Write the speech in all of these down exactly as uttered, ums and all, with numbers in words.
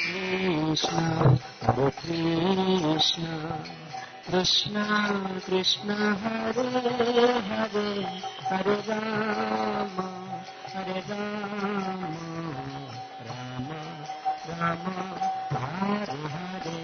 Krishna, Hare Krishna, Krishna Krishna, Hare Hare, Hare Rama, Hare Rama, Rama Rama, Hare Hare.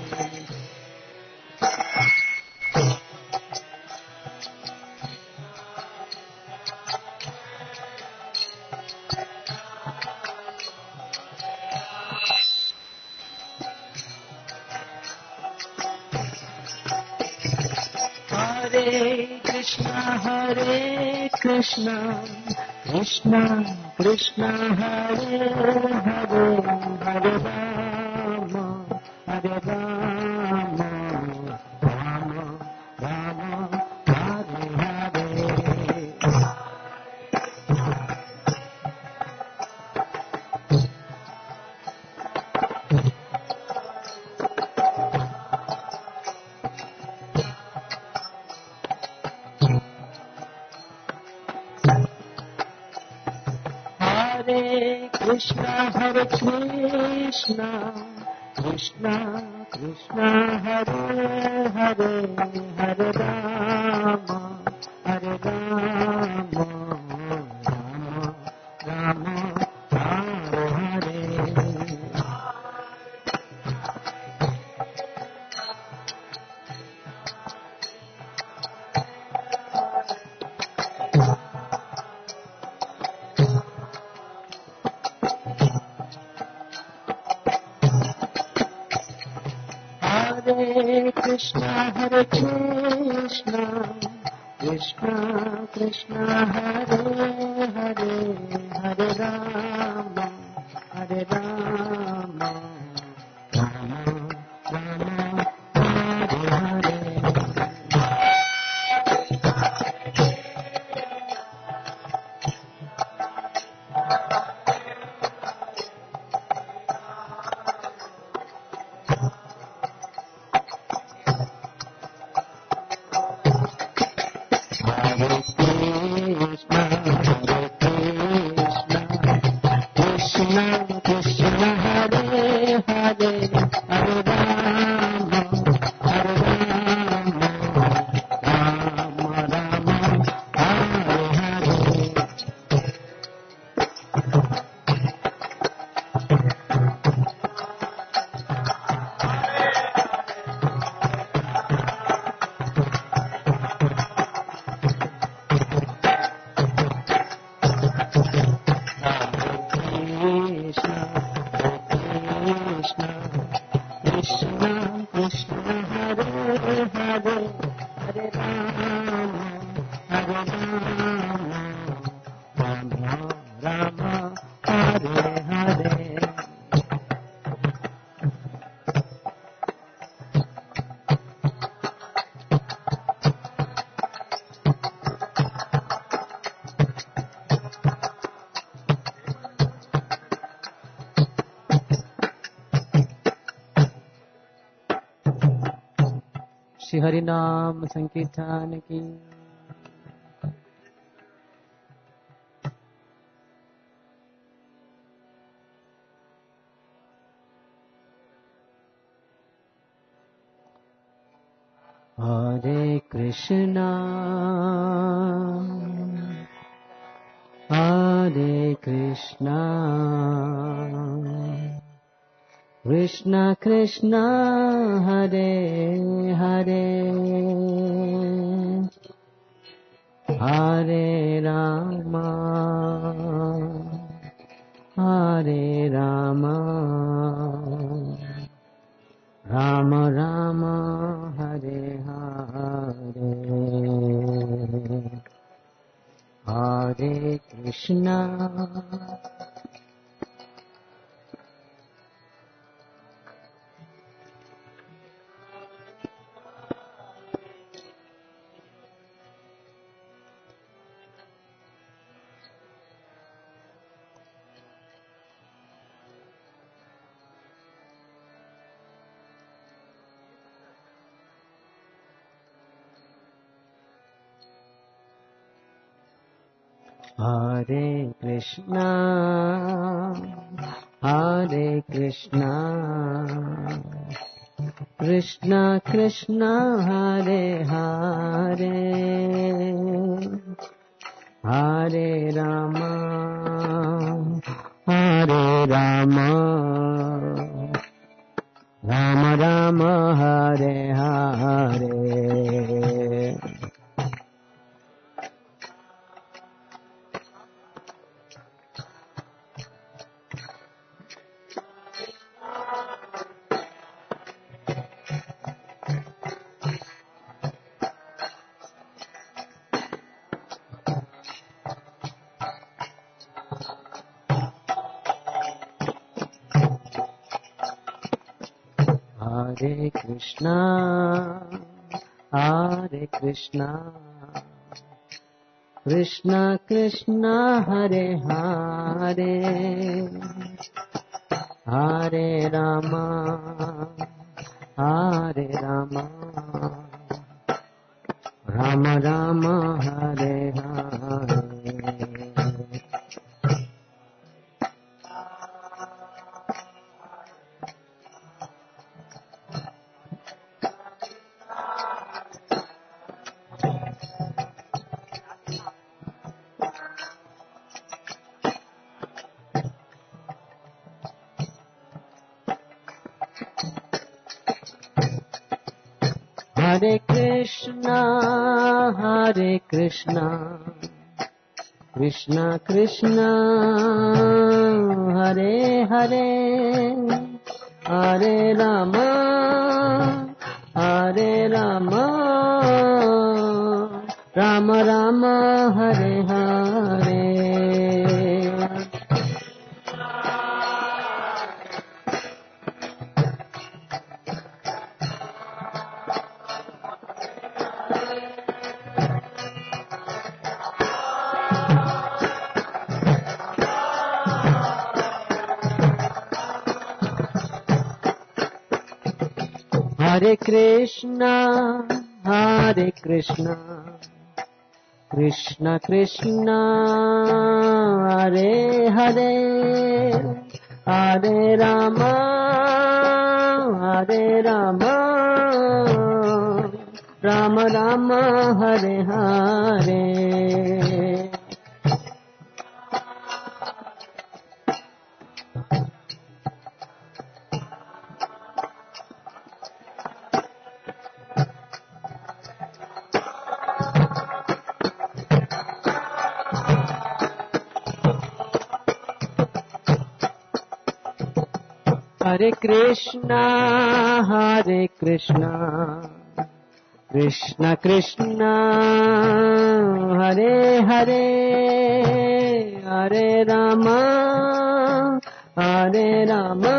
Hare Krishna, Hare Krishna, Krishna Krishna, Hare Hare, Hare Rama, Hare Rama, Rama Rama, Hare Hare. Hare Krishna, Hare Krishna, Krishna Krishna, Hare Hare, Hare Rama, Hare Rama, Rama Rama, Hare Hare. Hare Krishna, Hare Krishna, Krishna Krishna, Hare Hare, Hare Rama, Hare Rama, Rama Rama, Hare Hare. Shri Hari नाम संकीर्तन की। हरे कृष्णा हरे कृष्णा कृष्णा कृष्णा हरे हरे हरे रामा हरे Rama Ram Ram Hare Hare Hare Krishna Hare Krishna, Hare Krishna, Krishna Krishna, Hare Hare, Hare Rama, Hare Rama, Rama Rama, Hare Hare. Hare Krishna, Hare Krishna, Krishna Krishna, Hare Hare, Hare Rama, Hare Rama, Rama Rama, Hare Hare. Hare Krishna, Hare Krishna, Krishna Krishna, Hare Hare, Hare Rama, Hare Rama, Rama Rama, Hare Hare. Hare Krishna, Hare Krishna, Krishna Krishna, Hare Hare, Hare Rama, Hare Rama, Rama Rama, Hare Hare. Hare Krishna, Hare Krishna, Krishna Krishna, Hare Hare, Hare Rama, Hare Rama,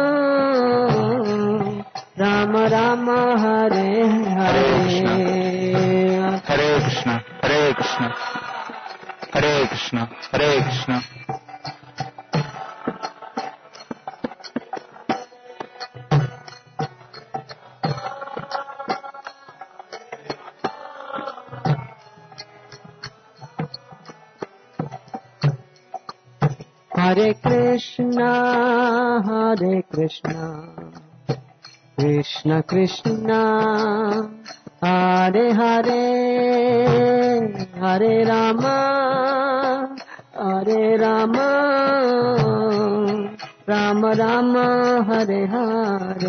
Rama Rama, Hare Hare. Hare Krishna, Hare Krishna, Hare Krishna, Hare Krishna. Hare Krishna, Hare Krishna, Krishna Krishna, Hare Hare, Hare Rama, Hare Rama, Rama Rama, Hare Hare.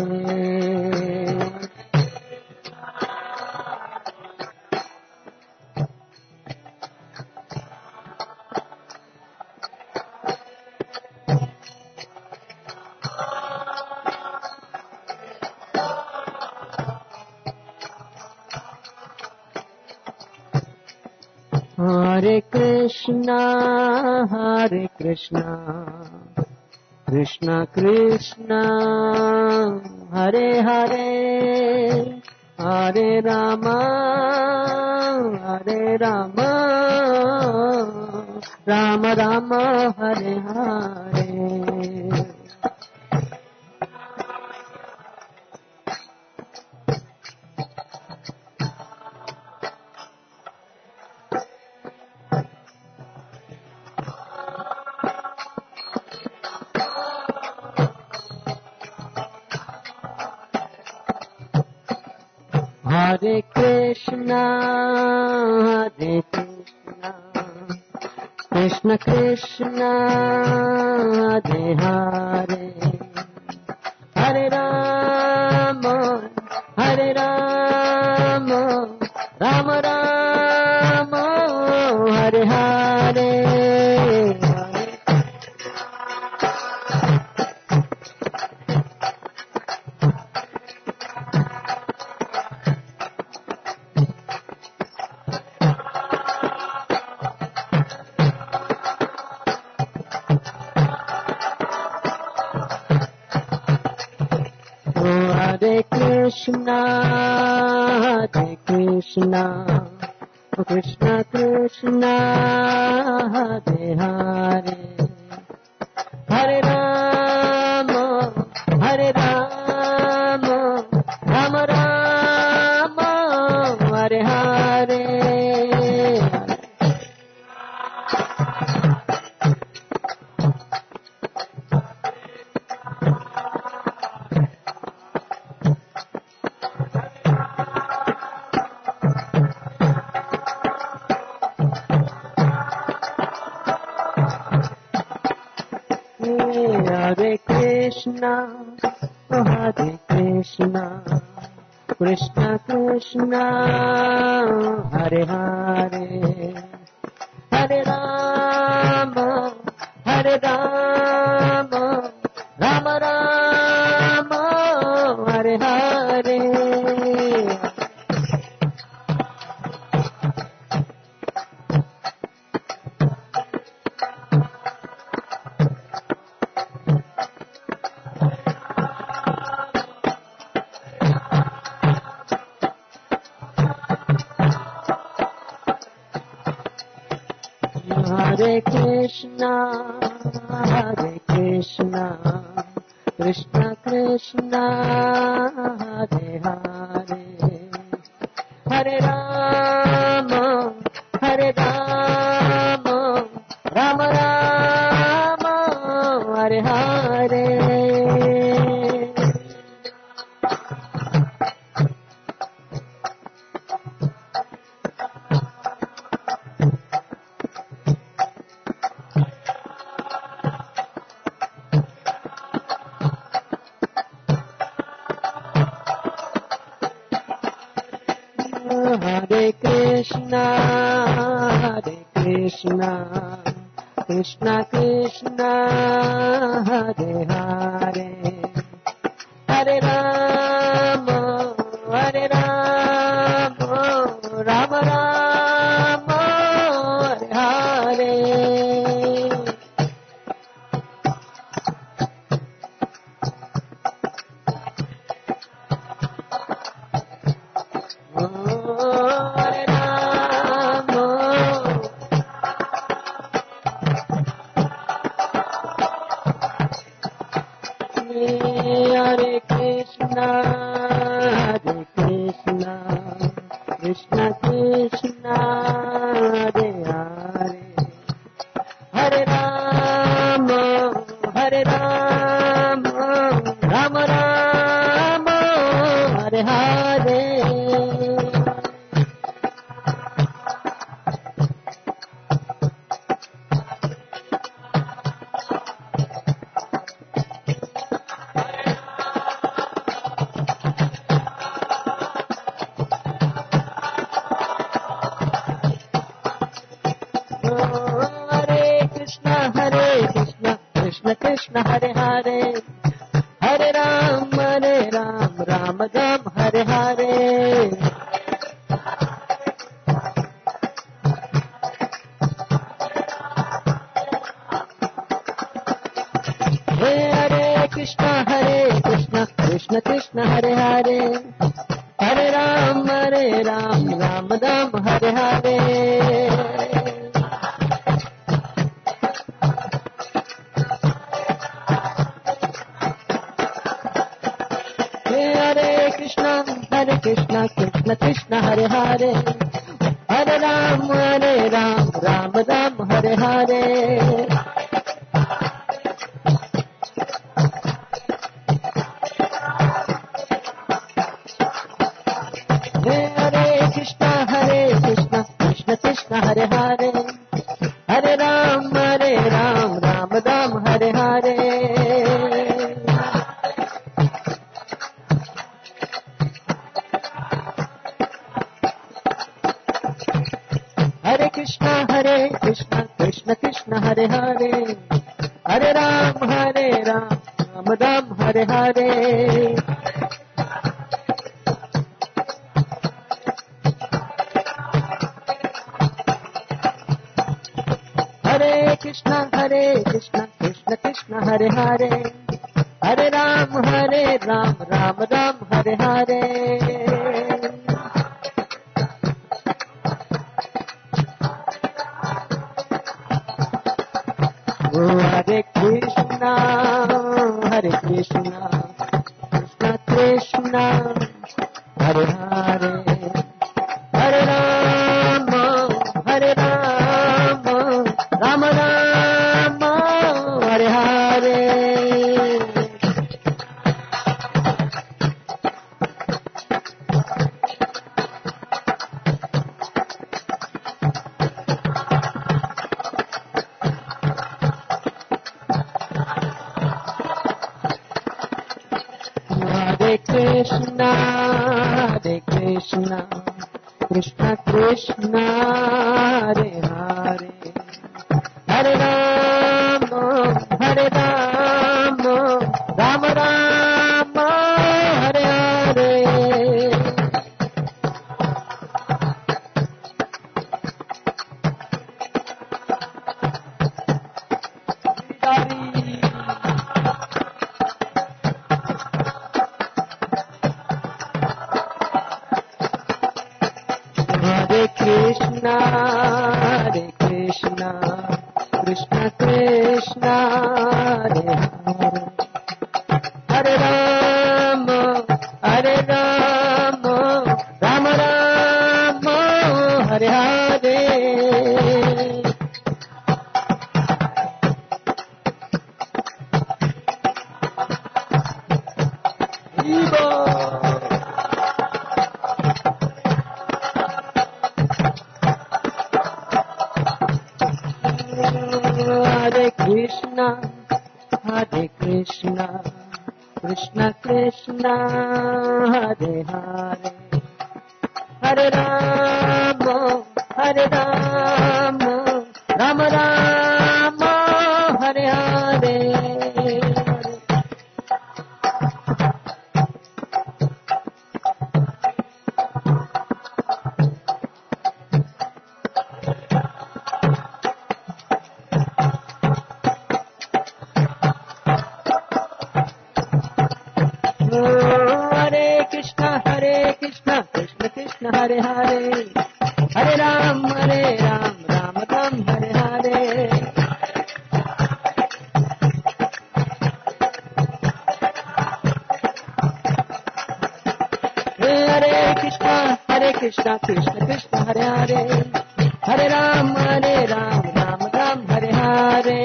Hare Krishna, Hare Krishna, Krishna Krishna, Hare Hare, Hare Rama, Hare Rama, Rama Rama, Hare Hare. Hare Krishna, Hare Krishna, Krishna Krishna, Hare Hare, Hare Rama, Hare Rama, Rama Rama, Hare Hare. Hare Krishna, Hare Krishna, Krishna Krishna, Hare Hare, Hare Rama, Hare Rama, Rama Rama, Hare Hare. Hare Krishna, Hare Krishna, Krishna Krishna, Hare Hare, Hare Rama, Hare Rama, Rama Rama, Hare Hare. Hare Krishna, Hare Krishna, Krishna Krishna, Hare Hare, Hare Rama, Hare Rama, Rama Rama, Hare Hare. Hare Krishna, Hare Krishna, Krishna Krishna, Hare Hare, Hare Rama, Hare Rama, Rama Rama, Hare Hare. Hare Krishna, Hare Krishna, Krishna Krishna, Hare Hare, Hare Rama, Hare Rama, Rama Rama, Hare Hare. Krishna Krishna Hare Hare, Hare Ram Hare Ram, Ram Ram Hare Hare. Hare Krishna Hare Krishna, Krishna Krishna Hare Hare, Hare Ram Hare Ram, Ram Ram Hare Hare. Hare Krishna, Hare Krishna, Krishna Krishna Hare Hare, Hare Ram, Hare Ram, Ram Ram Hare Hare. Hare Krishna Krishna Krishna Hare Hare Hare Ram Hare Ram Ram Ram Hare Hare Hare Krishna Hare Krishna Krishna Krishna Hare Hare Hare Ram Hare Ram Ram Ram Hare Hare Hare Krishna, Hare Krishna, Krishna Krishna, Hare Hare, Hare Rama, Hare Rama, Rama Rama, Hare Hare. Hare Krishna, Hare Krishna, Krishna Krishna, Hare Hare, Hare Rama, Hare Rama, Rama Rama, Hare Hare. Hare Krishna, Hare Krishna, Krishna Krishna, Hare Hare, Hare Rama, Hare Rama, Rama Rama, Hare Hare. Viva! Hare Krishna, Hare Krishna, Krishna Krishna, Hare Hare, Hare Rama, Hare Rama, Rama Rama, Hare Hare. Hare Krishna, Hare Krishna, Krishna Krishna, Hare Hare, Hare Ram, Hare Ram, Ram Ram, Hare Hare. Hare Krishna, Hare Krishna, Krishna Krishna, Hare Hare, Hare Ram, Hare Ram, Ram Ram, Hare Hare.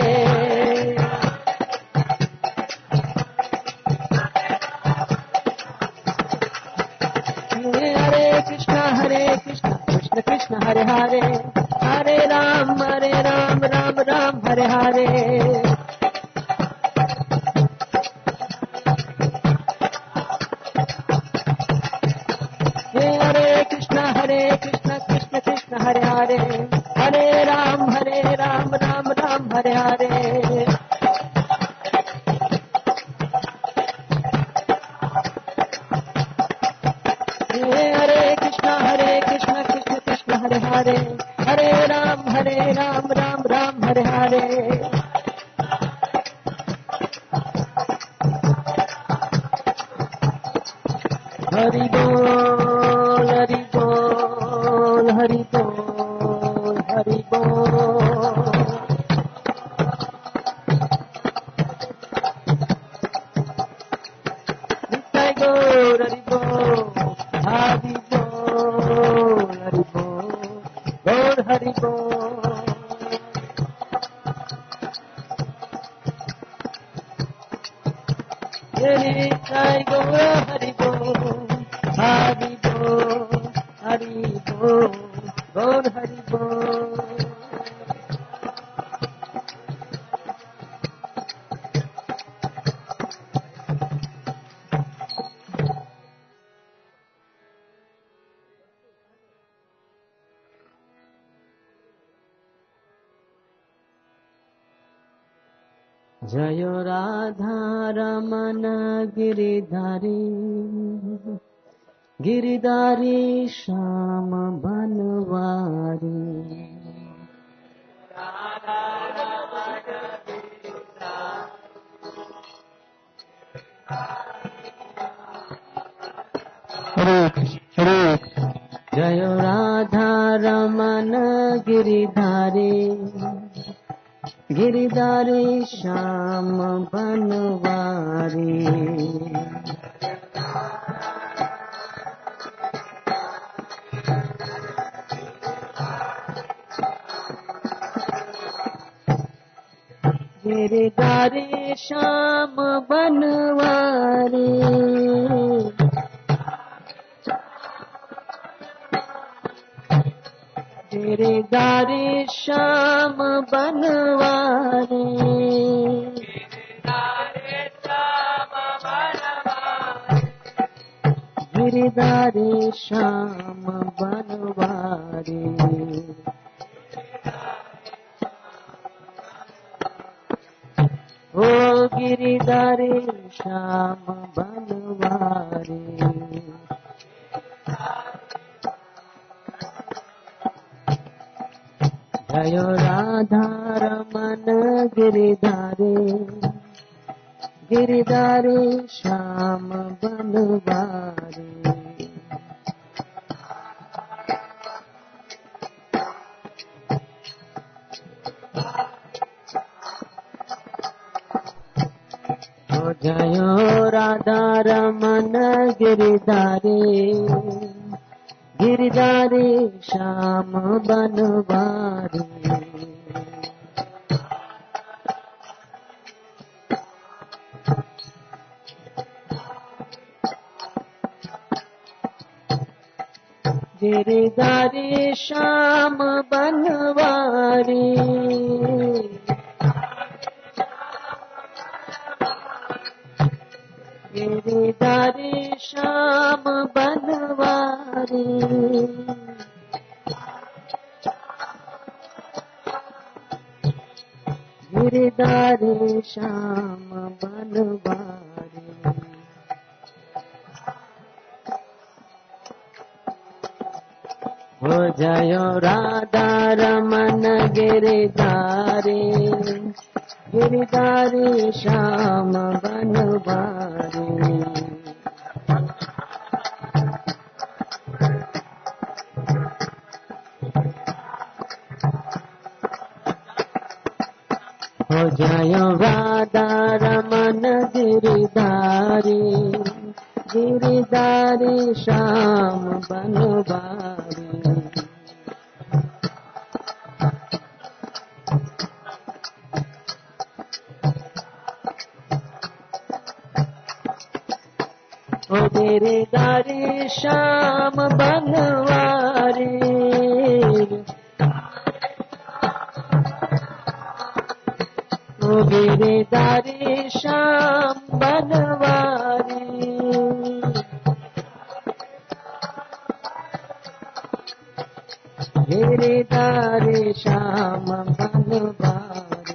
Hare Krishna, Hare Krishna, Krishna Krishna, Hare Hare, Hare Ram, Hare Ram, Ram Ram, Hare Hare. Hare Krishna, Hare Krishna, Krishna Krishna, Hare Hare, Hare Ram, Hare Ram, Ram Ram, Hare Hare. Hare Krishna, Hare Krishna, Krishna Krishna, Hare Hare, Hare Ram, Hare Ram, Ram Ram, Hare Hare. Hari Bol, Hari Bol, Hari Bol, Hari Bol. Nitai Gaur, Hari Bol, Hari Bol, Hari Bol, Gaur Hari Bol. Nitai Gaur, Hari Bol, Hari Bol, Hari Bol, Gaur Hari Bol. जय राधा रमण गिरिधारी गिरिधारी श्याम बनवारी हरे कृष्ण हरे जय राधा रमण गिरिधारी गिरिधारी श्याम बनवारी गिरिधारी श्याम बनवारी गिरिधारी श्याम बनवारी गिरिधारी श्याम बनवारी ओ गिरिधारी श्याम बनवारी जय राधा रमण गिरिधारी गिरिधारी श्याम बनवारी जय राधा रमण गिरिधारी गिरिधारी श्याम बनवारी गिरिधारी श्याम बनवारी गिरिधारी श्याम बनवारी गिरिधारी श्याम बनवारी हो जय राधा रमण गिरिधारी गिरिधारी श्याम बनवारी हो जय राधा रमण गिरिधारी गिरिधारी श्याम बनवारी ओ गिरिधारी श्याम बनवारी ओ गिरिधारी श्याम बनवारी गिरिधारी श्याम बनवारी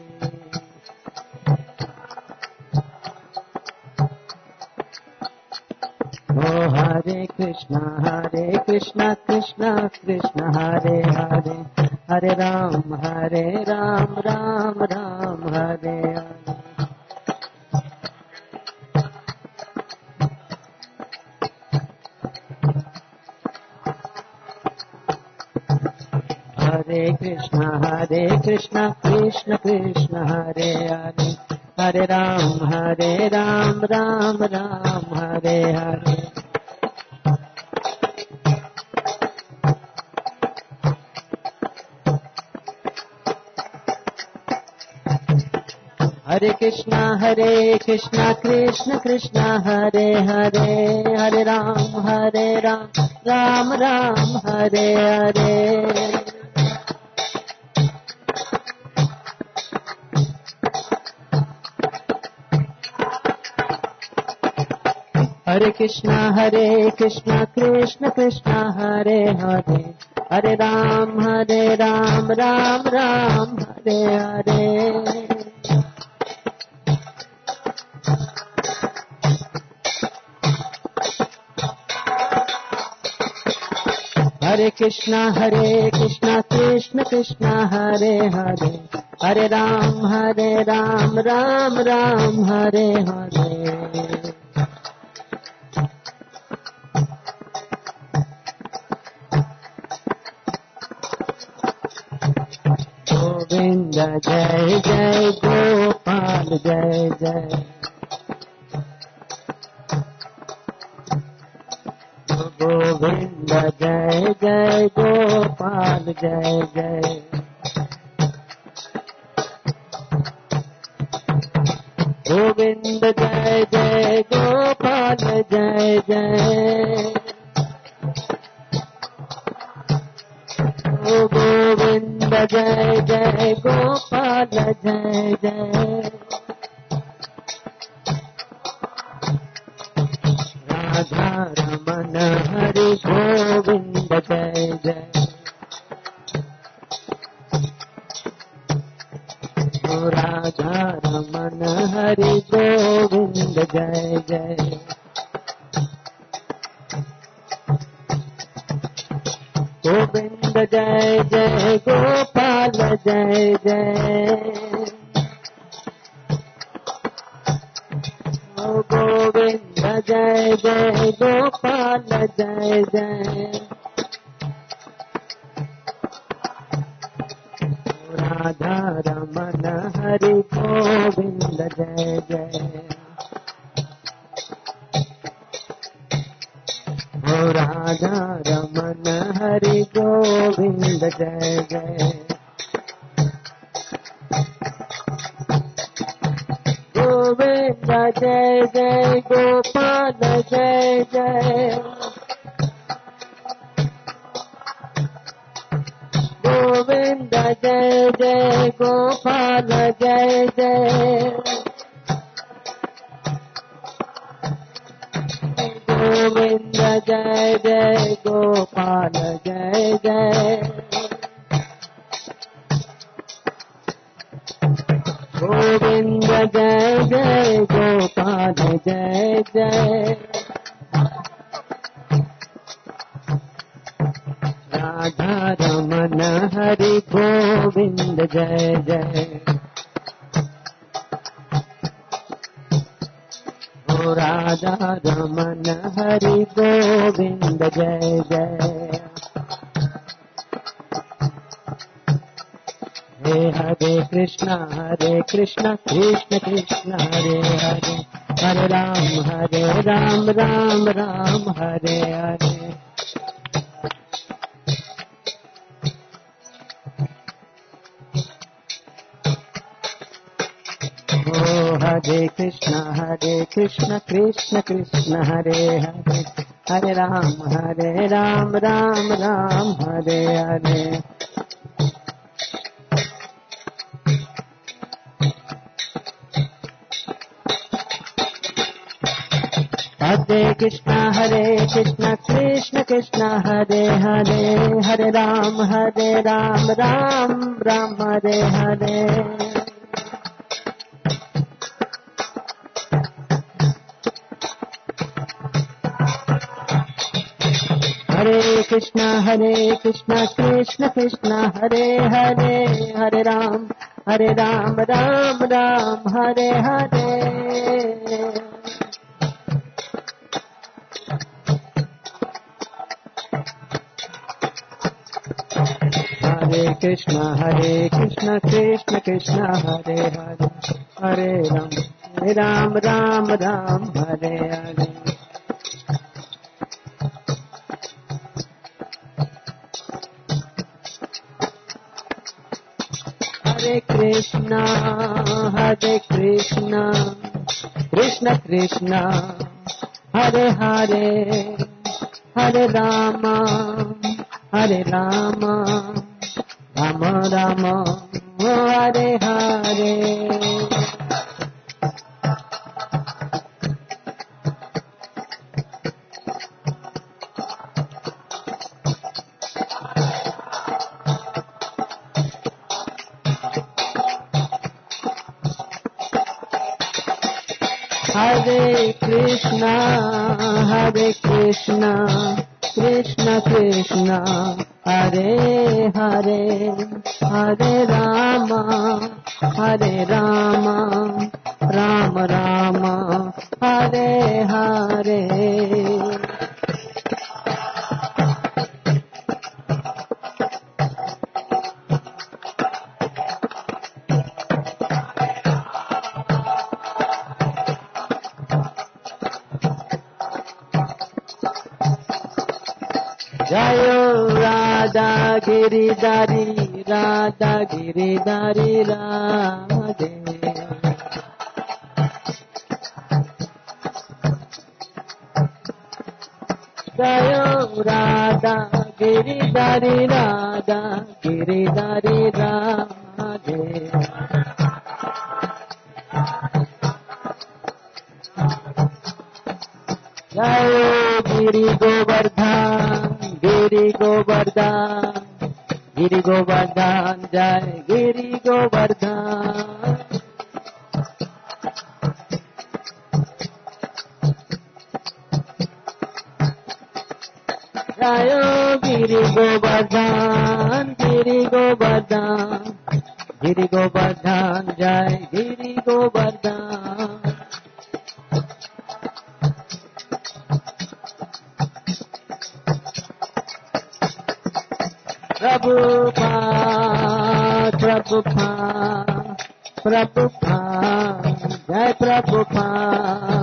ओ हरे कृष्णा हरे कृष्णा कृष्णा कृष्णा हरे हरे हरे राम हरे राम राम राम हरे हरे हरे कृष्णा हरे कृष्णा कृष्ण कृष्ण हरे हरे हरे राम हरे राम राम राम हरे हरे हरे कृष्णा हरे कृष्णा कृष्ण कृष्ण हरे हरे हरे राम हरे राम राम राम हरे हरे हरे कृष्णा हरे कृष्णा कृष्ण कृष्ण हरे हरे हरे राम हरे Ram Ram Ram Hare Hare Hare Krishna, Hare Krishna, Krishna Krishna, Hare Hare, Hare Ram, Hare Ram, Ram Ram, Hare Hare. Govinda Jai Jai, Gopal Jai Jai. Govinda Jai Jai, Gopal Jai Jai. Govinda Jai Jai, Gopal Jai Jai. Oh Govinda Jai Jai, Gopal Jai Jai. Radha Ramana Hari Govinda Jai Jai. Oh Radha Ramana Hari Govinda Jai Jai. Govinda Jai Jai, Gopal Jai Jai. Oh Govinda Jai Jai, Gopal Jai Jai. Radha Ramana Hari Govinda Jai Jai. Oh Radha Ramana Hari Govinda Jai Jai. Govinda Jai Jai, Gopal Jai Jai. Govinda Jai Jai, Gopal Jai Jai. Govinda Jai Jai, Gopal Jai Jai. Govinda Jai Jai, Gopal Jai Jai. Radha Ramana Hari Govinda Jai Jai. Oh Radha Ramana Hari Govinda Jai Jai. Hare Hare Krishna, Hare Krishna, Krishna Krishna, Hare Hare, Hare Ram, Hare Ram, Ram Ram, Hare Hare. Oh Hare Krishna, Hare Krishna, Krishna Krishna, Hare Hare, Hare Ram, Hare Ram, Ram Ram, Hare Hare. Hare Krishna, Hare Krishna, Krishna Krishna, Hare Hare, Hare Ram, Hare Ram, Ram Ram, Hare Hare. Hare Krishna, Hare Krishna, Krishna Krishna, Hare Hare, Hare Ram, Hare Ram, Ram Ram, Hare Hare. Hare Krishna, Hare Krishna, Krishna Krishna, Hare Hare, Hare Ram, Hare Ram, Ram Ram, Hare Hare. Hare Krishna, Hare Krishna, Krishna Krishna, Hare Hare, Hare Rama, Hare Rama, Rama Rama, Hare Hare. Hare Krishna, Hare Krishna, Krishna Krishna Hare Hare Hare Rama Hare Rama Rama Rama Hare Hare Jayo Radha Giridhari Radha Giridhari Radhe Jayo Radha Giridhari Radha Giridhari Radhe Jayo Giri Govardhan Giri Govardhan Giri Govardhan Jai Giri Govardhan Jayo Giri Govardhan Giri Govardhan Giri Govardhan Jai Giri Govardhan Prabhupada, Prabhupada, Prabhupada, Jai Prabhupada.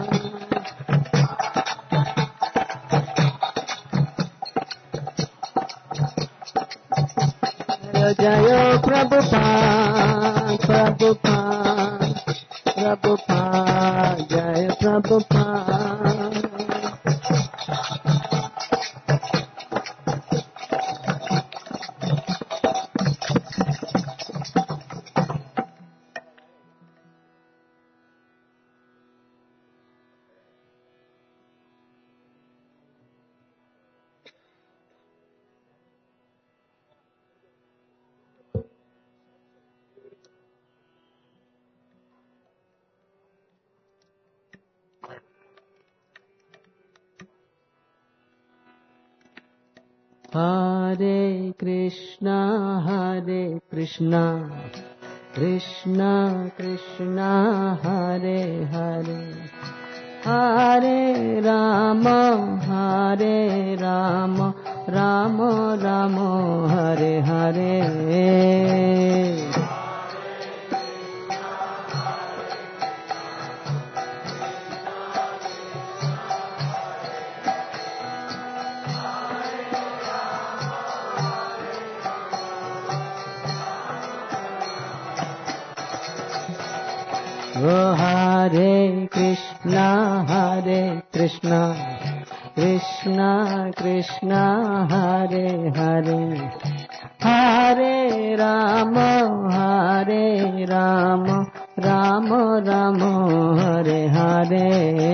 Jayo Prabhupada, Prabhupada, Prabhupada, Jai Prabhupada. Hare Krishna, Hare Krishna, Krishna Krishna, Hare Hare, Hare Rama, Hare Rama, Rama Rama, Hare Hare. Oh, Hare Krishna, Hare Krishna, Krishna Krishna, Hare Hare, Hare Rama, Hare Rama, Rama Rama, Hare Hare.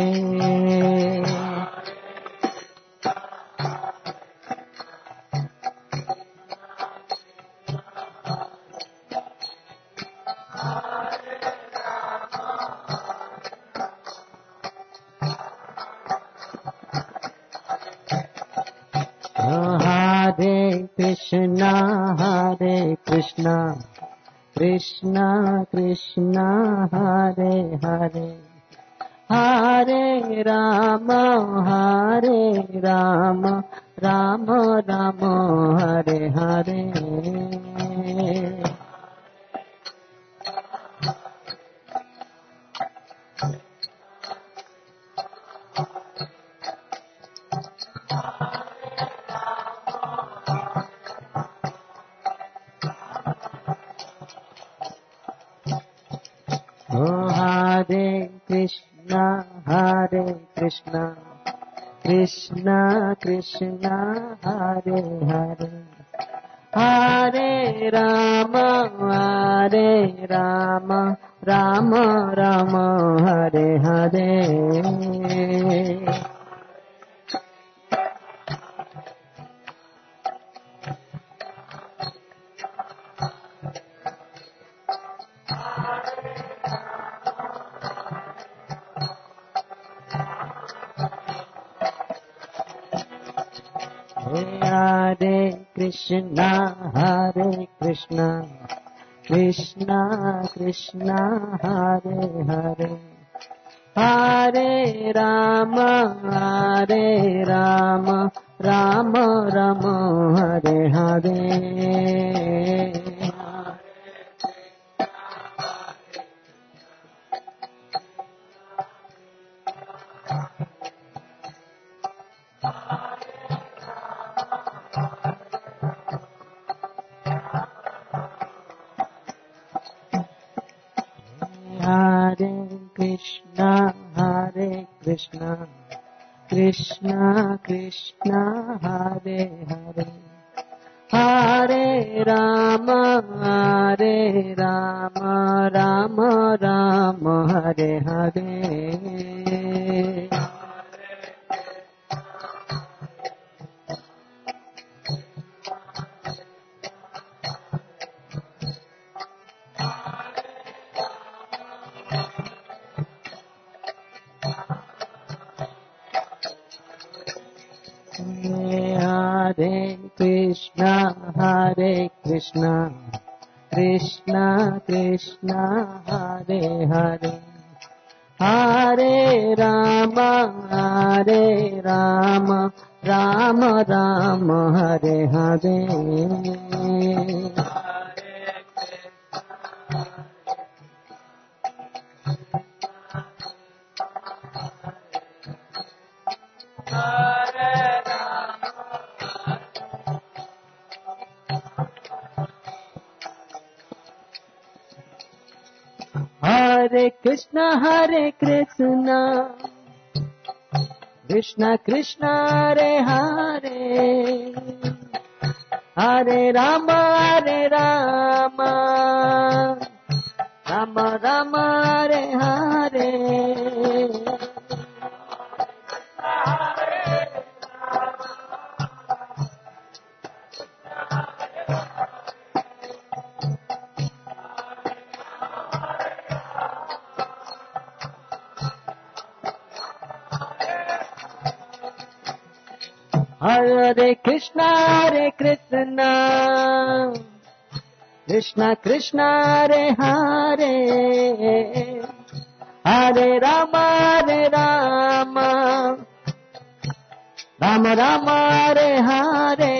Hare Krishna, Hare Krishna, Krishna Krishna, Hare Hare, Hare Rama, Hare Rama, Rama Rama, Hare Hare. Hare Krishna, Hare Krishna, Krishna Krishna, Hare Hare, Hare Rama, Hare Rama, Rama Rama, Hare Hare. Hare Krishna, Hare Krishna, Krishna Krishna, Hare Hare, Hare Rama, Hare Rama, Rama Rama, Hare Hare. Hare Krishna, Hare Krishna, Krishna Krishna, Hare Hare, Hare Rama, Hare Rama, Rama Rama, Hare Hare. Hare Krishna, Hare Krishna, Krishna Krishna, Hare Hare, Hare Rama, Hare Rama, Rama Rama, Hare Hare. Hare Krishna, Hare Krishna, Krishna Krishna, Hare Hare, Hare Rama, Hare Rama, Rama Rama, Hare Hare. Hare Krishna, Hare Krishna, Krishna Krishna, Hare Hare, Hare Rama, Hare Rama, Rama Rama, Hare Hare.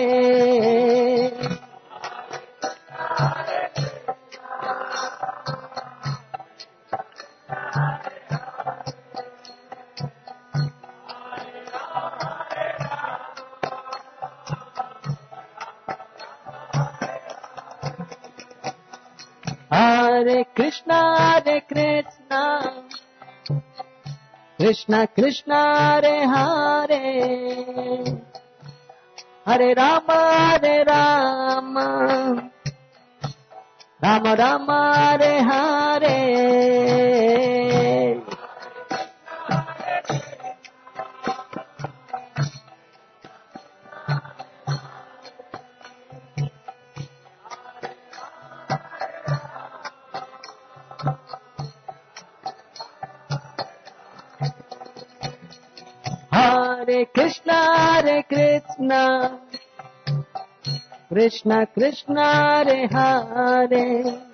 Hare Krishna, Hare Krishna, Krishna Krishna, Hare Hare, Hare Rama, Hare Rama, Rama Rama, Hare Hare. Hare Krishna, Hare Krishna, Krishna Krishna, Hare Hare,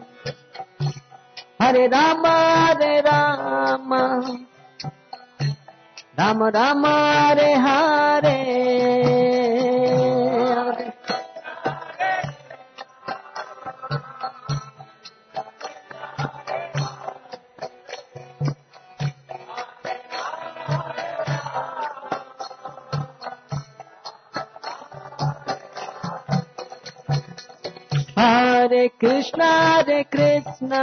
Hare Rama, Hare Rama, Rama Rama, Hare Hare. Hare Krishna, Hare Krishna,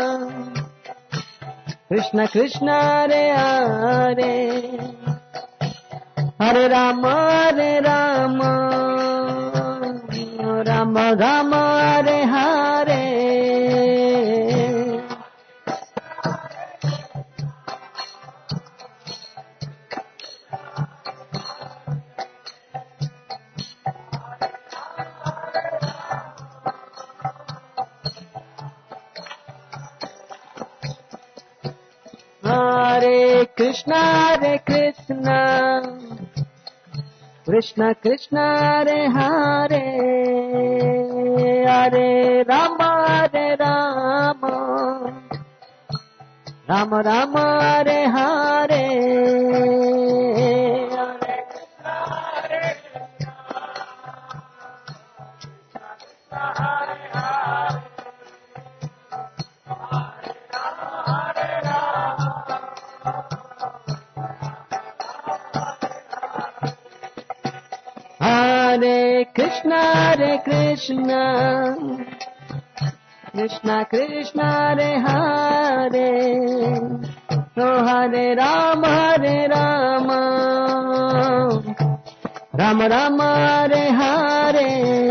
Krishna Krishna, Hare Hare, Hare Rama, Hare Rama, Rama Rama, Hare Hare. Hare Krishna, Hare Krishna, Krishna Krishna Hare Hare Hare Rama Hare Rama Rama Rama Hare Hare Hare Krishna Hare Krishna Krishna Krishna Hare Hare Oh Hare Rama Hare Rama Rama Rama Hare Hare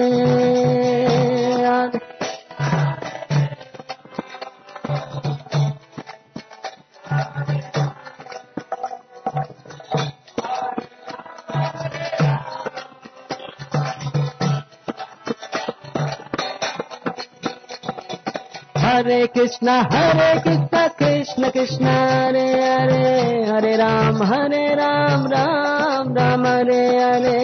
Hare Krishna Hare Krishna Krishna Krishna Hare Hare Hare Ram Hare Ram Ram Ram Hare Hare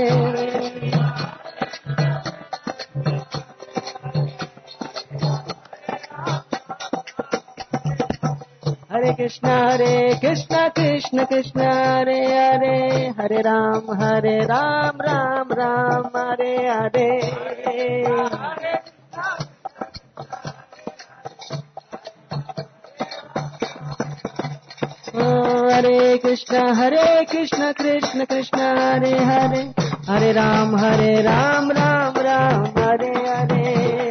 Hare Krishna Hare Krishna Krishna Krishna Hare Hare Hare Ram Hare Ram Ram Ram Hare Hare Hare Krishna Hare Krishna Krishna Krishna Hare Hare Hare Ram Hare Ram Ram Ram Hare Hare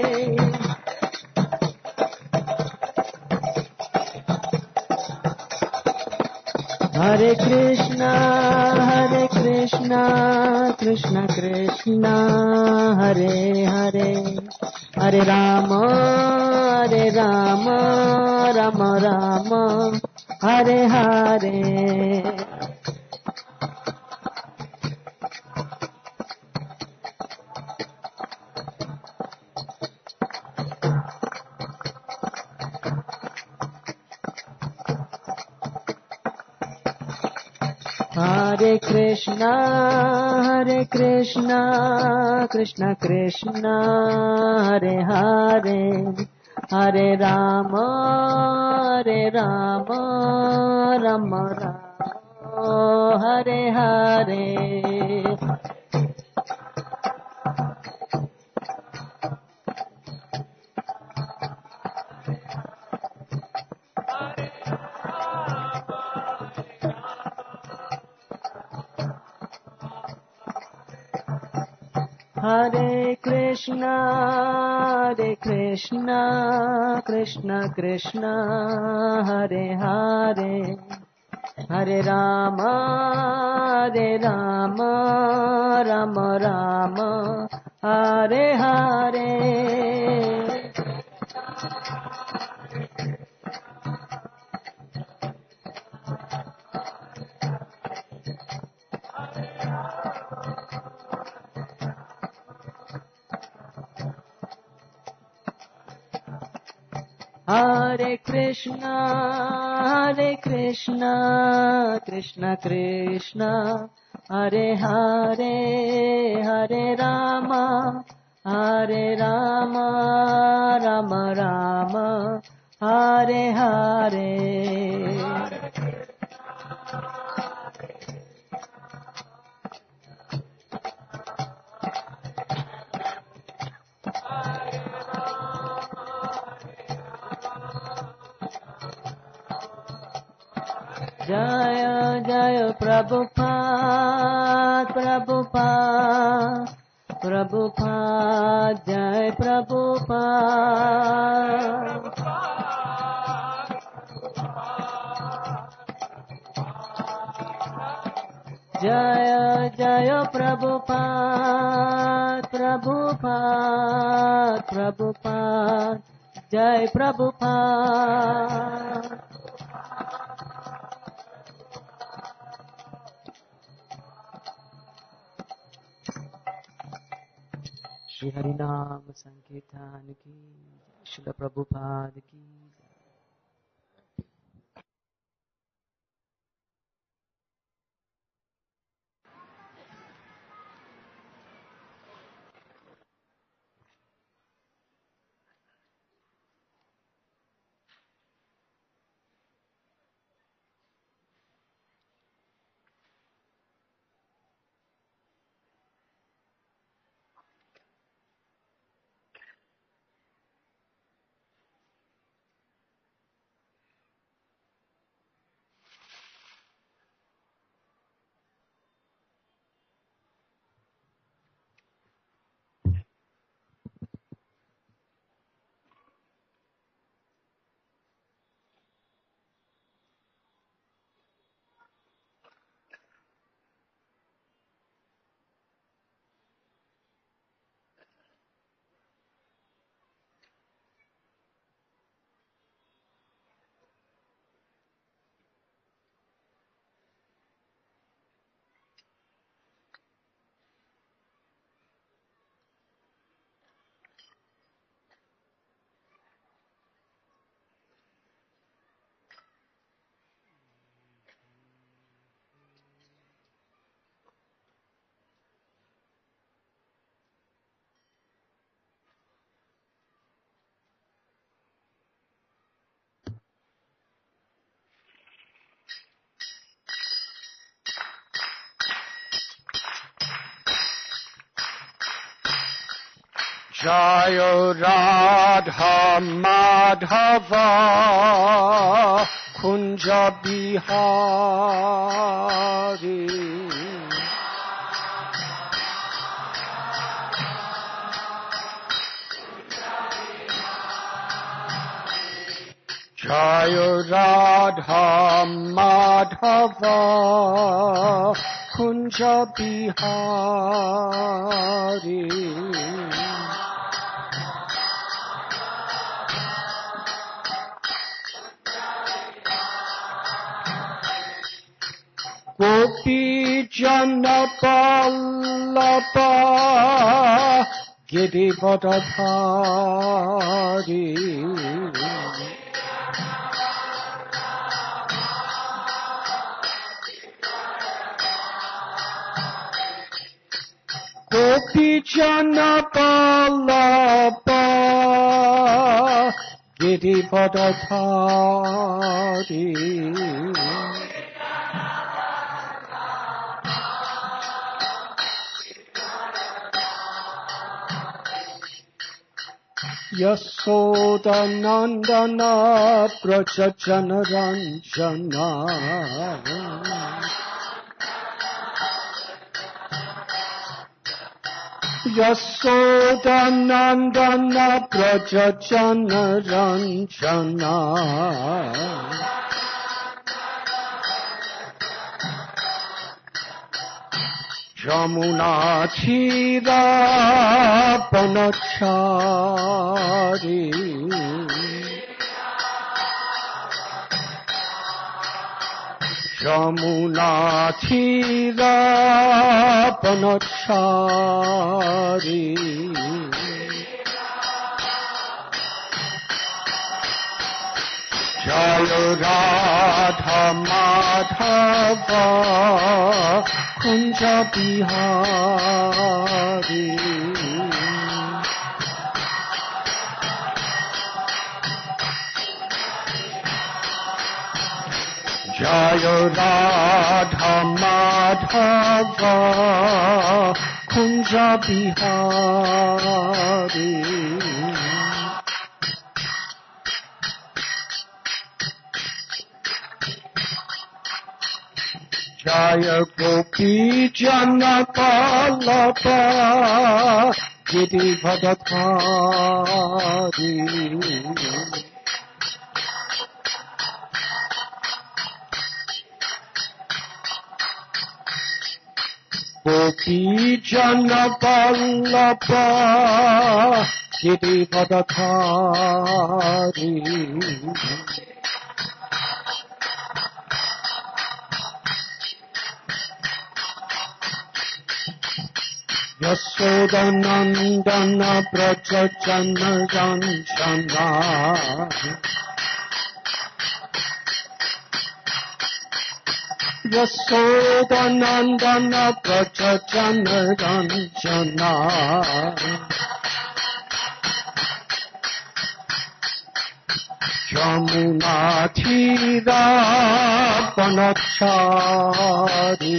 Hare Krishna Hare Krishna Krishna Krishna Hare Hare Hare Rama Hare Rama Rama Rama Hare Hare Hare Krishna Hare Krishna Krishna Krishna Hare Hare Hare Rama Hare Rama Rama Rama Hare Hare Hare Krishna Hare Krishna Krishna Krishna Hare Hare Hare Rama Hare Rama Rama Rama Hare Hare Hare Krishna Hare Krishna Krishna Krishna Hare Hare Hare Rama Hare Rama Rama Rama Hare Hare Jaya Jaya Prabhupada Prabhupada Prabhupada Jai Prabhupada Jaya Jaya Prabhupada Prabhupada Prabhupada Jai Prabhupada Shri Harinam Sankirtan ki Shri Prabhupada ki Jayo Radha Madhava Kunja Bihari Jayo Radha Madhava Kunja Bihari Gopi Jana Vallabha Girivardhari Gopi Jana Vallabha Girivardhari Yasoda Nandana Braja Janaranjana Yasoda Nandana Braja Janaranjana Jamuna Chira Panachari Jamuna Chira Panachari Jaya Radha Madhava Kunja Bihari Jaya Radha Madhava Kunja Bihari Jaya Gopi Jana Vallabha Girivardhari Gopi Jana Vallabha Girivardhari Yasoda Nandana Braja Janaranjana Yasoda Nandana Braja Janaranjana Jamuna Tira Panachari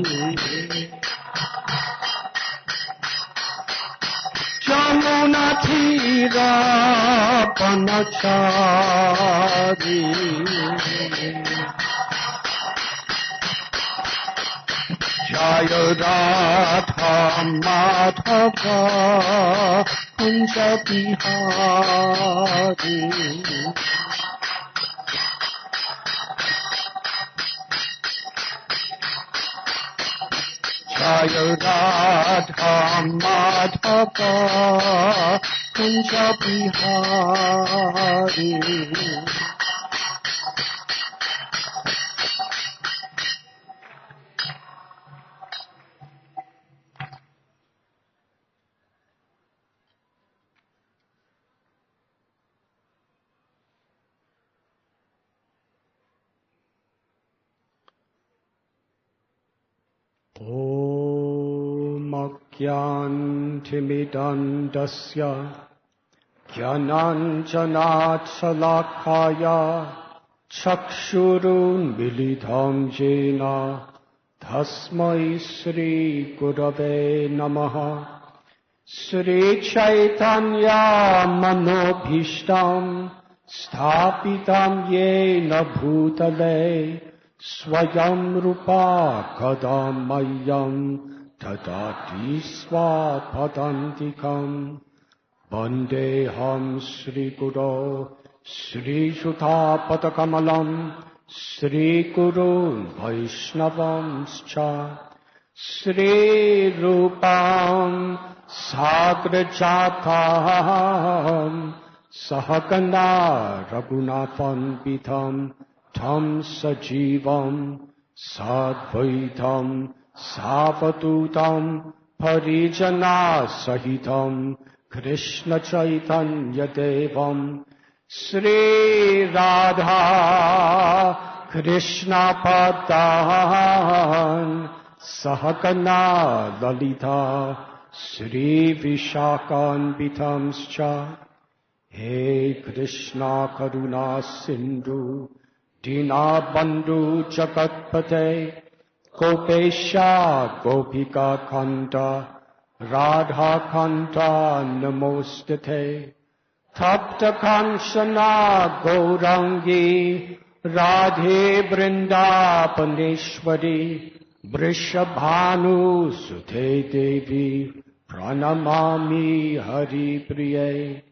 Jamuna Tira Panachari Jaya Radha Madhava Kunja Bihari Jaya Radha Madhava Kunja Bihari Om Ajnantimidandasya Jnananjanat Salakaya Chakshurun Milidam Jena Tasmai Sri Gurave Namaha Sri Chaitanya Manobhishtam Sthapitam Yena Bhutale Swayam Rupa Kadamayam Tadati Swapadantikam Vandeham Sri Guru Sri Sudha Padakamalam Sri Guru Vaishnavamscha Sri Rupam Sagrajatam Sahagana Raghunathan Pitham Tham Sajivam Sadvaitam Savadutam Parijana Sahitam Krishna Chaitanya Devam Sri Radha Krishna Padan Sahagana Lalita Sri Vishakan Bitamscha He Krishna Karuna Sindhu Dina Bandhu Jagatpate Gopesha Gopika Kanta Radha Kanta Namostate Tapta Kanchana Gaurangi Radhe Vrindavaneshwari Vrishabhanu Sute Devi Pranamami Hari Priye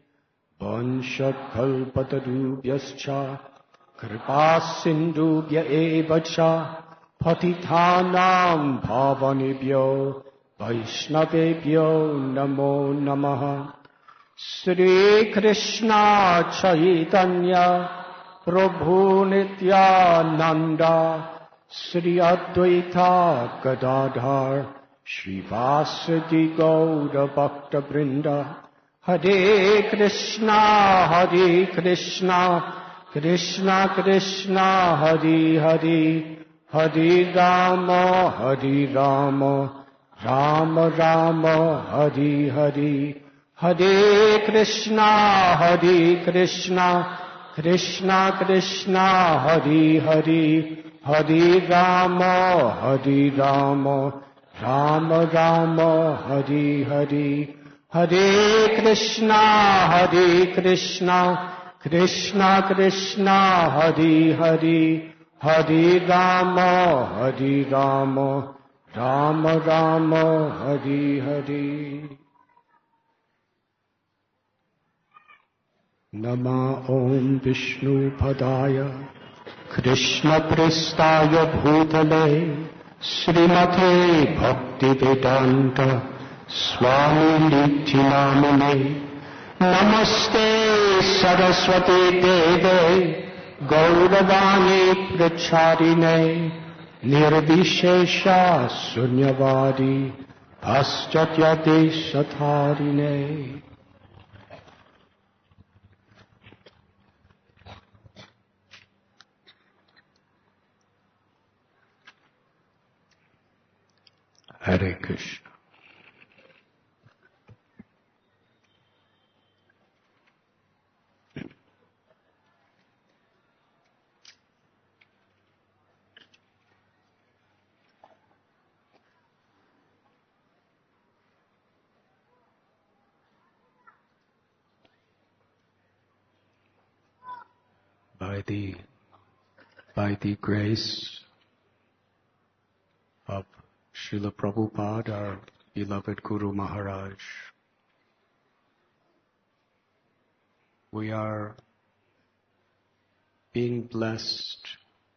Vanshakalpatarubhyascha Kripa Sindhubhya evacha Patithanam Bhavanebhyo Vaishnavebhyo Namo Namaha Sri Krishna Chaitanya Prabhu Nityananda Sri Advaita Gadadhar Srivasadi Gaura Bhakta Vrinda Hare Krishna Hare Krishna Krishna Krishna Hare Hare Hare Rama Hare Rama Rama Rama Hare Hare Hare Krishna Hare Krishna Krishna Krishna Hare Hare Hare Rama Hare Rama Rama Rama Hare Hare Hare Krishna Hare Krishna Krishna Krishna Hare Hare Hare Rama Hare Rama Rama Rama Hare Hare Nama Om Vishnu Padaya Krishna Prestaya Bhutale Srimate Bhakti Vedanta Swami Niti Namane Namaste Saraswati Deve Gauravani Pracharine Nirvishesha Sunyavadi Paschatya Deshatharine Hare Krishna. By the, by the grace of Srila Prabhupada, our beloved Guru Maharaj, we are being blessed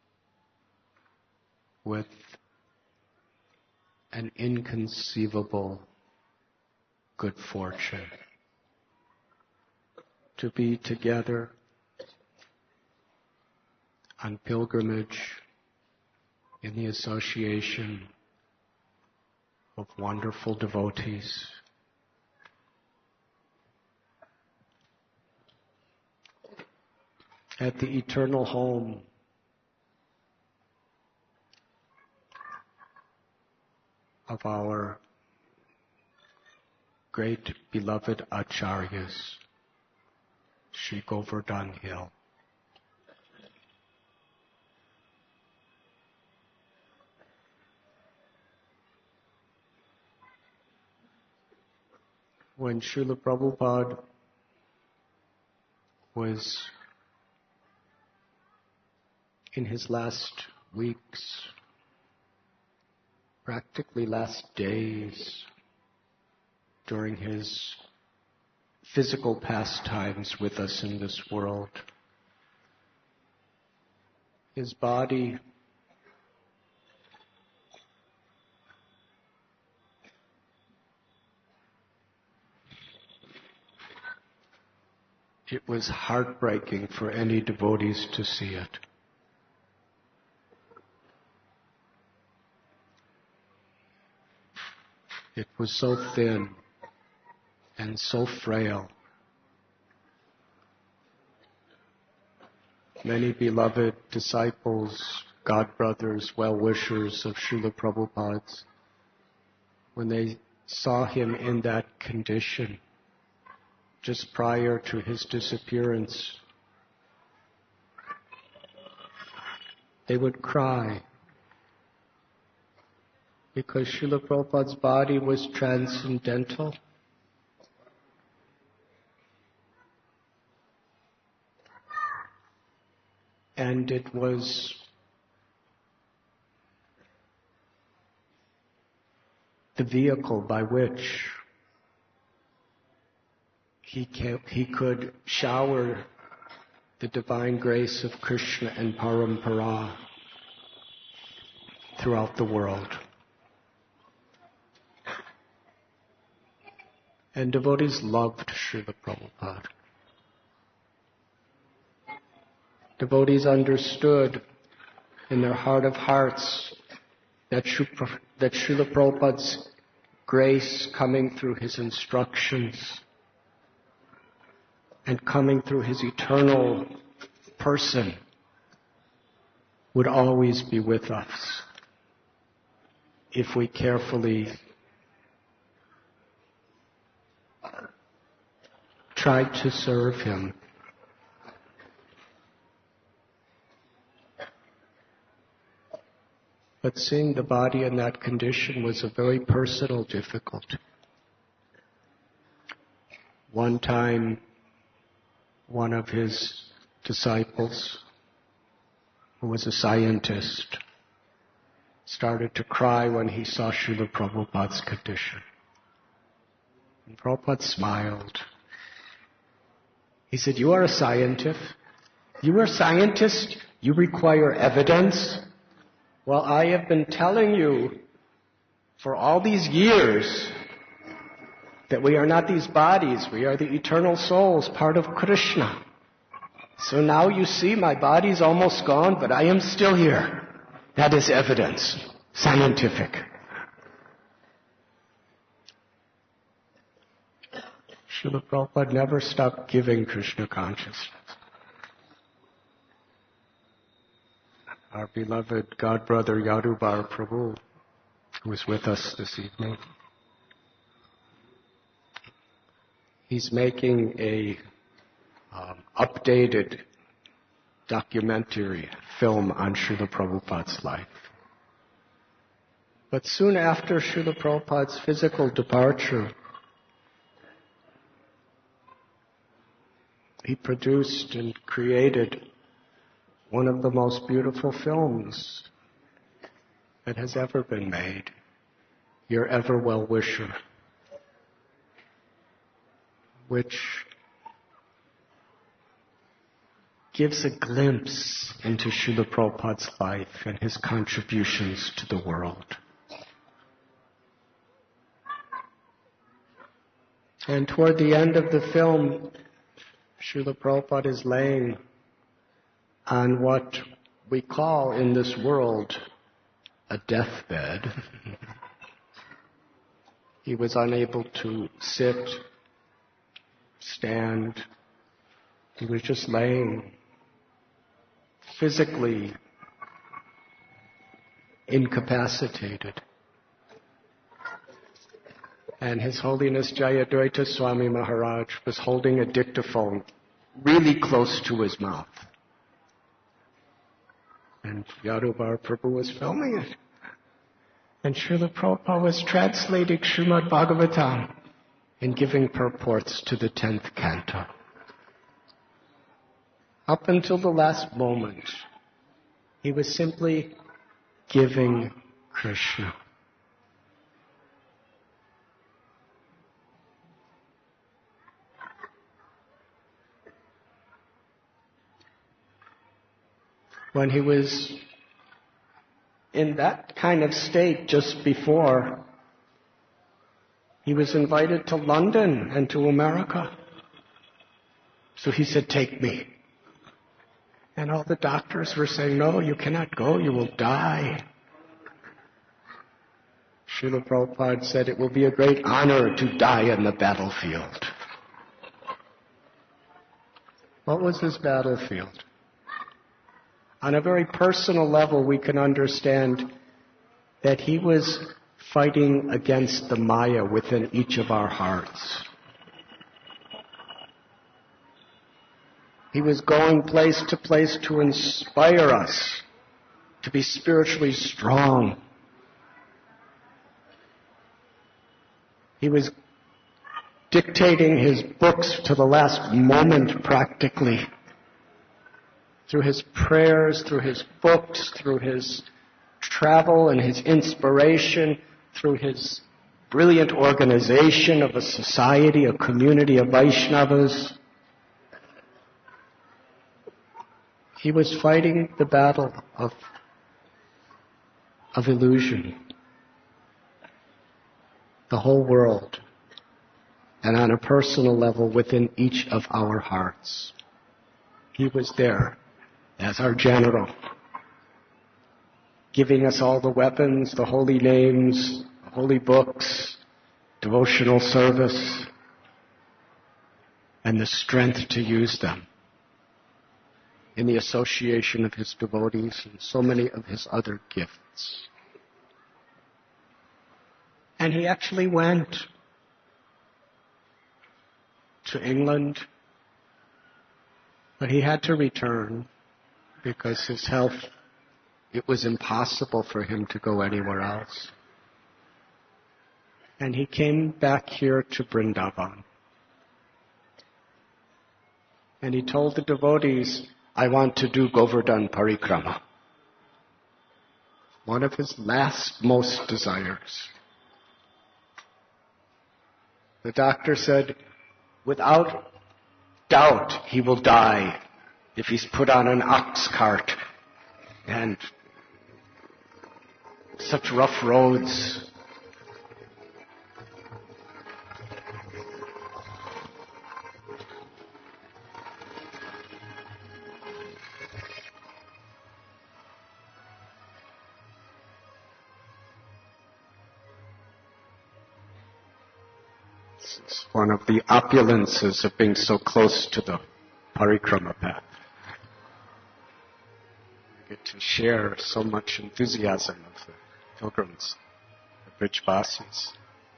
with an inconceivable good fortune to be together on pilgrimage in the association of wonderful devotees. At the eternal home of our great beloved Acharyas, Sri Govardhan Hill. when Srila Prabhupada was in his last weeks, practically last days, during his physical pastimes with us in this world, his body it was heartbreaking for any devotees to see it. It was so thin and so frail. Many beloved disciples, godbrothers, well-wishers of Srila Prabhupada's, when they saw him in that condition, just prior to his disappearance, they would cry because Srila Prabhupada's body was transcendental. And it was the vehicle by which he, can, he could shower the divine grace of Krishna and Parampara throughout the world. And devotees loved Srila Prabhupada. Devotees understood in their heart of hearts that Srila Prabhupada's grace coming through his instructions and coming through his eternal person would always be with us if we carefully tried to serve him. But seeing the body in that condition was a very personal difficulty. One time, one of his disciples, who was a scientist, started to cry when he saw Srila Prabhupada's condition. And Prabhupada smiled. He said, "You are a scientist. You are a scientist. You require evidence. Well, I have been telling you for all these years that we are not these bodies. We are the eternal souls, part of Krishna. So now you see my body's almost gone, but I am still here. That is evidence, scientific." Srila Prabhupada never stopped giving Krishna consciousness. Our beloved godbrother Yadubar Prabhu, who is with us this evening, he's making a um, updated documentary film on Srila Prabhupada's life. But soon after Srila Prabhupada's physical departure, he produced and created one of the most beautiful films that has ever been made, Your Ever Well-Wisher, which gives a glimpse into Srila Prabhupada's life and his contributions to the world. And toward the end of the film, Srila Prabhupada is laying on what we call in this world a deathbed. He was unable to sit, stand. He was just laying physically incapacitated. And His Holiness Jayadvaita Swami Maharaj was holding a dictaphone really close to his mouth. And Yadubar Prabhu was filming it. And Srila Prabhupada was translating Srimad Bhagavatam in giving purports to the tenth canto. Up until the last moment, he was simply giving Krishna. When he was in that kind of state just before, he was invited to London and to America. So he said, "Take me." And all the doctors were saying, "No, you cannot go, you will die." Srila Prabhupada said, "It will be a great honor to die in the battlefield." What was his battlefield? On a very personal level, we can understand that he was fighting against the Maya within each of our hearts. He was going place to place to inspire us to be spiritually strong. He was dictating his books to the last moment practically. Through his prayers, through his books, through his travel and his inspiration, through his brilliant organization of a society, a community of Vaishnavas. He was fighting the battle of, of illusion. The whole world. And on a personal level within each of our hearts. He was there as our general, giving us all the weapons, the holy names, the holy books, devotional service, and the strength to use them in the association of his devotees and so many of his other gifts. And he actually went to England, but he had to return because his health, it was impossible for him to go anywhere else. And he came back here to Vrindavan. And he told the devotees, "I want to do Govardhan Parikrama." One of his last most desires. The doctor said, without doubt he will die if he's put on an ox cart and such rough roads. This is one of the opulences of being so close to the Parikrama path. We get to share so much enthusiasm of the pilgrims, the Brijvasis.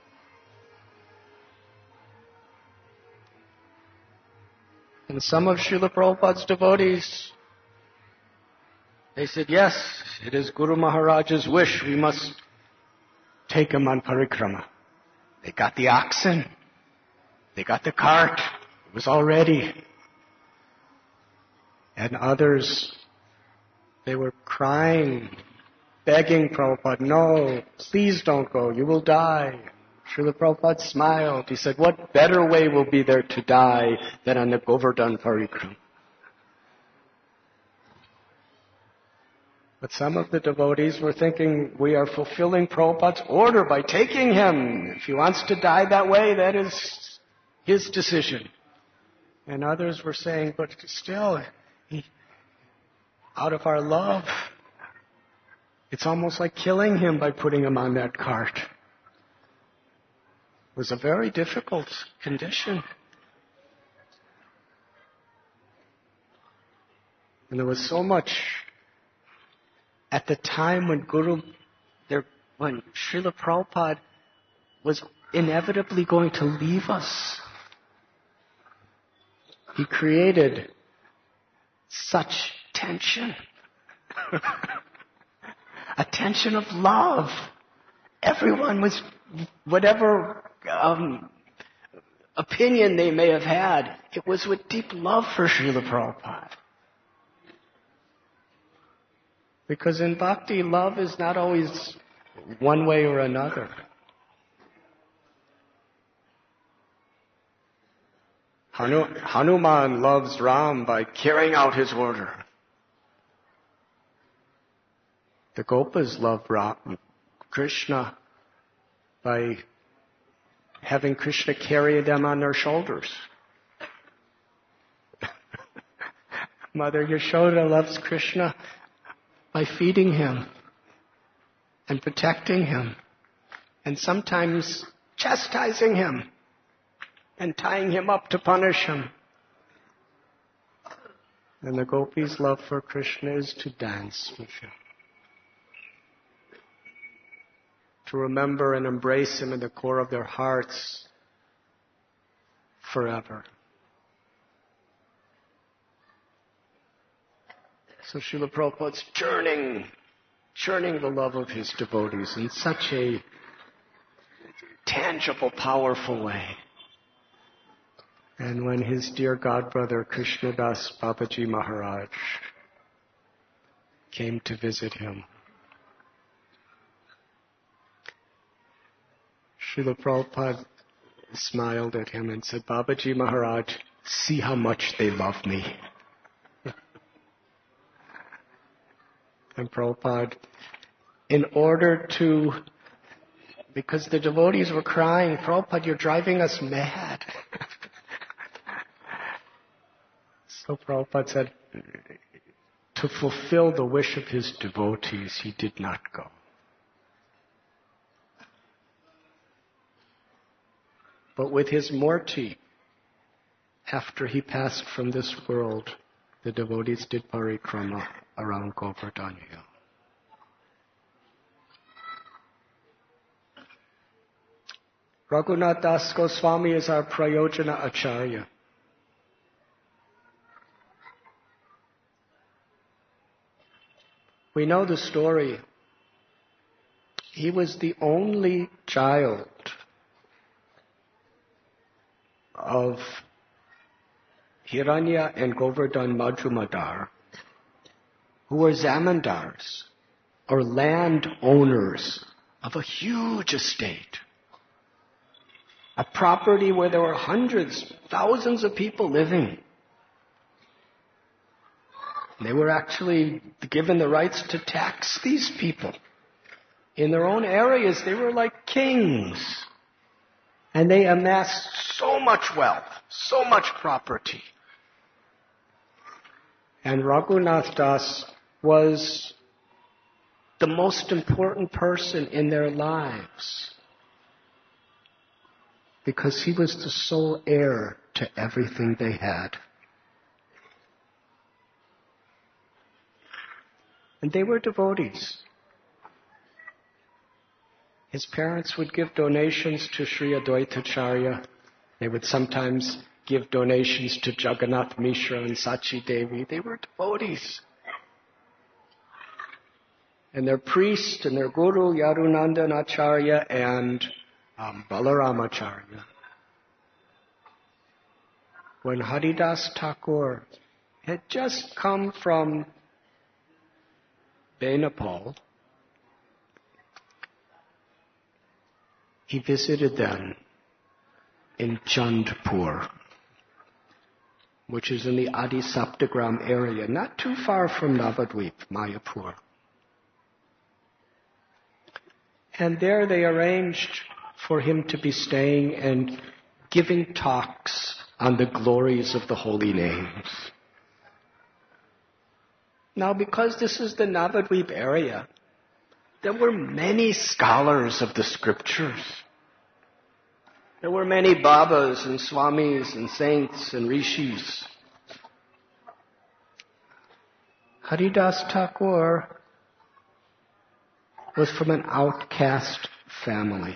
And some of Srila Prabhupada's devotees, they said, "Yes, it is Guru Maharaj's wish. We must take him on Parikrama." They got the oxen. They got the cart. It was all ready. And others, they were crying, begging Prabhupada, "No, please don't go. You will die." Srila Prabhupada smiled. He said, "What better way will be there to die than on the Govardhan Parikrama?" But some of the devotees were thinking, we are fulfilling Prabhupada's order by taking him. If he wants to die that way, that is his decision. And others were saying, but still, he, out of our love, it's almost like killing him by putting him on that cart. It was a very difficult condition. And there was so much at the time when Guru, there, when Srila Prabhupada was inevitably going to leave us. He created such tension. A tension of love. Everyone was, whatever um, opinion they may have had, it was with deep love for Srila Prabhupada. Because in bhakti, love is not always one way or another. Hanu- Hanuman loves Ram by carrying out his order. The Gopas love Ram, Krishna by having Krishna carry them on their shoulders. Mother Yashoda loves Krishna by feeding him and protecting him and sometimes chastising him and tying him up to punish him. And the gopis' love for Krishna is to dance with him, to remember and embrace him in the core of their hearts forever. So Srila Prabhupada's churning, churning the love of his devotees in such a tangible, powerful way. And when his dear godbrother Krishnadas Babaji Maharaj came to visit him, Srila Prabhupada smiled at him and said, Babaji Maharaj, see how much they love me. And Prabhupada, in order to, because the devotees were crying, Prabhupada, you're driving us mad. So Prabhupada said, to fulfill the wish of his devotees, he did not go. But with his Murti, after he passed from this world, the devotees did parikrama around Govardhan Hill. Raghunath Das Goswami is our Prayojana Acharya. We know the story. He was the only child of Hiranya and Govardhan Majumdar, who were zamindars, or landowners of a huge estate. A property where there were hundreds, thousands of people living. They were actually given the rights to tax these people. In their own areas, they were like kings. And they amassed so much wealth, so much property. And Raghunath Das was the most important person in their lives because he was the sole heir to everything they had. And they were devotees. His parents would give donations to Sri Advaitacharya. They would sometimes give donations to Jagannath Mishra and Sachi Devi. They were devotees. And their priest and their guru, Yadunandan Acharya and um, Balaramacharya. When Haridas Thakur had just come from Benapal, he visited them in Chandpur, which is in the Adi Saptagram area, not too far from Navadvip, Mayapur. And there they arranged for him to be staying and giving talks on the glories of the holy names. Now, because this is the Navadvip area, there were many scholars of the scriptures. There were many Babas and Swamis and saints and rishis. Haridas Thakur was from an outcast family.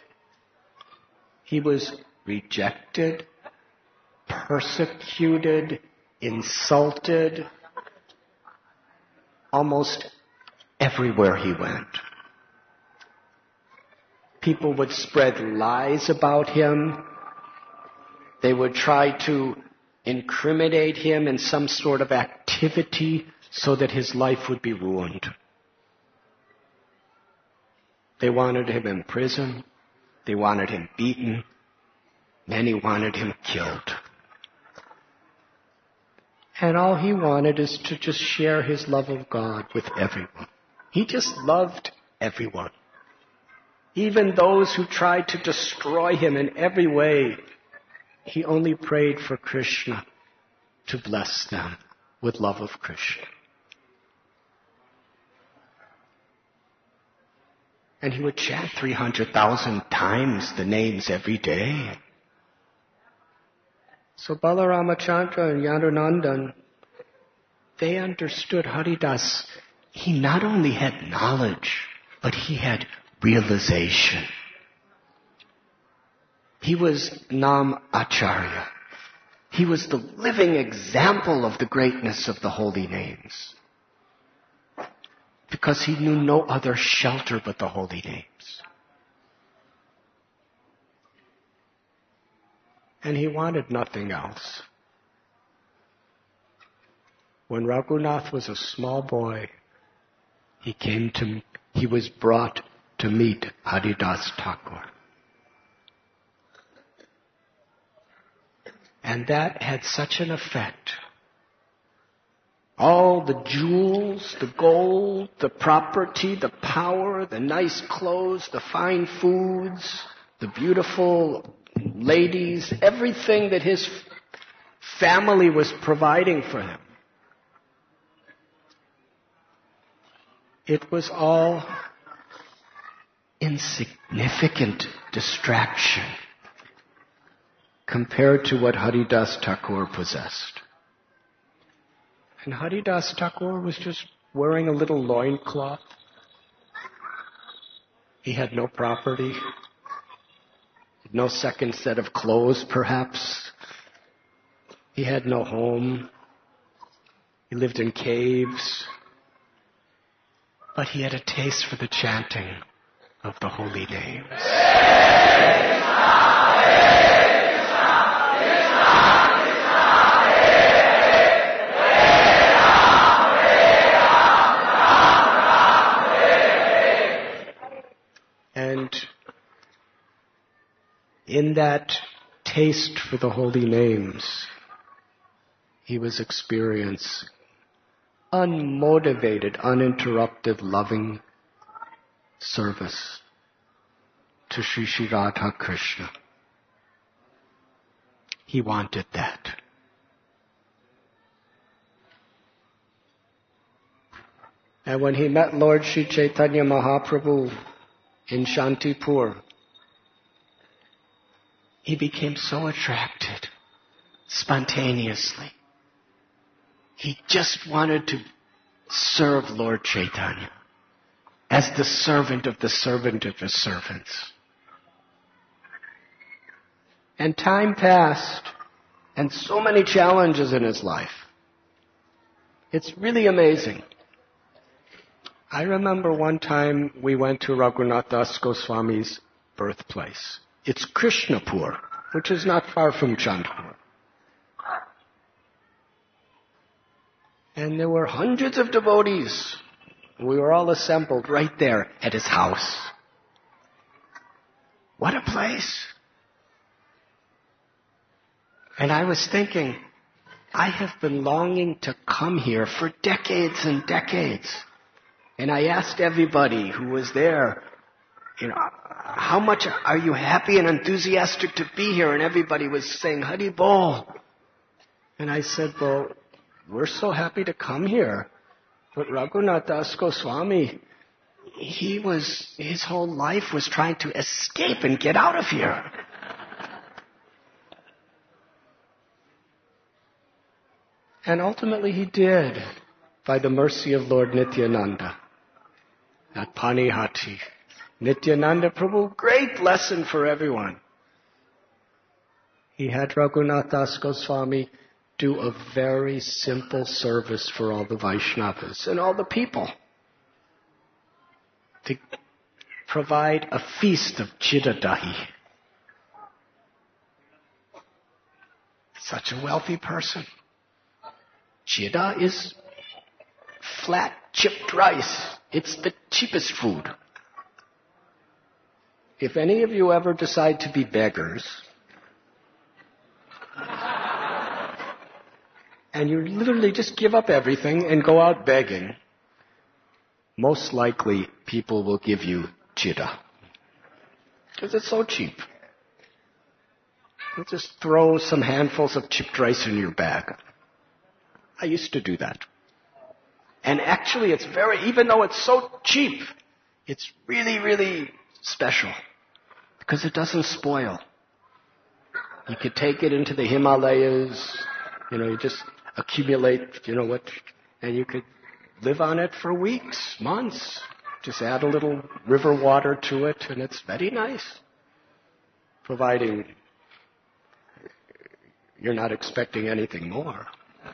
He was rejected, persecuted, insulted, almost everywhere he went. People would spread lies about him. They would try to incriminate him in some sort of activity so that his life would be ruined. They wanted him in prison. They wanted him beaten. Many wanted him killed. And all he wanted is to just share his love of God with everyone. He just loved everyone. Even those who tried to destroy him in every way, he only prayed for Krishna to bless them with love of Krishna. And he would chant three hundred thousand times the names every day. So Balaramachandra and Yadunandan, they understood Haridas. He not only had knowledge, but he had realization. He was Nam Acharya. He was the living example of the greatness of the holy names. Because he knew no other shelter but the holy names. And he wanted nothing else. When Raghunath was a small boy, he came to, he was brought to meet Haridas Thakur. And that had such an effect. All the jewels, the gold, the property, the power, the nice clothes, the fine foods, the beautiful ladies, everything that his family was providing for him. It was all insignificant distraction compared to what Haridas Thakur possessed. And Haridas Thakur was just wearing a little loincloth. He had no property, no second set of clothes perhaps. He had no home. He lived in caves. But he had a taste for the chanting of the holy names. And in that taste for the holy names, he was experiencing unmotivated, uninterrupted, loving service to Sri Sri Radha Krishna. He wanted that. And when he met Lord Sri Chaitanya Mahaprabhu in Shantipur, he became so attracted, spontaneously. He just wanted to serve Lord Chaitanya as the servant of the servant of his servants. And time passed, and so many challenges in his life. It's really amazing. I remember one time we went to Raghunath Das Goswami's birthplace. It's Krishnapur, which is not far from Chandpur. And there were hundreds of devotees. We were all assembled right there at his house. What a place. And I was thinking, I have been longing to come here for decades and decades. And I asked everybody who was there, you know, how much are you happy and enthusiastic to be here? And everybody was saying, Hari Bol. And I said, well, we're so happy to come here. But Raghunath Das Goswami, he was, his whole life was trying to escape and get out of here. And ultimately he did, by the mercy of Lord Nityananda at Panihati. Nityananda Prabhu, great lesson for everyone. He had Raghunath Das Goswami do a very simple service for all the Vaishnavas and all the people. To provide a feast of Chidadahi. such a wealthy person. Chida is flat chipped rice. It's the cheapest food. If any of you ever decide to be beggars, and you literally just give up everything and go out begging, most likely people will give you chida. Because it's so cheap. They'll just throw some handfuls of chipped rice in your bag. I used to do that. And actually it's very, even though it's so cheap, it's really, really special. Because it doesn't spoil. You could take it into the Himalayas, you know, you just accumulate, you know what, and you could live on it for weeks, months. Just add a little river water to it, and it's very nice. Providing you're not expecting anything more.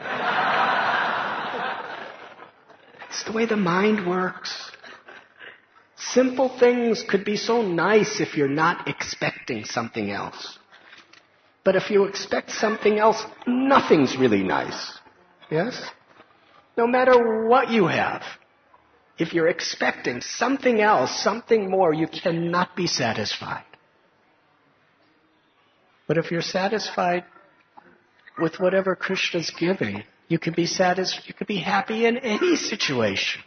It's the way the mind works. Simple things could be so nice if you're not expecting something else. But if you expect something else, nothing's really nice. Yes? No matter what you have, if you're expecting something else, something more, you cannot be satisfied. But if you're satisfied with whatever Krishna's giving, you can be satisfied, you can be happy in any situation.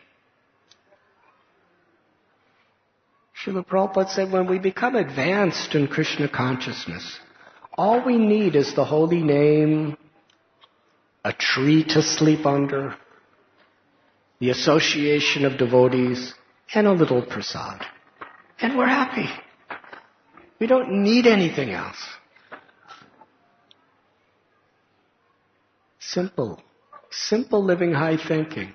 Srila Prabhupada said when we become advanced in Krishna consciousness, all we need is the holy name, a tree to sleep under, the association of devotees, and a little prasad. And we're happy. We don't need anything else. Simple. Simple living, high thinking.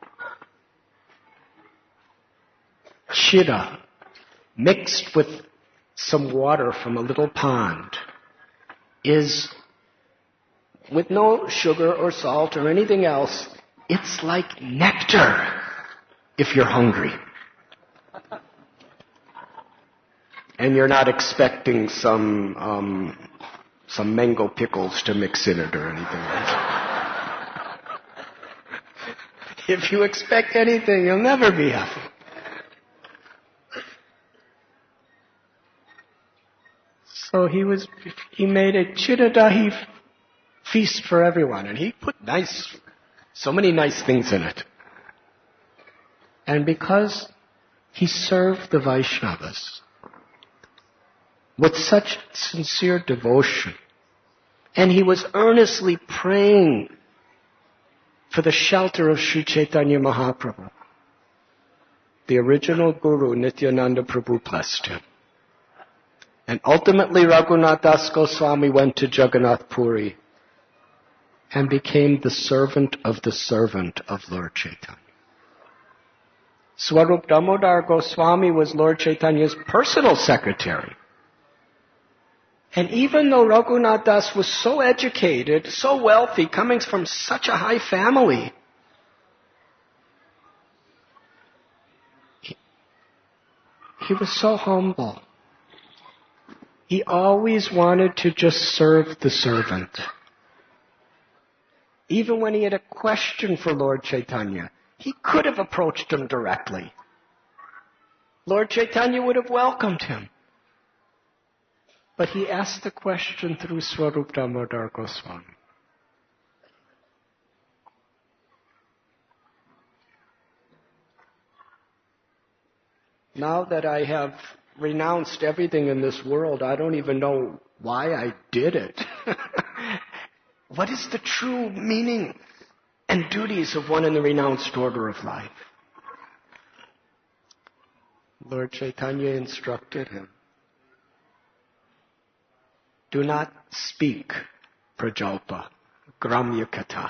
Chida, mixed with some water from a little pond, is, with no sugar or salt or anything else, it's like nectar if you're hungry. And you're not expecting some um, some mango pickles to mix in it or anything like that. If you expect anything, you'll never be happy. So he was, he made a Chidadahi feast for everyone, and he put nice, so many nice things in it. And because he served the Vaishnavas with such sincere devotion, and he was earnestly praying for the shelter of Sri Chaitanya Mahaprabhu, the original Guru, Nityananda Prabhu, blessed him. And ultimately Raghunath Das Goswami went to Jagannath Puri and became the servant of the servant of Lord Chaitanya. Swarup Damodar Goswami was Lord Chaitanya's personal secretary. And even though Raghunath Das was so educated, so wealthy, coming from such a high family, he, he was so humble. He always wanted to just serve the servant. Even when he had a question for Lord Chaitanya, he could have approached him directly. Lord Chaitanya would have welcomed him. But he asked the question through Swarup Damodar Goswami. Now that I have renounced everything in this world, I don't even know why I did it. What is the true meaning and duties of one in the renounced order of life? Lord Chaitanya instructed him. Do not speak prajalpa, gramya katha.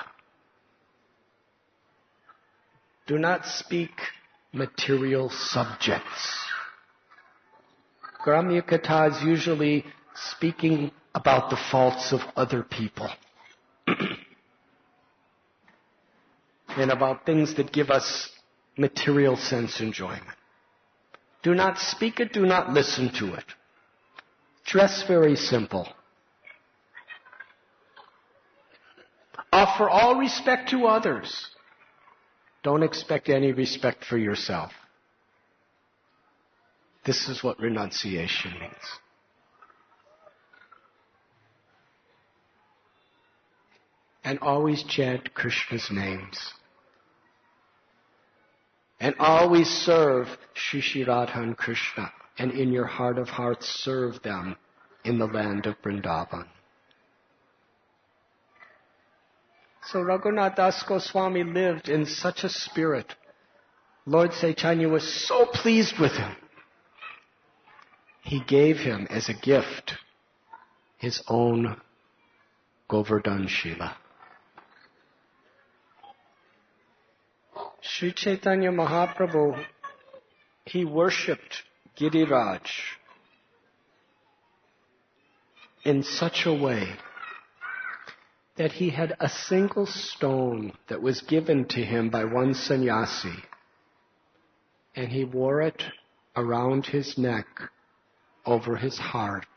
Do not speak material subjects. Gramya katha is usually speaking about the faults of other people and about things that give us material sense enjoyment. Do not speak it, do not listen to it. Dress very simple. offer all respect to others. Don't expect any respect for yourself. This is what renunciation means. And always chant Krishna's names. And always serve Shri Shri Radha and Krishna. And in your heart of hearts, serve them in the land of Vrindavan. So Raghunath Das Goswami lived in such a spirit. Lord Chaitanya was so pleased with him. He gave him as a gift his own Govardhan Shila. Sri Chaitanya Mahaprabhu, he worshipped Giriraj in such a way that he had a single stone that was given to him by one sannyasi, and he wore it around his neck over his heart.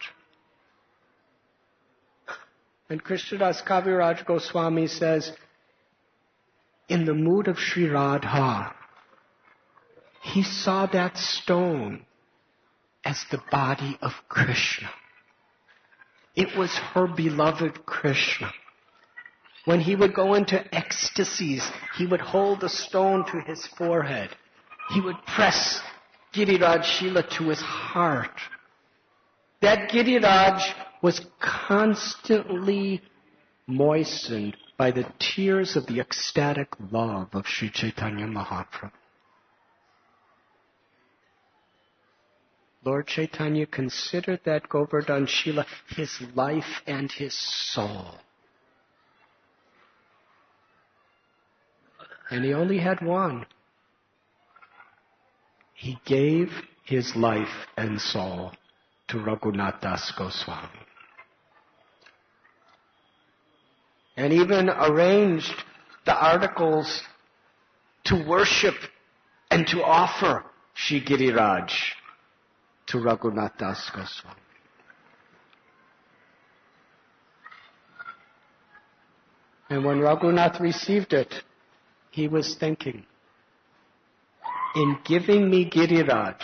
And Krishnadas Kaviraj Goswami says, in the mood of Sri Radha, he saw that stone as the body of Krishna. It was her beloved Krishna. When he would go into ecstasies, he would hold the stone to his forehead. He would press Giriraj Shila to his heart. That Giriraj was constantly moistened by the tears of the ecstatic love of Sri Chaitanya Mahaprabhu. Lord Chaitanya considered that Govardhan Shila his life and his soul. And he only had one. He gave his life and soul to Raghunath Das Goswami. And even arranged the articles to worship and to offer Shri Giriraj to Raghunath Das Goswami. And when Raghunath received it, he was thinking, in giving me Giriraj,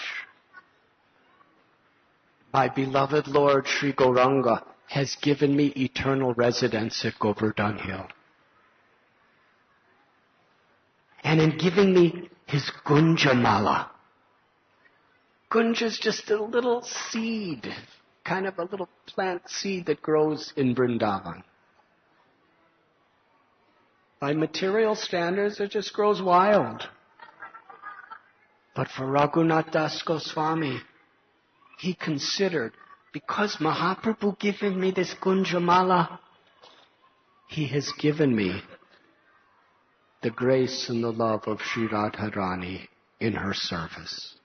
my beloved Lord Sri Gauranga has given me eternal residence at Govardhan Hill. And in giving me his Gunjamala, Gunja is just a little seed, kind of a little plant seed that grows in Vrindavan. By material standards, it just grows wild. But for Raghunath Das Goswami, he considered, because Mahaprabhu given me this Gunjamala, he has given me the grace and the love of Sri Radharani in her service.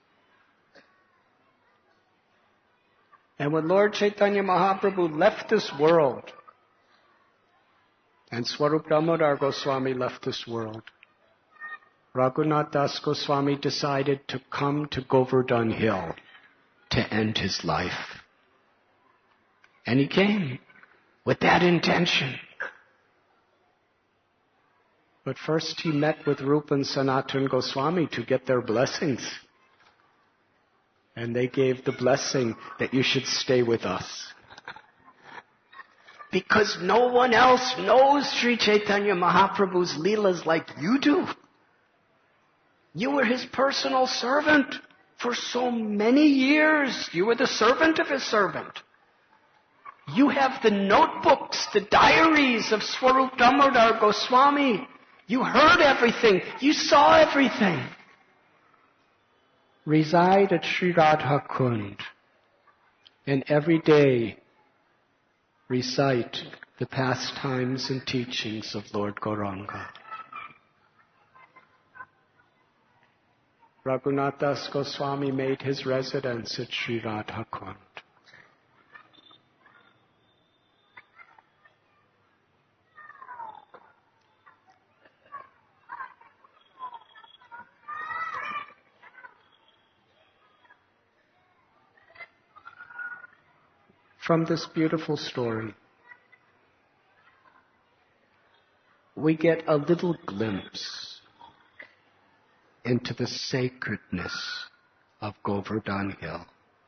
And when Lord Chaitanya Mahaprabhu left this world, and Swarup Damodar Goswami left this world, Raghunath Das Goswami decided to come to Govardhan Hill to end his life. And he came with that intention. But first he met with Rupa and Sanatan Goswami to get their blessings. And they gave the blessing that you should stay with us. Because no one else knows Sri Chaitanya Mahaprabhu's Leelas like you do. You were his personal servant for so many years. You were the servant of his servant. You have the notebooks, the diaries of Swarup Damodar Goswami. You heard everything. You saw everything. Reside at Sri Radha Kund, and every day recite the pastimes and teachings of Lord Gauranga. Raghunath Das Goswami made his residence at Sri Radha Kund. From this beautiful story, we get a little glimpse into the sacredness of Govardhan Hill.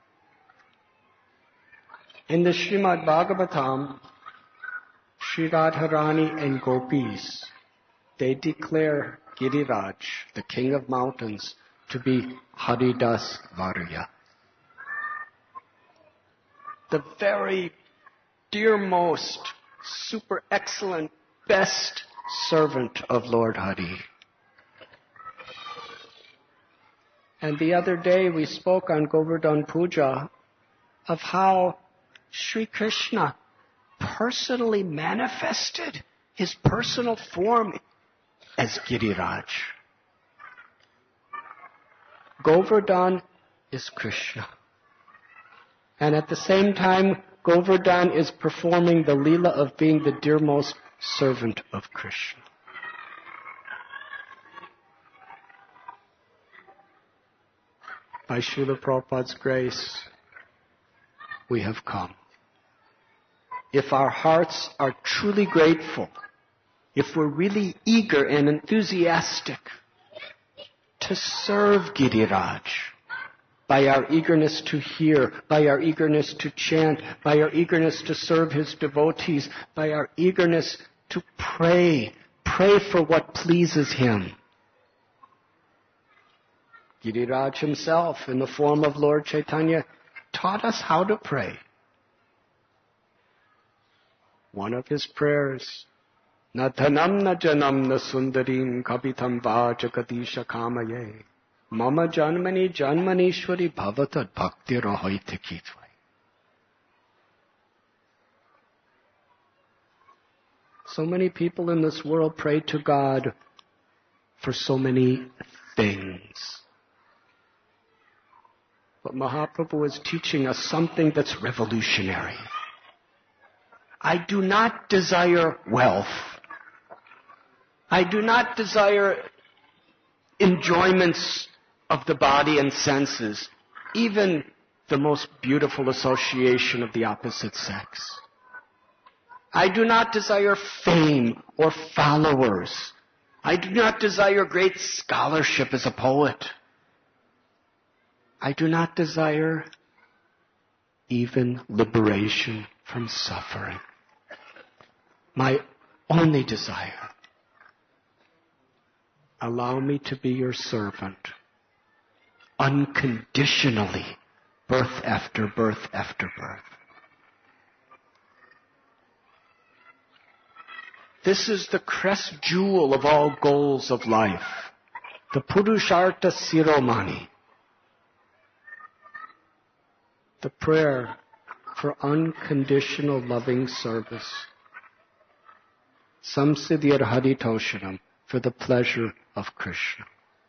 In the Srimad Bhagavatam, Sri Radharani and Gopis, they declare Giriraj, the king of mountains, to be Haridas Varya. The very dearmost, super excellent, best servant of Lord Hari. And the other day we spoke on Govardhan Puja of how Sri Krishna personally manifested his personal form as Giriraj. Govardhan is Krishna. And at the same time, Govardhan is performing the Leela of being the dearmost servant of Krishna. By Srila Prabhupada's grace, we have come. If our hearts are truly grateful, if we're really eager and enthusiastic to serve Giriraj, by our eagerness to hear, by our eagerness to chant, by our eagerness to serve his devotees, by our eagerness to pray, pray for what pleases him. Giriraj himself, in the form of Lord Chaitanya, taught us how to pray. One of his prayers, Na dhanam na janam na sundarim kapitam vajakadisha kamaye mama janmani janmanishwari bhavatad bhakti rahaite kitvai. So many people in this world pray to God for so many things. But Mahaprabhu is teaching us something that's revolutionary. I do not desire wealth. I do not desire enjoyments of the body and senses, even the most beautiful association of the opposite sex. I do not desire fame or followers. I do not desire great scholarship as a poet. I do not desire even liberation from suffering. My only desire, allow me to be your servant, unconditionally, birth after birth after birth. This is the crest jewel of all goals of life, the Purushartha Siromani, the prayer for unconditional loving service. Samsiddhir Haritoshanam, for the pleasure of Krishna.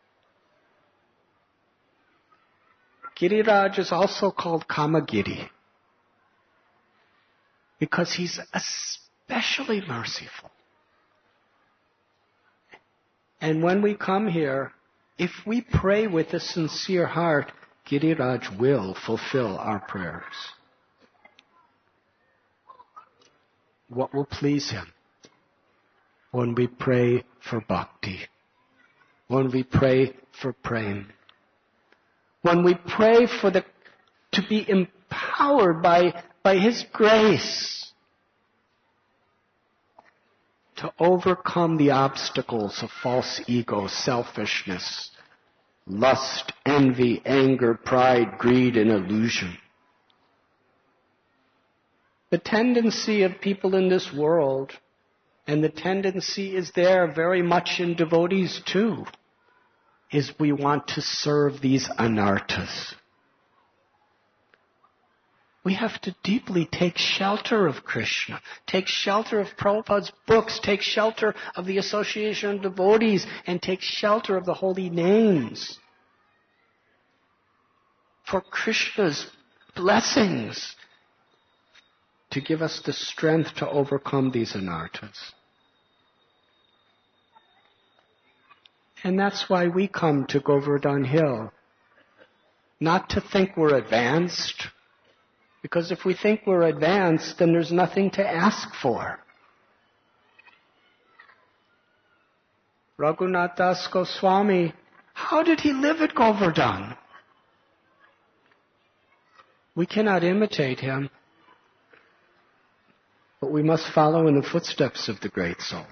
Giriraj is also called Kamagiri because he's especially merciful. And when we come here, if we pray with a sincere heart, Giriraj will fulfill our prayers. What will please him? When we pray for bhakti, when we pray for prema, when we pray for the to be empowered by, by his grace to overcome the obstacles of false ego, selfishness, lust, envy, anger, pride, greed, and illusion. The tendency of people in this world, and the tendency is there very much in devotees too, is we want to serve these anarthas. We have to deeply take shelter of Krishna, take shelter of Prabhupada's books, take shelter of the association of devotees, and take shelter of the holy names for Krishna's blessings to give us the strength to overcome these anarthas. And that's why we come to Govardhan Hill. Not to think we're advanced, because if we think we're advanced, then there's nothing to ask for. Raghunath Das Goswami, how did he live at Govardhan? We cannot imitate him, but we must follow in the footsteps of the great souls.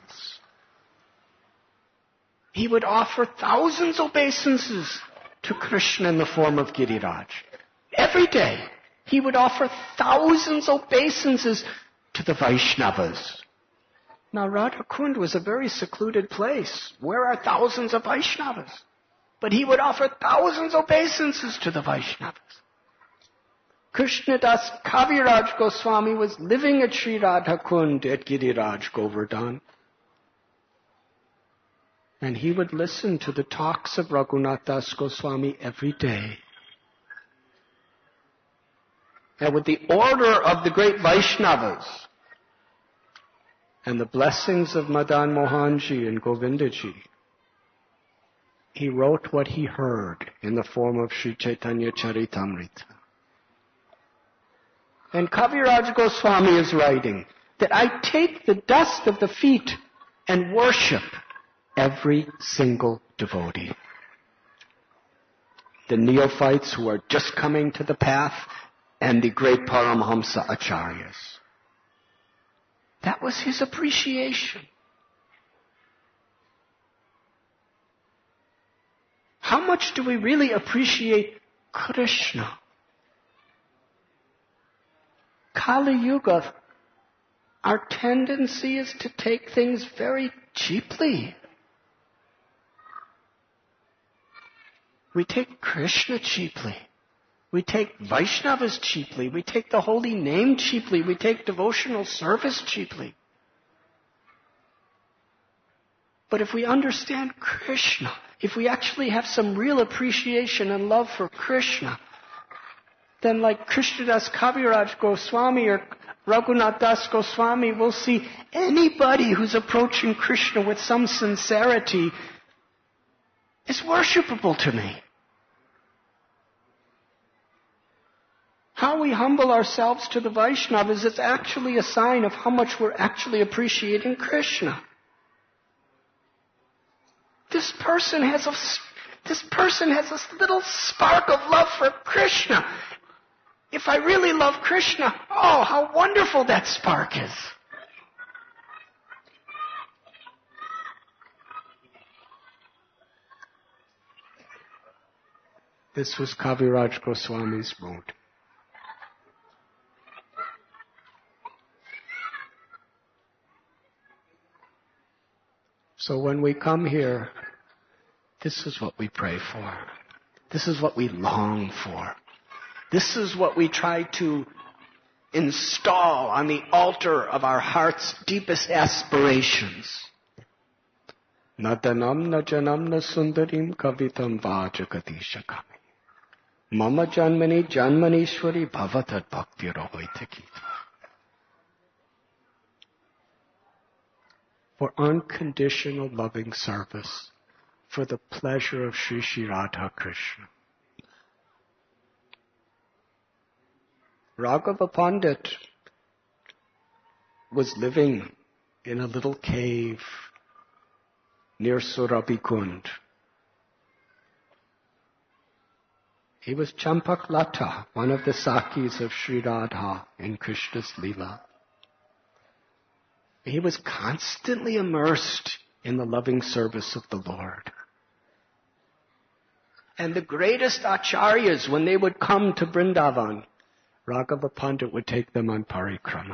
He would offer thousands of obeisances to Krishna in the form of Giriraj. Every day, he would offer thousands of obeisances to the Vaishnavas. Now, Radha Kund was a very secluded place. Where are thousands of Vaishnavas? But he would offer thousands of obeisances to the Vaishnavas. Krishnadas Kaviraj Goswami was living at Sri Radha Kund at Giriraj Govardhan. And he would listen to the talks of Raghunath Das Goswami every day. And with the order of the great Vaishnavas and the blessings of Madan Mohanji and Govindaji, he wrote what he heard in the form of Sri Chaitanya Charitamrita. And Kaviraj Goswami is writing that I take the dust of the feet and worship every single devotee. The neophytes who are just coming to the path and the great Paramhamsa Acharyas. That was his appreciation. How much do we really appreciate Krishna? Kali Yuga, our tendency is to take things very cheaply. We take Krishna cheaply. We take Vaishnavas cheaply. We take the holy name cheaply. We take devotional service cheaply. But if we understand Krishna, if we actually have some real appreciation and love for Krishna, then like Krishnadas Kaviraj Goswami or Raghunath Das Goswami, we'll see anybody who's approaching Krishna with some sincerity is worshipable to me. How we humble ourselves to the Vaishnavas is actually a sign of how much we're actually appreciating Krishna. This person has a, this person has this little spark of love for Krishna. If I really love Krishna, oh, how wonderful that spark is. This was Kaviraj Goswami's mood. So when we come here, this is what we pray for. This is what we long for. This is what we try to install on the altar of our heart's deepest aspirations. Nadanam na janam na sundarim kavitam vajagati shakami. Mama janmani janmanishwari bhavatat bhakti rohoitakita. For unconditional loving service, for the pleasure of Sri Sri Radha Krishna. Raghava Pandit was living in a little cave near Surabhikund. He was Champak Lata, one of the Sakis of Sri Radha in Krishna's Leela. He was constantly immersed in the loving service of the Lord. And the greatest acharyas, when they would come to Vrindavan, Raghava Pandit would take them on parikrama.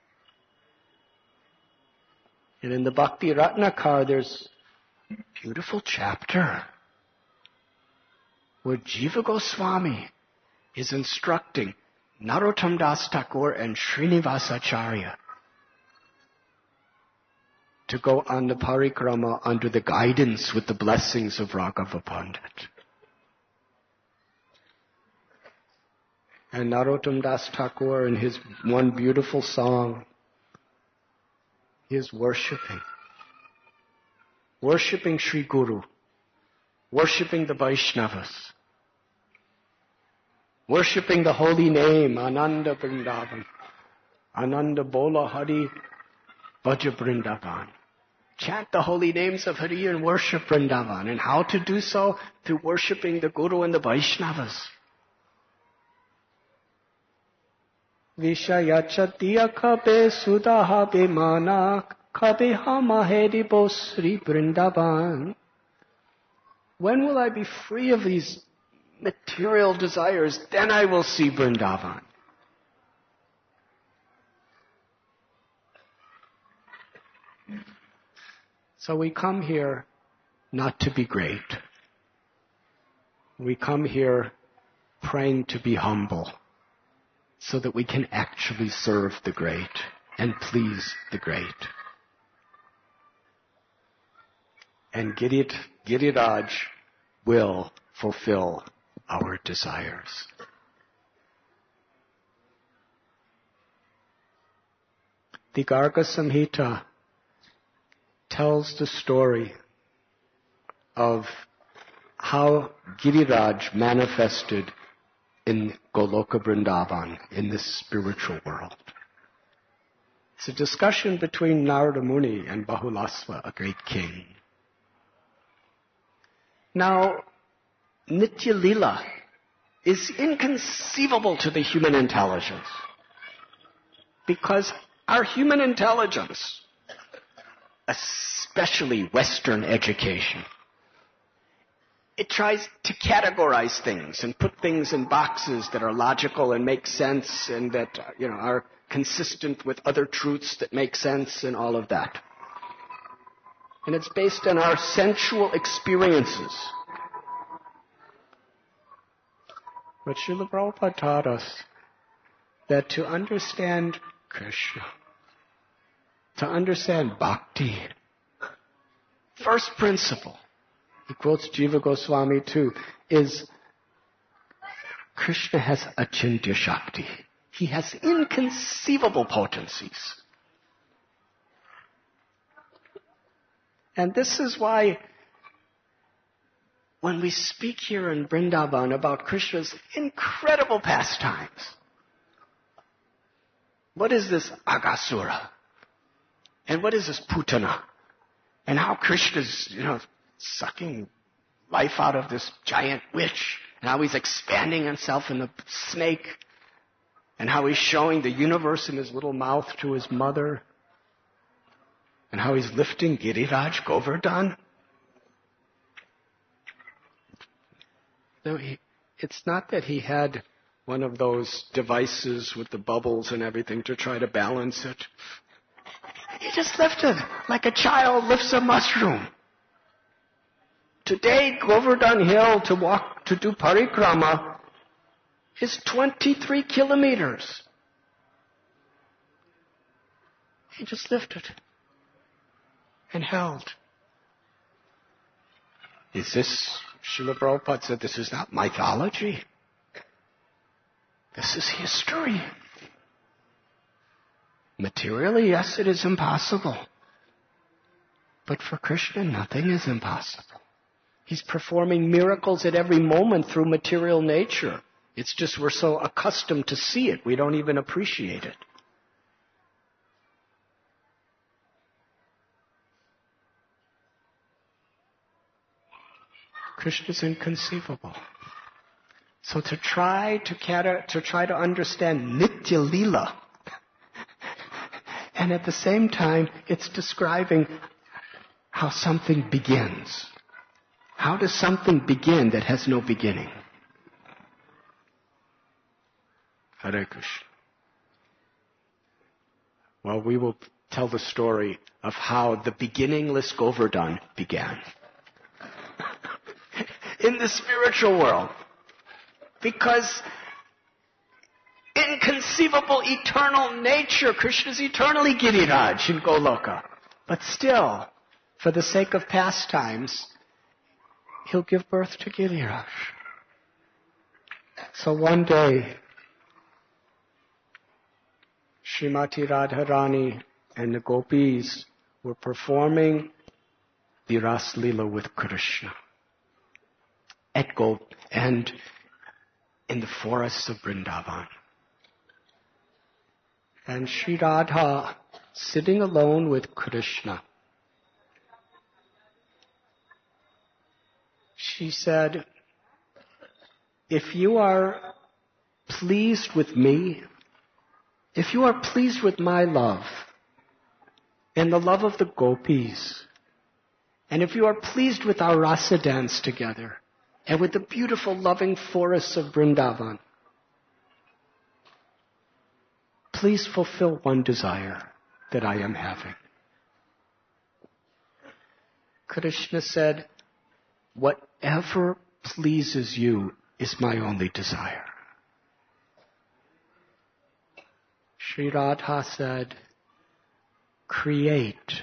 And in the Bhakti Ratnakar, there's a beautiful chapter where Jiva Goswami is instructing Narottam Das Thakur and Srinivas Acharya to go on the parikrama under the guidance with the blessings of Raghava Pandit. And Narottam Das Thakur, in his one beautiful song, he is worshipping. Worshipping Sri Guru. Worshipping the Vaishnavas. Worshipping the holy name, Ananda Vrindavan. Ananda Bola Hari Bhaja Vrindavan. chant the holy names of Hari and worship Vrindavan. And how to do so? Through worshipping the Guru and the Vaishnavas. Vishayachatiya khabe sudaha bimana khabe hamahedi bo Sri Vrindavan. When will I be free of these material desires? Then I will see Vrindavan. So we come here not to be great. We come here praying to be humble so that we can actually serve the great and please the great. And Girit, Giriraj will fulfill our desires. The Garga Samhita tells the story of how Giriraj manifested in Goloka Vrindavan, in this spiritual world. It's a discussion between Narada Muni and Bahulasva, a great king. Now, Nitya Lila is inconceivable to the human intelligence, because our human intelligence, especially Western education, it tries to categorize things and put things in boxes that are logical and make sense and that, you know, are consistent with other truths that make sense and all of that. And it's based on our sensual experiences. But Srila Prabhupada taught us that to understand Krishna, to understand bhakti, first principle, he quotes Jiva Goswami too, is Krishna has achintya shakti. He has inconceivable potencies. And this is why when we speak here in Vrindavan about Krishna's incredible pastimes, what is this Agasura? And what is this Putana? And how Krishna's, you know, sucking life out of this giant witch, and how he's expanding himself in the snake, and how he's showing the universe in his little mouth to his mother, and how he's lifting Giriraj Govardhan. No, he, it's not that he had one of those devices with the bubbles and everything to try to balance it. He just lifted like a child lifts a mushroom. Today, Govardhan Hill to walk, to do parikrama is twenty-three kilometers. He just lifted and held. Is this, Srila Prabhupada said, this is not mythology. This is history. Materially, yes, it is impossible. But for Krishna, nothing is impossible. He's performing miracles at every moment through material nature. It's just we're so accustomed to see it, we don't even appreciate it. Krishna's inconceivable. So to try to, cata- to try to understand Nitya Lila, and at the same time, it's describing how something begins. How does something begin that has no beginning? Hare Krishna. Well, we will tell the story of how the beginningless Govardhan began. In the spiritual world. Because inconceivable eternal nature, Krishna's eternally Giriraj in Goloka. But still, for the sake of pastimes, he'll give birth to Giriraj. So one day, Srimati Radharani and the gopis were performing the Ras Lila with Krishna at Gop and in the forests of Vrindavan. And Sri Radha, sitting alone with Krishna, she said, if you are pleased with me, if you are pleased with my love and the love of the gopis, and if you are pleased with our rasa dance together and with the beautiful loving forests of Vrindavan, please fulfill one desire that I am having. Krishna said, whatever pleases you is my only desire. Sri Radha said, create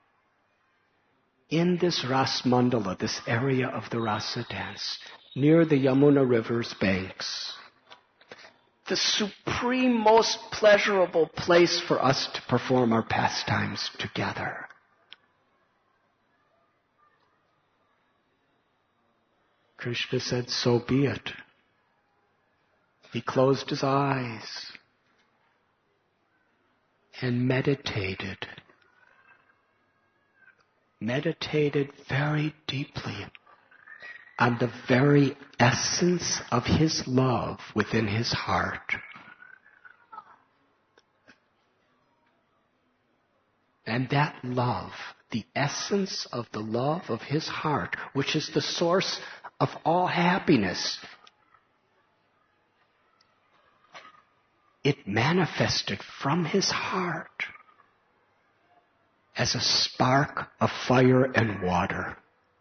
in this Ras Mandala, this area of the rasa dance, near the Yamuna River's banks, the supreme, most pleasurable place for us to perform our pastimes together. Krishna said, so be it. He closed his eyes and meditated. Meditated very deeply on the very essence of his love within his heart. And that love, the essence of the love of his heart, which is the source of all happiness, it manifested from his heart as a spark of fire and water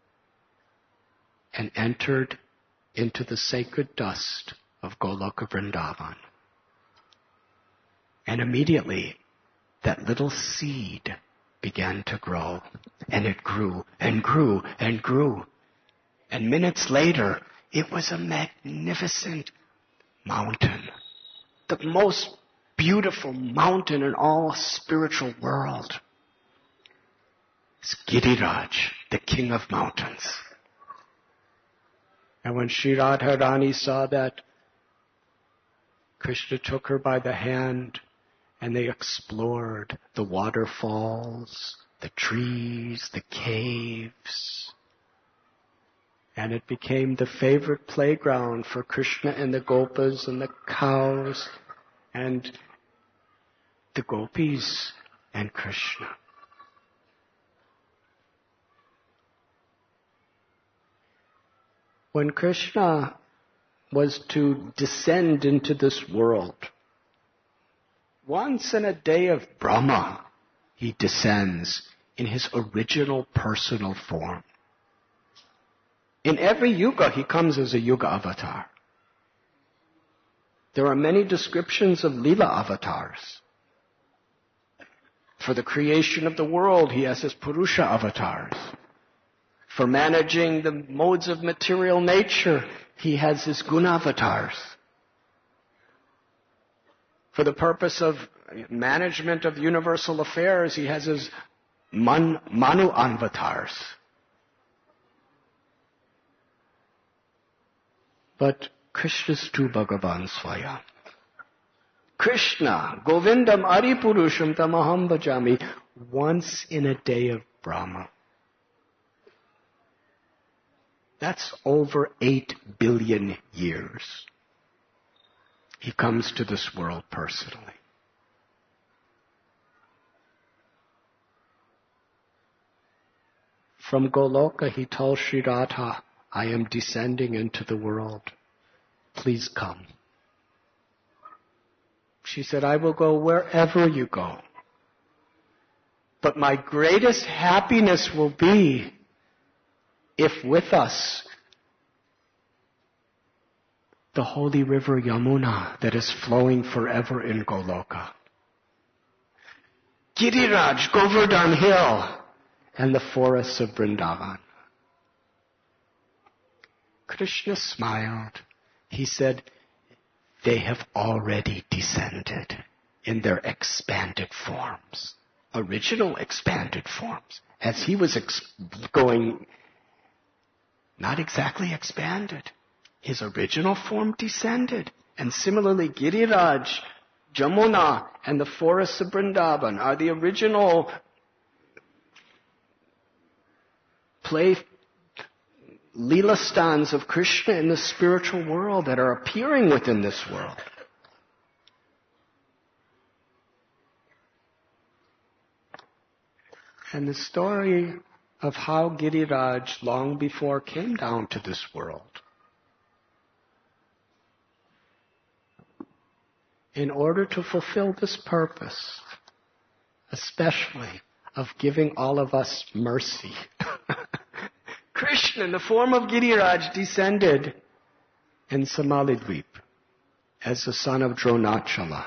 and entered into the sacred dust of Goloka Vrindavan. And immediately that little seed began to grow, and it grew and grew and grew. And minutes later, it was a magnificent mountain, the most beautiful mountain in all spiritual world. It's Giriraj, the king of mountains. And when Sri Radharani saw that, Krishna took her by the hand and they explored the waterfalls, the trees, the caves. And it became the favorite playground for Krishna and the gopas and the cows and the gopis and Krishna. When Krishna was to descend into this world, once in a day of Brahma, he descends in his original personal form. In every yuga, he comes as a yuga avatar. There are many descriptions of Leela avatars. For the creation of the world, he has his Purusha avatars. For managing the modes of material nature, he has his Guna avatars. For the purpose of management of universal affairs, he has his man, Manu avatars. But Krishna's tu Bhagavan Swaya. Krishna, Govindam Aripurusham Tamaham Bhajami, once in a day of Brahma. That's over eight billion years. He comes to this world personally. From Goloka, he told Sri Radha, I am descending into the world. Please come. She said, I will go wherever you go. But my greatest happiness will be if with us the holy river Yamuna that is flowing forever in Goloka, Giriraj, Govardhan Hill, and the forests of Vrindavan. Krishna smiled. He said, they have already descended in their expanded forms, original expanded forms, as he was ex- going, not exactly expanded. His original form descended. And similarly, Giriraj, Jamuna, and the forests of Vrindavan are the original play Leela stands of Krishna in the spiritual world that are appearing within this world. And the story of how Giriraj long before came down to this world. In order to fulfill this purpose, especially of giving all of us mercy. Krishna, in the form of Giriraj, descended in Samalidvip as the son of Dronachala.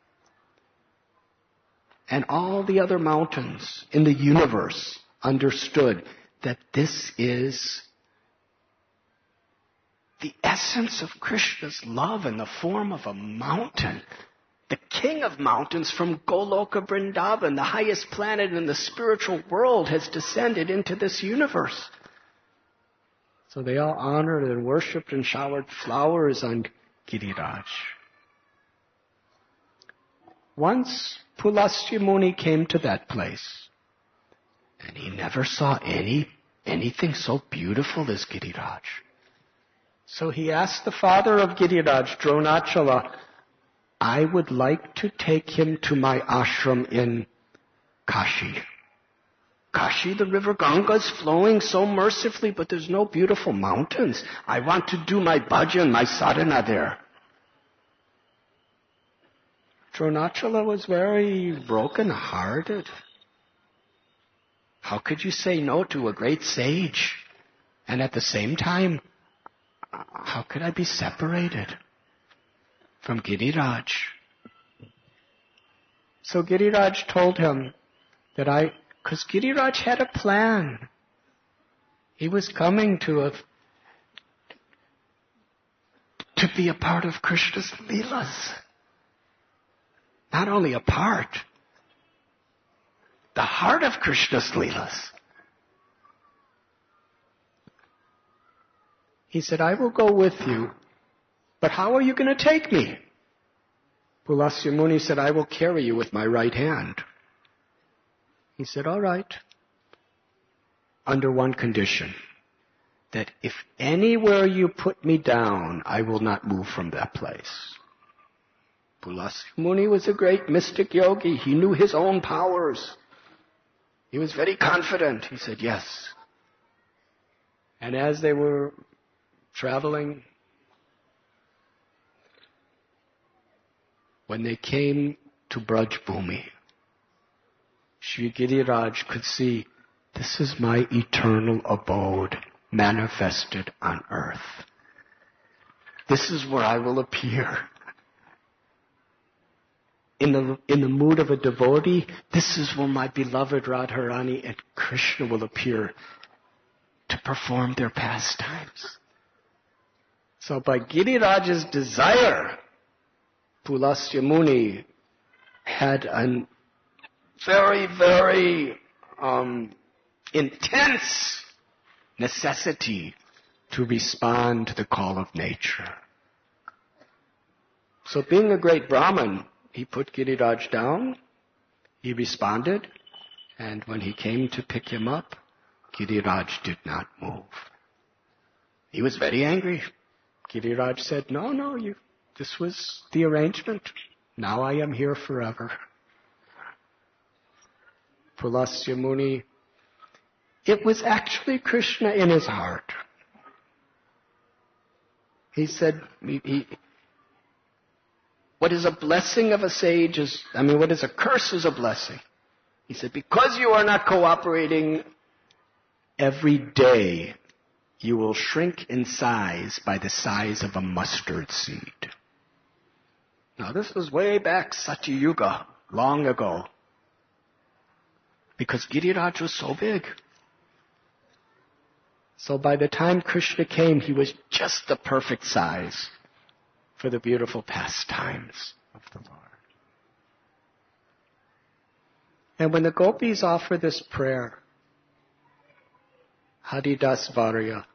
And all the other mountains in the universe understood that this is the essence of Krishna's love in the form of a mountain. The king of mountains from Goloka Vrindavan, the highest planet in the spiritual world, has descended into this universe. So they all honored and worshipped and showered flowers on Giriraj. Once Pulasya Muni came to that place, and he never saw any anything so beautiful as Giriraj. So he asked the father of Giriraj, Dronachala, I would like to take him to my ashram in Kashi. Kashi, the river Ganga is flowing so mercifully, but there's no beautiful mountains. I want to do my bhajan, my sadhana there. Dronachala was very broken-hearted. How could you say no to a great sage? And at the same time, how could I be separated from Giriraj? So Giriraj told him that I, because Giriraj had a plan. He was coming to a, to be a part of Krishna's Leelas. Not only a part, the heart of Krishna's Leelas. He said, I will go with you, but how are you going to take me? Pulasya Muni said, I will carry you with my right hand. He said, all right, under one condition, that if anywhere you put me down, I will not move from that place. Pulasya Muni was a great mystic yogi. He knew his own powers. He was very confident. He said, yes. And as they were traveling, when they came to Braj Bhumi, Shri Giriraj could see, this is my eternal abode manifested on earth. This is where I will appear. In the, in the mood of a devotee, this is where my beloved Radharani and Krishna will appear to perform their pastimes. So by Giriraj's desire, Pulasya Muni had a very, very um, intense necessity to respond to the call of nature. So being a great Brahmin, he put Giriraj down, he responded, and when he came to pick him up, Giriraj did not move. He was very angry. Giriraj said, no, no, you, this was the arrangement. Now I am here forever. Pulasya Muni, it was actually Krishna in his heart. He said, he, he, what is a blessing of a sage is, I mean, what is a curse is a blessing. He said, because you are not cooperating, every day you will shrink in size by the size of a mustard seed. Now this was way back Satya Yuga, long ago. Because Giriraj was so big. So by the time Krishna came, he was just the perfect size for the beautiful pastimes of the Lord. And when the gopis offer this prayer, Haridas Varya,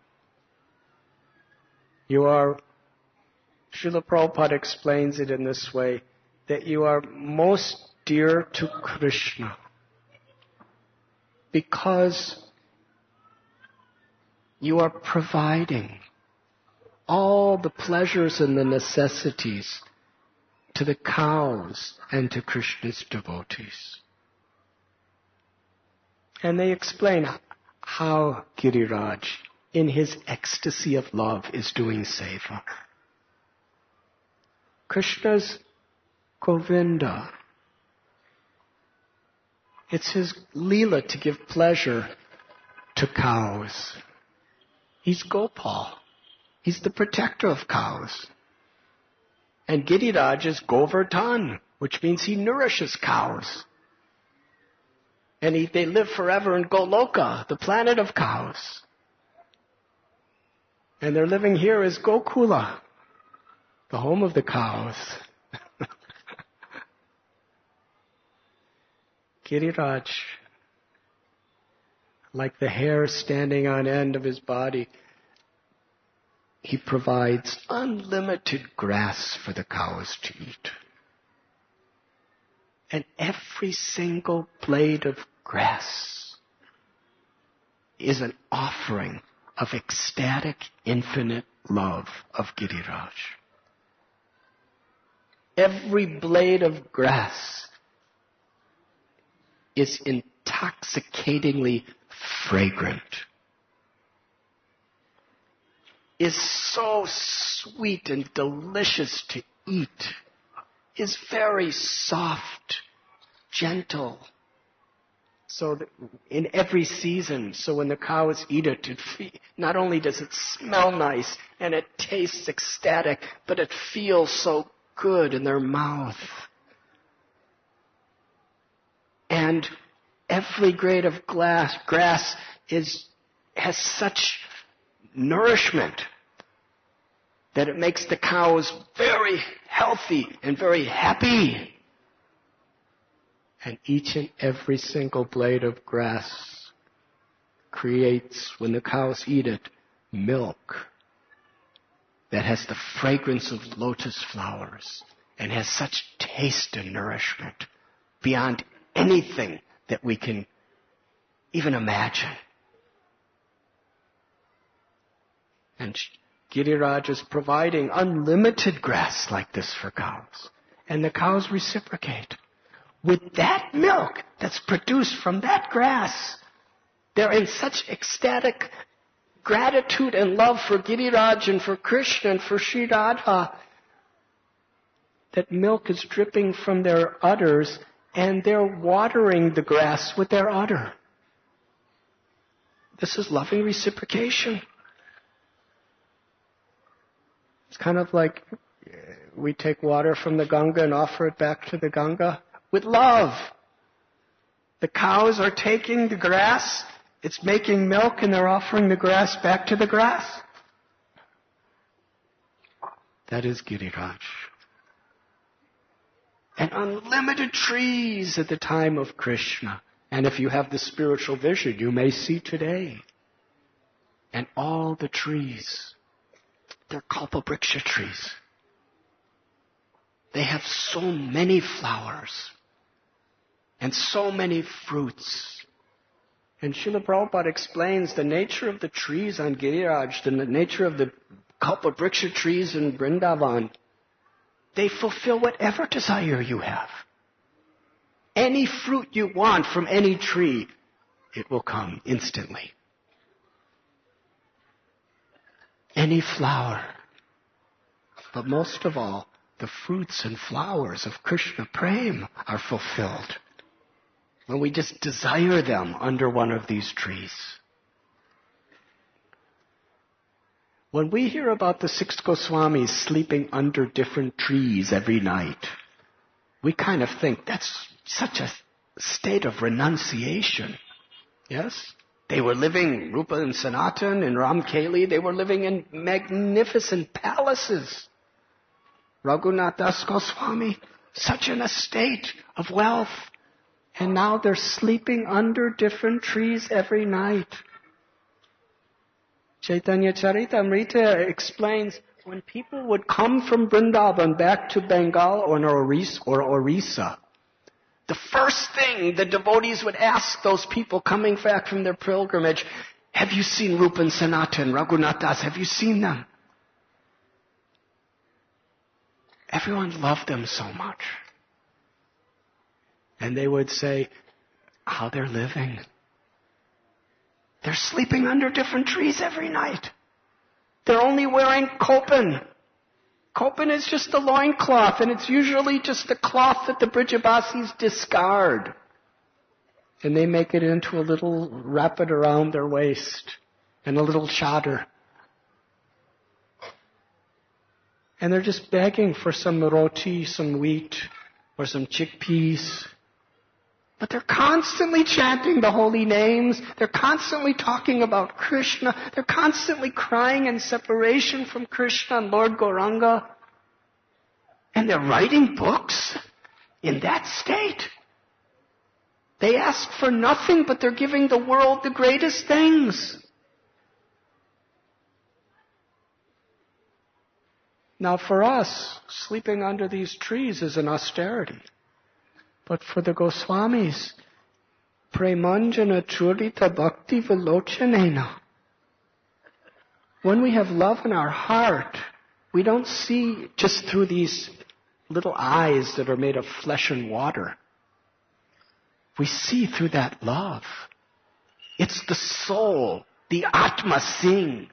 you are, Srila Prabhupada explains it in this way, that you are most dear to Krishna because You are providing all the pleasures and the necessities to the cows and to Krishna's devotees. And they explain how Giriraj, in his ecstasy of love, is doing seva. Krishna's Govinda. It's his Leela to give pleasure to cows. He's Gopal. He's the protector of cows. And Giriraj is Govardhan, which means he nourishes cows. And he, they live forever in Goloka, the planet of cows. And they're living here as Gokula, the home of the cows. Giriraj, like the hair standing on end of his body, he provides unlimited grass for the cows to eat. And every single blade of grass is an offering of ecstatic, infinite love of Giriraj. Every blade of grass is intoxicatingly fragrant, is so sweet and delicious to eat, is very soft, gentle. So that in every season, so when the cows eat it, it fe- not only does it smell nice and it tastes ecstatic, but it feels so good in their mouth. And every grade of glass, grass is, has such nourishment that it makes the cows very healthy and very happy. And each and every single blade of grass creates, when the cows eat it, milk that has the fragrance of lotus flowers and has such taste and nourishment beyond anything that we can even imagine. And Giriraj is providing unlimited grass like this for cows. And the cows reciprocate. With that milk that's produced from that grass, they're in such ecstatic gratitude and love for Giriraj and for Krishna and for Sri Radha that milk is dripping from their udders and they're watering the grass with their udder. This is loving reciprocation. It's kind of like we take water from the Ganga and offer it back to the Ganga with love. The cows are taking the grass, it's making milk, and they're offering the grass back to the grass. That is Giriraj. And unlimited trees at the time of Krishna. And if you have the spiritual vision, you may see today. And all the trees, they're Kalpavriksha trees. They have so many flowers and so many fruits. And Srila Prabhupada explains the nature of the trees on Giriraj, the nature of the Kalpavriksha trees in Vrindavan. They fulfill whatever desire you have. Any fruit you want from any tree, it will come instantly. Any flower. But most of all, the fruits and flowers of Krishna Prem are fulfilled when we just desire them under one of these trees. When we hear about the six Goswamis sleeping under different trees every night, we kind of think that's such a state of renunciation. Yes? They were living, Rupa and Sanatan and Ramkeli, they were living in magnificent palaces. Raghunath Das Goswami, such an estate of wealth. And now they're sleeping under different trees every night. Chaitanya Charitamrita explains, when people would come from Vrindavan back to Bengal or Orissa, or Orissa, the first thing the devotees would ask those people coming back from their pilgrimage, Have you seen Rupa and Sanatan, Raghunath Das? Have you seen them? Everyone loved them so much. And they would say how they're living. They're sleeping under different trees every night. They're only wearing kopan. Kopan is just a loincloth, and it's usually just a cloth that the Brijabasis discard. And they make it into a little, wrap it around their waist, and a little chadar. And they're just begging for some roti, some wheat, or some chickpeas. But they're constantly chanting the holy names. They're constantly talking about Krishna. They're constantly crying in separation from Krishna and Lord Gauranga. And they're writing books in that state. They ask for nothing, but they're giving the world the greatest things. Now for us, sleeping under these trees is an austerity. But for the Goswamis, Premanjana Churita Bhakti Vilochanena. When we have love in our heart, we don't see just through these little eyes that are made of flesh and water. We see through that love. It's the soul, the Atma Singh.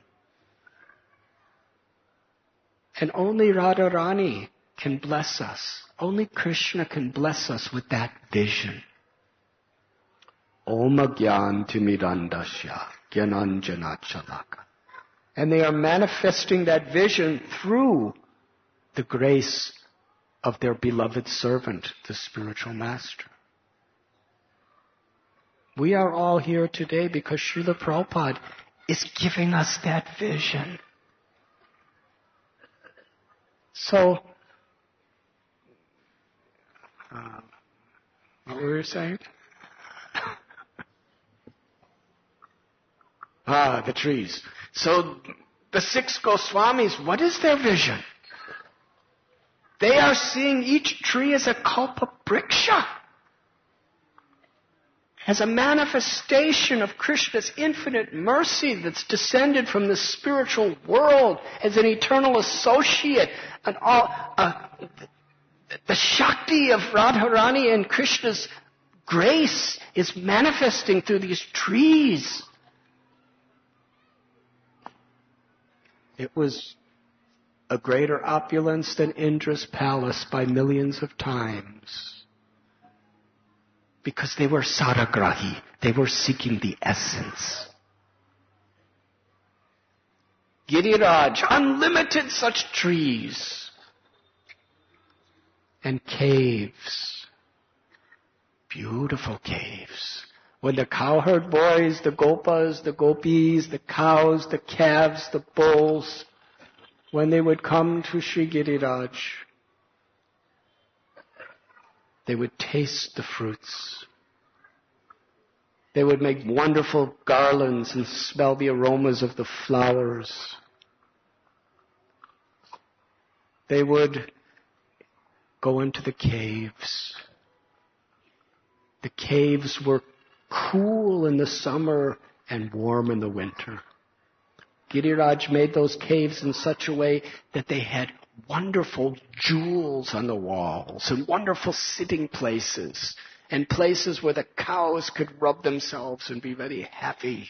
And only Radharani can bless us. Only Krishna can bless us with that vision. Om Gyanti Mirandasya Gyananjana Chalaka. And they are manifesting that vision through the grace of their beloved servant, the spiritual master. We are all here today because Srila Prabhupada is giving us that vision. So, uh, what were you saying? ah, the trees. So, the six Goswamis, what is their vision? They are seeing each tree as a kalpabriksha, as a manifestation of Krishna's infinite mercy that's descended from the spiritual world as an eternal associate. And all, uh, the Shakti of Radharani and Krishna's grace is manifesting through these trees. It was a greater opulence than Indra's palace by millions of times. Because they were saragrahi. They were seeking the essence. Giriraj, unlimited such trees. And caves. Beautiful caves. When the cowherd boys, the gopas, the gopis, the cows, the calves, the bulls, when they would come to Sri Giriraj, they would taste the fruits. They would make wonderful garlands and smell the aromas of the flowers. They would go into the caves. The caves were cool in the summer and warm in the winter. Giriraj made those caves in such a way that they had wonderful jewels on the walls and wonderful sitting places and places where the cows could rub themselves and be very happy.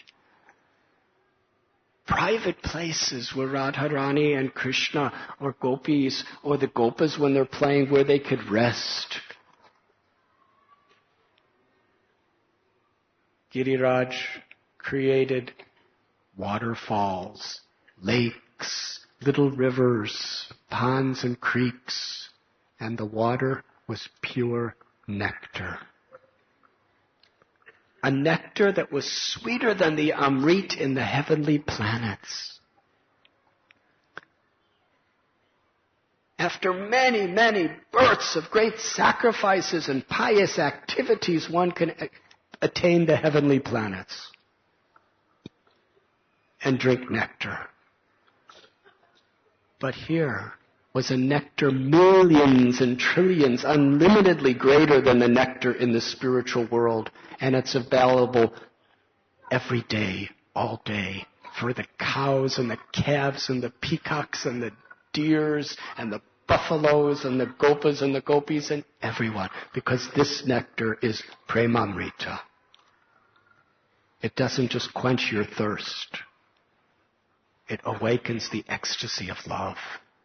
Private places where Radharani and Krishna or gopis or the gopas when they're playing where they could rest. Giriraj created waterfalls, lakes, little rivers, ponds and creeks, and the water was pure nectar. A nectar that was sweeter than the Amrit in the heavenly planets. After many, many births of great sacrifices and pious activities, one can attain the heavenly planets and drink nectar. But here was a nectar millions and trillions, unlimitedly greater than the nectar in the spiritual world, and it's available every day all day for the cows and the calves and the peacocks and the deers and the buffaloes and the gopas and the gopis and everyone, because this nectar is premamrita. It doesn't just quench your thirst. It awakens the ecstasy of love.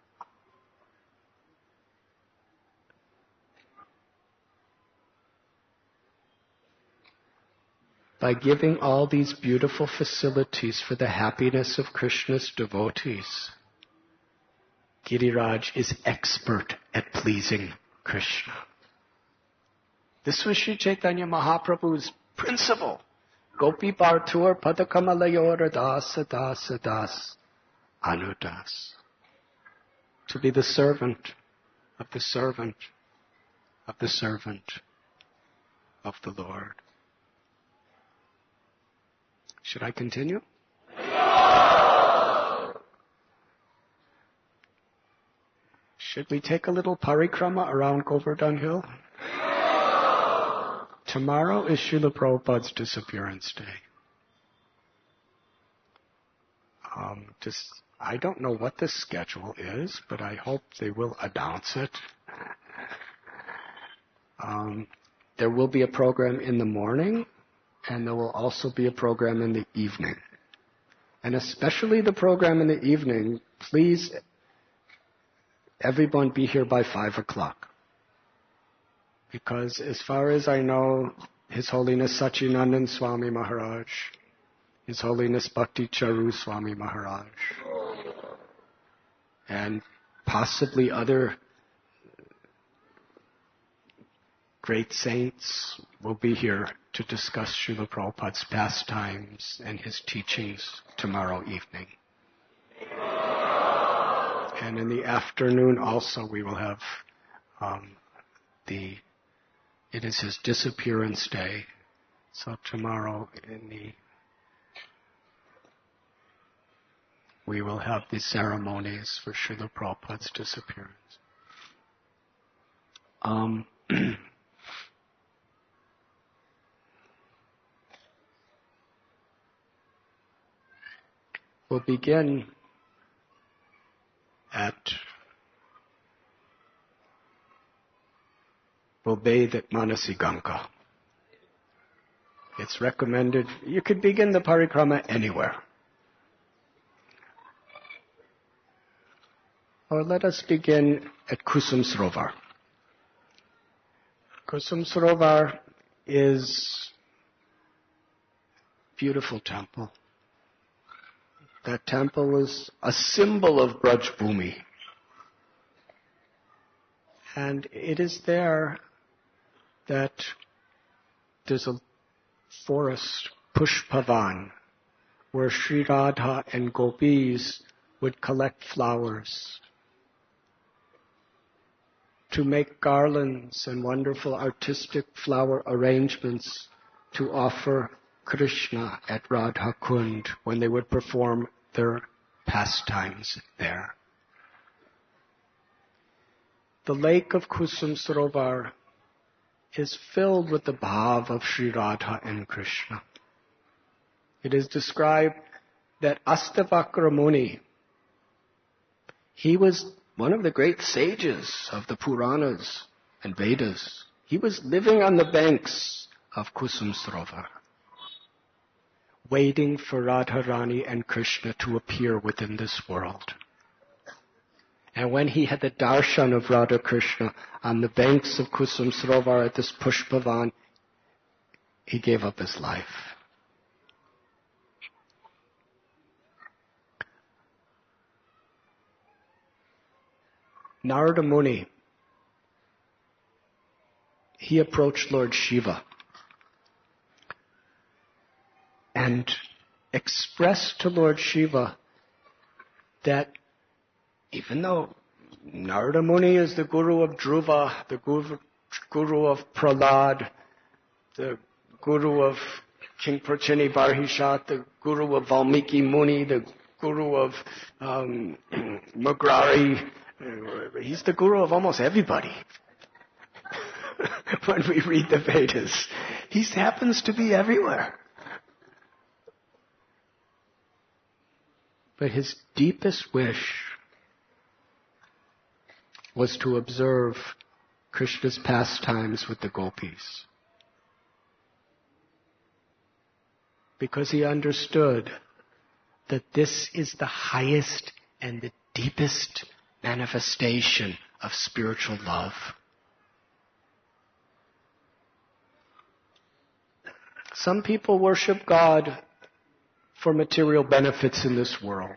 By giving all these beautiful facilities for the happiness of Krishna's devotees, Giriraj is expert at pleasing Krishna. This was Sri Chaitanya Mahaprabhu's principle. Gopi Bhartur Padakamalayora Dasa Dasa Das Anudas. To be the servant of the servant of the servant of the Lord. Should I continue? Should we take a little parikrama around Govardhan Hill? Tomorrow is Srila Prabhupada's disappearance day. Um, just, I don't know what the schedule is, but I hope they will announce it. Um, there will be a program in the morning, and there will also be a program in the evening. And especially the program in the evening, please, everyone be here by five o'clock. Because as far as I know, His Holiness Sachinandan Swami Maharaj, His Holiness Bhakti Charu Swami Maharaj, and possibly other great saints will be here to discuss Srila Prabhupada's pastimes and his teachings tomorrow evening. And in the afternoon also we will have um, the, it is his disappearance day, so tomorrow in the, we will have the ceremonies for Srila Prabhupada's disappearance. Um, we'll begin at, we'll bathe at Manasi Ganga. It's recommended, you could begin the parikrama anywhere. Or let us begin at Kusum Sarovar. Kusum Sarovar is a beautiful temple. That temple is a symbol of Braj Bhumi. And it is there that there's a forest, Pushpavan, where Sri Radha and gopis would collect flowers to make garlands and wonderful artistic flower arrangements to offer Krishna at Radha Kund when they would perform their pastimes there. The lake of Kusum Sarovar is filled with the bhav of Sri Radha and Krishna. It is described that Astavakra Muni, he was one of the great sages of the Puranas and Vedas. He was living on the banks of Kusum Sarovar, waiting for Radharani and Krishna to appear within this world. And when he had the darshan of Radha Krishna on the banks of Kusum Sarovar at this Pushpavan, he gave up his life. Narada Muni, he approached Lord Shiva and expressed to Lord Shiva that even though Narada Muni is the guru of Dhruva, the guru, guru of Prahlad, the guru of King Prachini Barhishat, the guru of Valmiki Muni, the guru of um, Magrari, he's the guru of almost everybody. When we read the Vedas, he happens to be everywhere. But his deepest wish was to observe Krishna's pastimes with the gopis. Because he understood that this is the highest and the deepest manifestation of spiritual love. Some people worship God for material benefits in this world.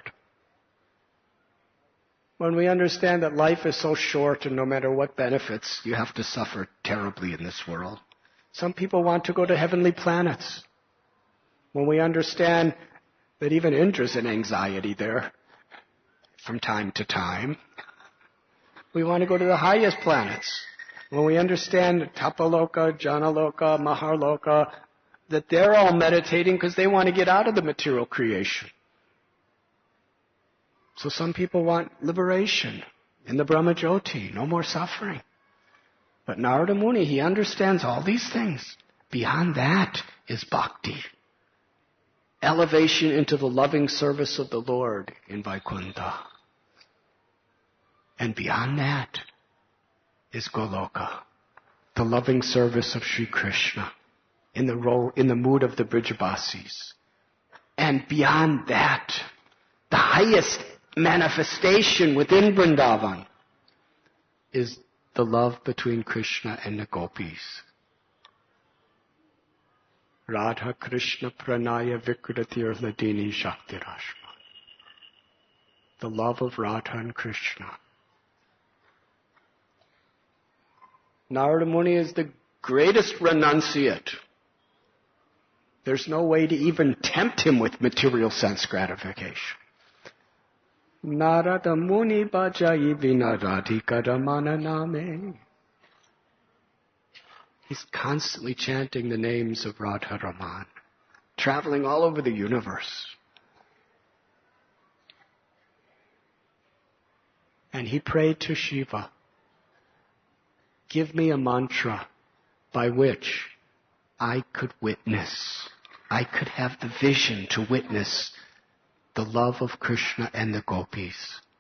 When we understand that life is so short and no matter what benefits, you have to suffer terribly in this world. Some people want to go to heavenly planets. When we understand that even Indra's in anxiety there from time to time, we want to go to the highest planets. When we understand Tapaloka, Janaloka, Maharloka, that they're all meditating because they want to get out of the material creation. So some people want liberation in the Brahmajyoti, no more suffering. But Narada Muni, he understands all these things. Beyond that is bhakti. Elevation into the loving service of the Lord in Vaikuntha. And beyond that is Goloka, the loving service of Sri Krishna in the role, in the mood of the Brijabasis. And beyond that, the highest manifestation within Vrindavan is the love between Krishna and the gopis. Radha Krishna Pranaya Vikratir Ladini Shaktirashma. The love of Radha and Krishna. Narada Muni is the greatest renunciate. There's no way to even tempt him with material sense gratification. Narada Muni Bhajayi Vinaradhika Ramana Name. He's constantly chanting the names of Radha Raman, traveling all over the universe. And he prayed to Shiva, give me a mantra by which I could witness, I could have the vision to witness the love of Krishna and the gopis.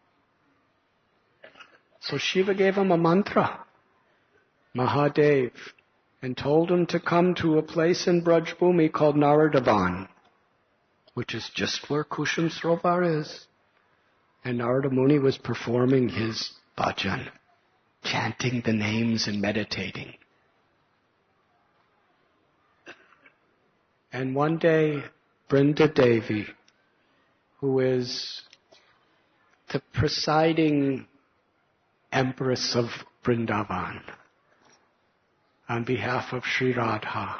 So Shiva gave him a mantra, Mahadev, and told him to come to a place in Braj Bhumi called Naradavan, which is just where Kushum Sarovar is. And Narada Muni was performing his bhajan, chanting the names and meditating. And one day, Brinda Devi, who is the presiding empress of Vrindavan, on behalf of Sri Radha,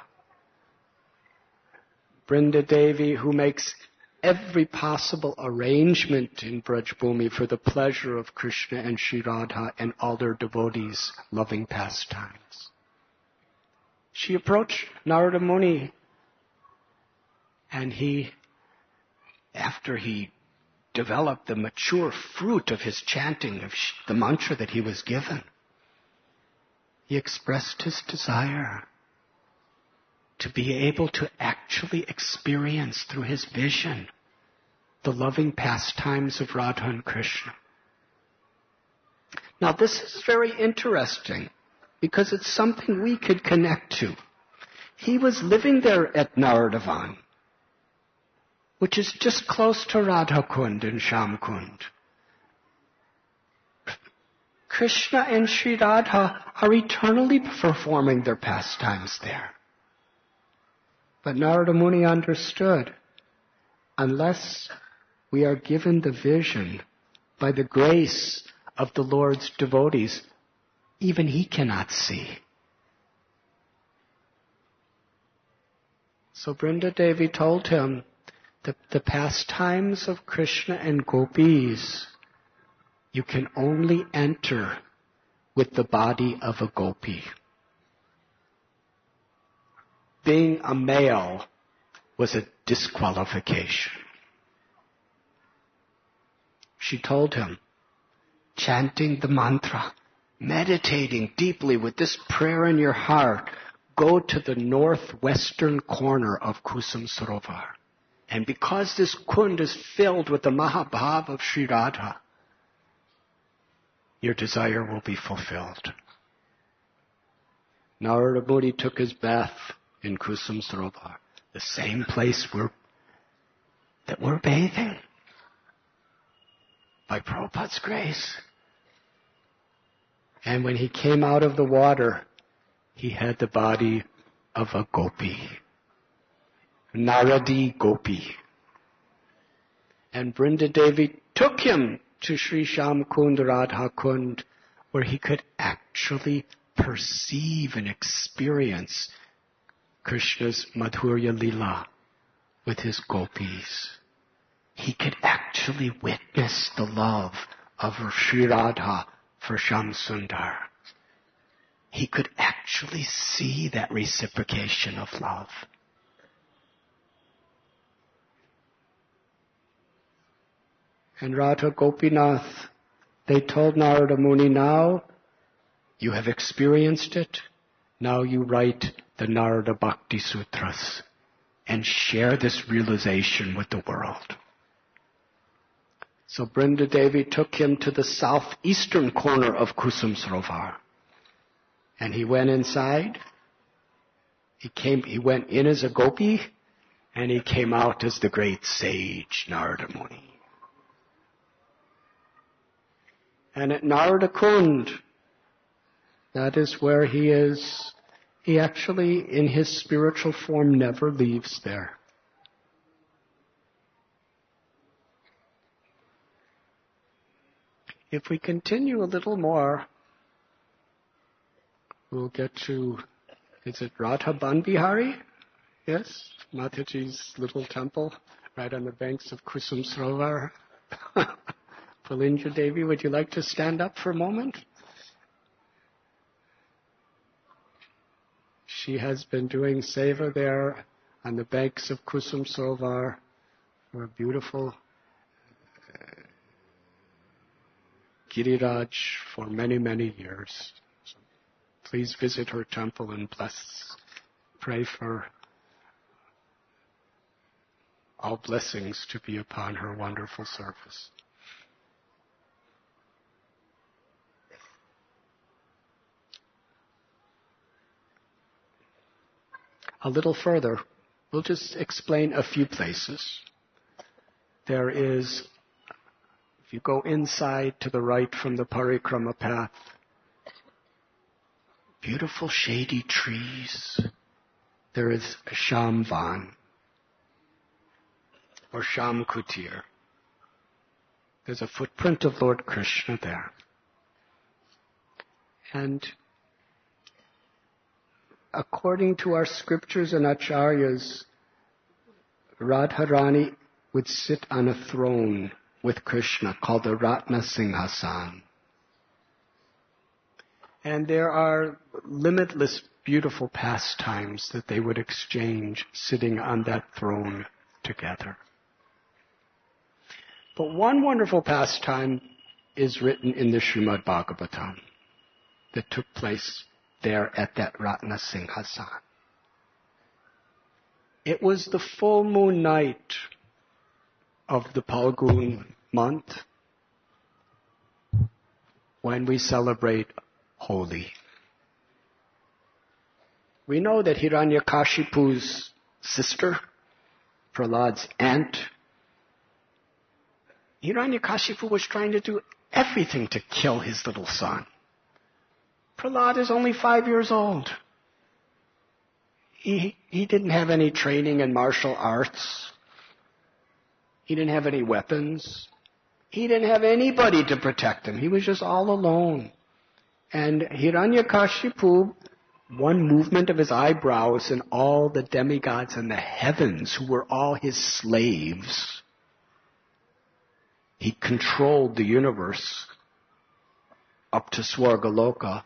Brinda Devi, who makes every possible arrangement in Braj Bhumi for the pleasure of Krishna and Sri Radha and all their devotees' loving pastimes. She approached Narada Muni, and he, after he developed the mature fruit of his chanting of the mantra that he was given, he expressed his desire to be able to actually experience through his vision the loving pastimes of Radha and Krishna. Now this is very interesting because it's something we could connect to. He was living there at Naradavan, which is just close to Radha Kund and Sham Kund. Krishna and Sri Radha are eternally performing their pastimes there. But Narada Muni understood, unless we are given the vision by the grace of the Lord's devotees, even he cannot see. So Brinda Devi told him that the pastimes of Krishna and gopis you can only enter with the body of a gopi. Being a male was a disqualification. She told him, chanting the mantra, meditating deeply with this prayer in your heart, go to the northwestern corner of Kusum Sarovar And because this kund is filled with the Mahabhav of Sri Radha, your desire will be fulfilled. Narada Muni took his bath in Kusum Sarovar, the same place where, that we're bathing. By Prabhupada's grace. And when he came out of the water, he had the body of a gopi. Naradi Gopi. And Brinda Devi took him to Sri Sham Kund, Radha Kund, where he could actually perceive and experience Krishna's Madhurya Lila with his gopis. He could actually witness the love of Sri Radha for Sham Sundar. He could actually see that reciprocation of love. And Radha Gopinath, they told Narada Muni, now you have experienced it. Now you write the Narada Bhakti Sutras and share this realization with the world. So Brinda Devi took him to the southeastern corner of Kusum Sarovar. And he went inside. He came, he went in as a gopi, and he came out as the great sage Narada Muni. And at Narada Kund, that is where he is. He actually, in his spiritual form, never leaves there. If we continue a little more, we'll get to, is it Radha Banbihari? Yes, Mataji's little temple right on the banks of Kusum Sarovar. Pulinja Devi, would you like to stand up for a moment? She has been doing seva there on the banks of Kusum Sarovar for a beautiful Giriraj for many, many years. So please visit her temple and bless, pray for all blessings to be upon her wonderful service. A little further, we'll just explain a few places. There is, if you go inside to the right from the Parikrama path, beautiful shady trees. There is Shamvan or Sham Kutir. There's a footprint of Lord Krishna there. And according to our scriptures and acharyas, Radharani would sit on a throne with Krishna called the Ratna Singhasan. And there are limitless beautiful pastimes that they would exchange sitting on that throne together. But one wonderful pastime is written in the Srimad Bhagavatam that took place there at that Ratna Singhasan. It was the full moon night of the Phalgun month when we celebrate Holi. We know that Hiranyakashipu's sister, Prahlad's aunt, Hiranyakashipu was trying to do everything to kill his little son. Prahlad is only five years old. He, he didn't have any training in martial arts. He didn't have any weapons. He didn't have anybody to protect him. He was just all alone. And Hiranyakashipu, one movement of his eyebrows and all the demigods in the heavens who were all his slaves, he controlled the universe up to Swargaloka.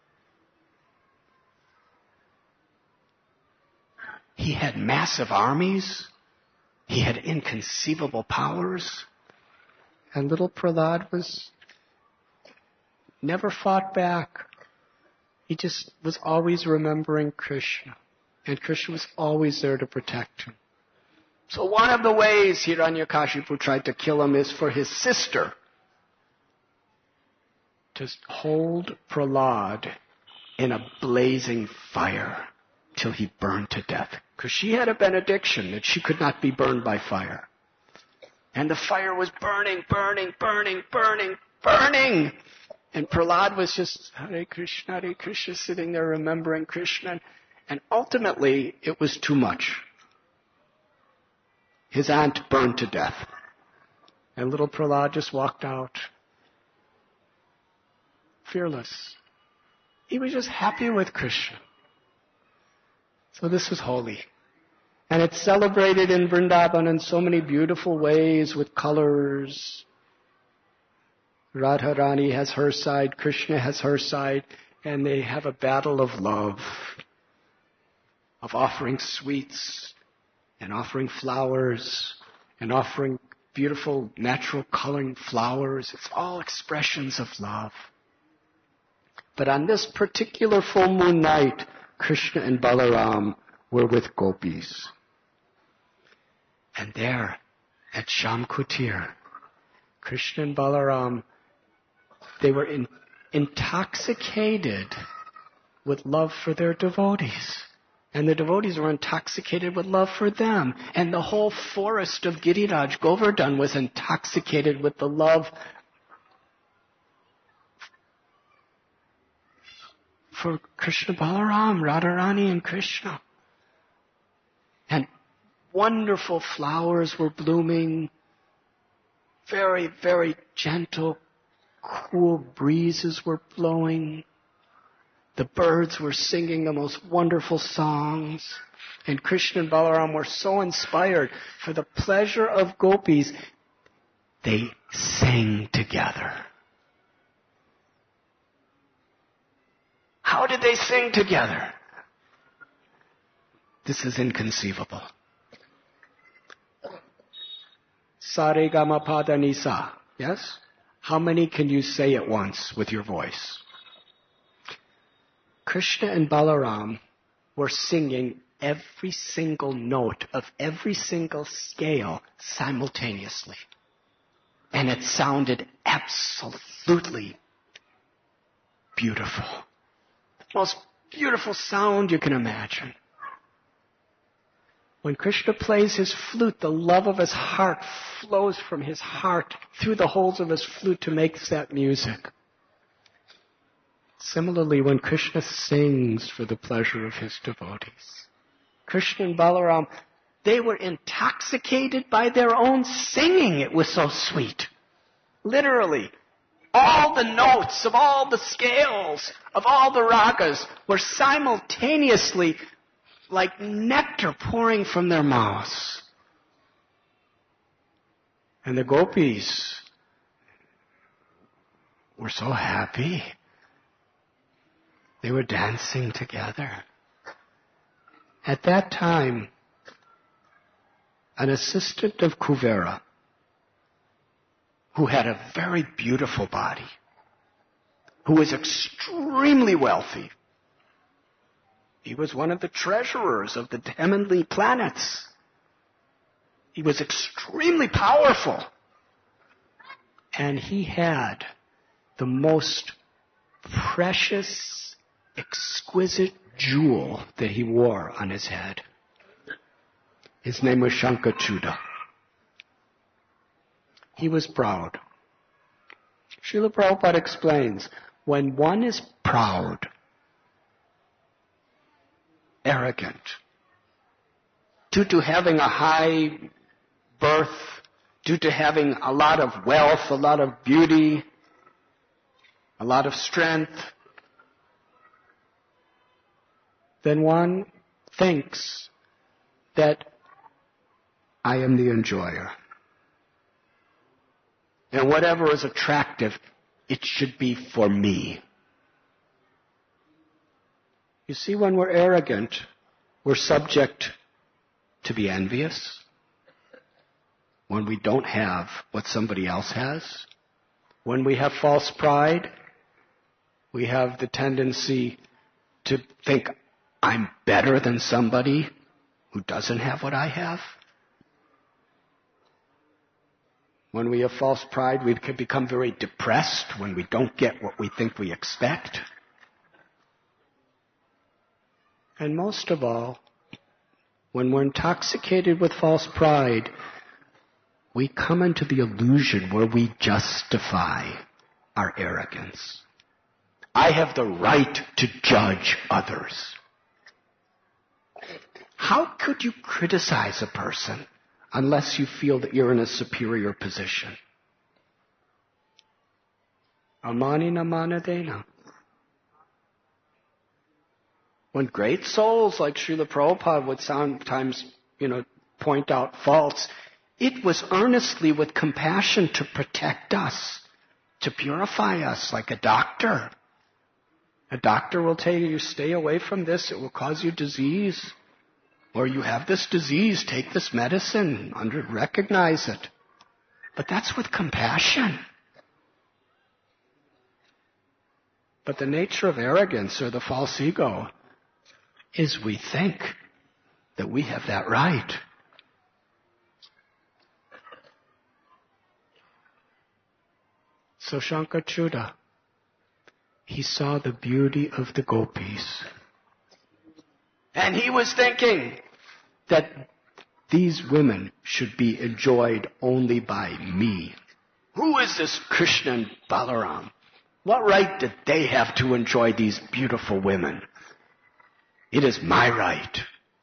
He had massive armies. He had inconceivable powers. And little Prahlad was never fought back. He just was always remembering Krishna. And Krishna was always there to protect him. So one of the ways Hiranyakashipu tried to kill him is for his sister to hold Prahlad in a blazing fire till he burned to death. Because she had a benediction that she could not be burned by fire. And the fire was burning, burning, burning, burning, burning. And Prahlad was just, Hare Krishna, Hare Krishna, sitting there remembering Krishna. And ultimately, it was too much. His aunt burned to death. And little Prahlad just walked out. Fearless. He was just happy with Krishna. So this was holy. And it's celebrated in Vrindavan in so many beautiful ways with colors. Radharani has her side, Krishna has her side, and they have a battle of love, of offering sweets, and offering flowers, and offering beautiful natural coloring flowers. It's all expressions of love. But on this particular full moon night, Krishna and Balaram were with gopis. And there, at Sham Kutir, Krishna and Balaram, they were in, intoxicated with love for their devotees. And the devotees were intoxicated with love for them. And the whole forest of Giriraj, Govardhan, was intoxicated with the love for Krishna Balaram, Radharani and Krishna. And wonderful flowers were blooming. Very, very gentle, cool breezes were blowing. The birds were singing the most wonderful songs. And Krishna and Balaram were so inspired. For the pleasure of gopis, they sang together. How did they sing together? This is inconceivable. Sare Gama Pada Nisa. Yes? How many can you say at once with your voice? Krishna and Balaram were singing every single note of every single scale simultaneously. And it sounded absolutely beautiful. The most beautiful sound you can imagine. When Krishna plays his flute, the love of his heart flows from his heart through the holes of his flute to make that music. Similarly, when Krishna sings for the pleasure of his devotees, Krishna and Balaram, they were intoxicated by their own singing. It was so sweet. Literally, all the notes of all the scales, of all the ragas, were simultaneously like nectar pouring from their mouths. And the gopis were so happy. They were dancing together. At that time, an assistant of Kuvera, who had a very beautiful body, who was extremely wealthy, he was one of the treasurers of the heavenly planets. He was extremely powerful. And he had the most precious, exquisite jewel that he wore on his head. His name was Shankachuda. He was proud. Srila Prabhupada explains, when one is proud, arrogant, due to having a high birth, due to having a lot of wealth, a lot of beauty, a lot of strength, then one thinks that I am the enjoyer. And whatever is attractive, it should be for me. You see, when we're arrogant, we're subject to be envious. When we don't have what somebody else has. When we have false pride, we have the tendency to think, I'm better than somebody who doesn't have what I have. When we have false pride, we can become very depressed when we don't get what we think we expect. And most of all, when we're intoxicated with false pride, we come into the illusion where we justify our arrogance. I have the right to judge others. How could you criticize a person unless you feel that you're in a superior position? Amani namana dena. When great souls like Srila Prabhupada would sometimes, you know, point out faults, it was earnestly with compassion to protect us, to purify us like a doctor. A doctor will tell you, stay away from this, it will cause you disease. Or you have this disease, take this medicine, under, recognize it. But that's with compassion. But the nature of arrogance or the false ego is we think that we have that right. So Shankachuta, he saw the beauty of the gopis. And he was thinking that these women should be enjoyed only by me. Who is this Krishna and Balaram? What right did they have to enjoy these beautiful women? It is my right.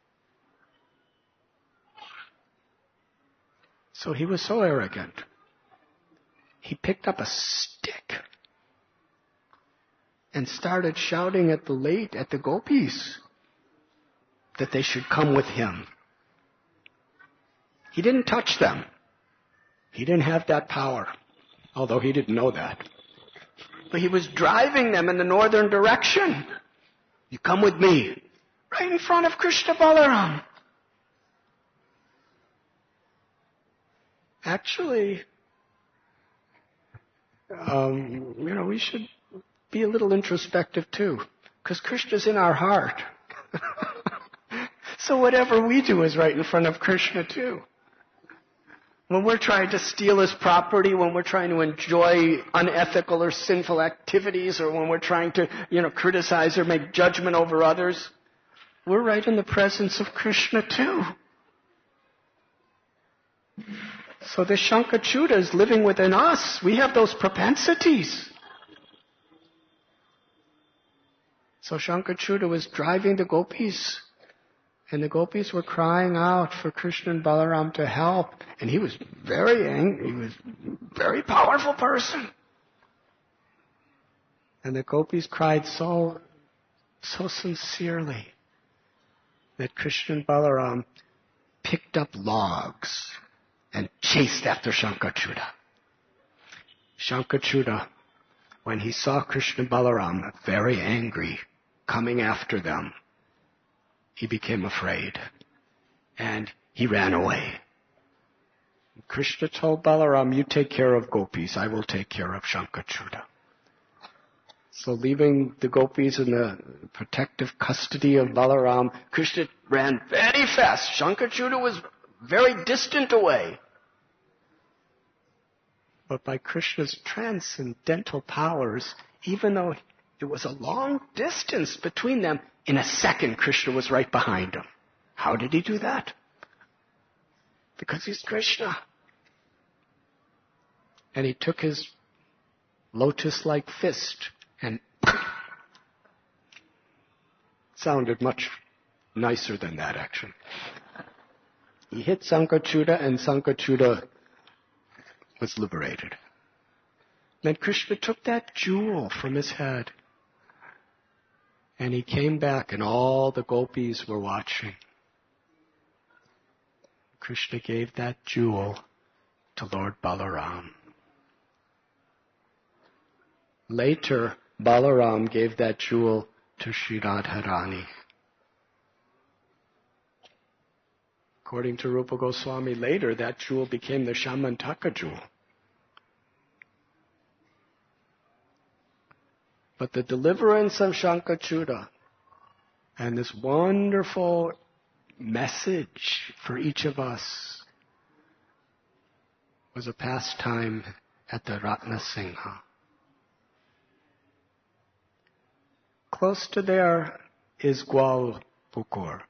So he was so arrogant. He picked up a stick and started shouting at the late, at the gopis, that they should come with him. He didn't touch them. He didn't have that power, although he didn't know that. But he was driving them in the northern direction. You come with me, right in front of Krishna Balaram. Actually, um, you know, we should be a little introspective too, because Krishna's in our heart. So whatever we do is right in front of Krishna too. When we're trying to steal his property, when we're trying to enjoy unethical or sinful activities, or when we're trying to, you know, criticize or make judgment over others, we're right in the presence of Krishna too. So the Shankachuta is living within us. We have those propensities. So Shankachuta was driving the gopis, and the gopis were crying out for Krishna and Balaram to help. And he was very angry. He was a very powerful person. And the gopis cried so, so sincerely that Krishna and Balaram picked up logs and chased after Shankachuta. Shankachuta, when he saw Krishna and Balaram very angry, coming after them, he became afraid, and he ran away. Krishna told Balaram, you take care of gopis, I will take care of Shankachuta. So leaving the gopis in the protective custody of Balaram, Krishna ran very fast. Shankachuta was very distant away. But by Krishna's transcendental powers, even though it was a long distance between them, in a second, Krishna was right behind him. How did he do that? Because he's Krishna. And he took his lotus-like fist and sounded much nicer than that, actually. He hit Shankachuta, and Shankachuta was liberated. Then Krishna took that jewel from his head, and he came back, and all the gopis were watching. Krishna gave that jewel to Lord Balaram. Later, Balaram gave that jewel to Sri Radharani. According to Rupa Goswami, later that jewel became the Shamantaka jewel. But the deliverance of Shankachuta and this wonderful message for each of us was a pastime at the Ratnasingha. Close to there is Gwal Pukur.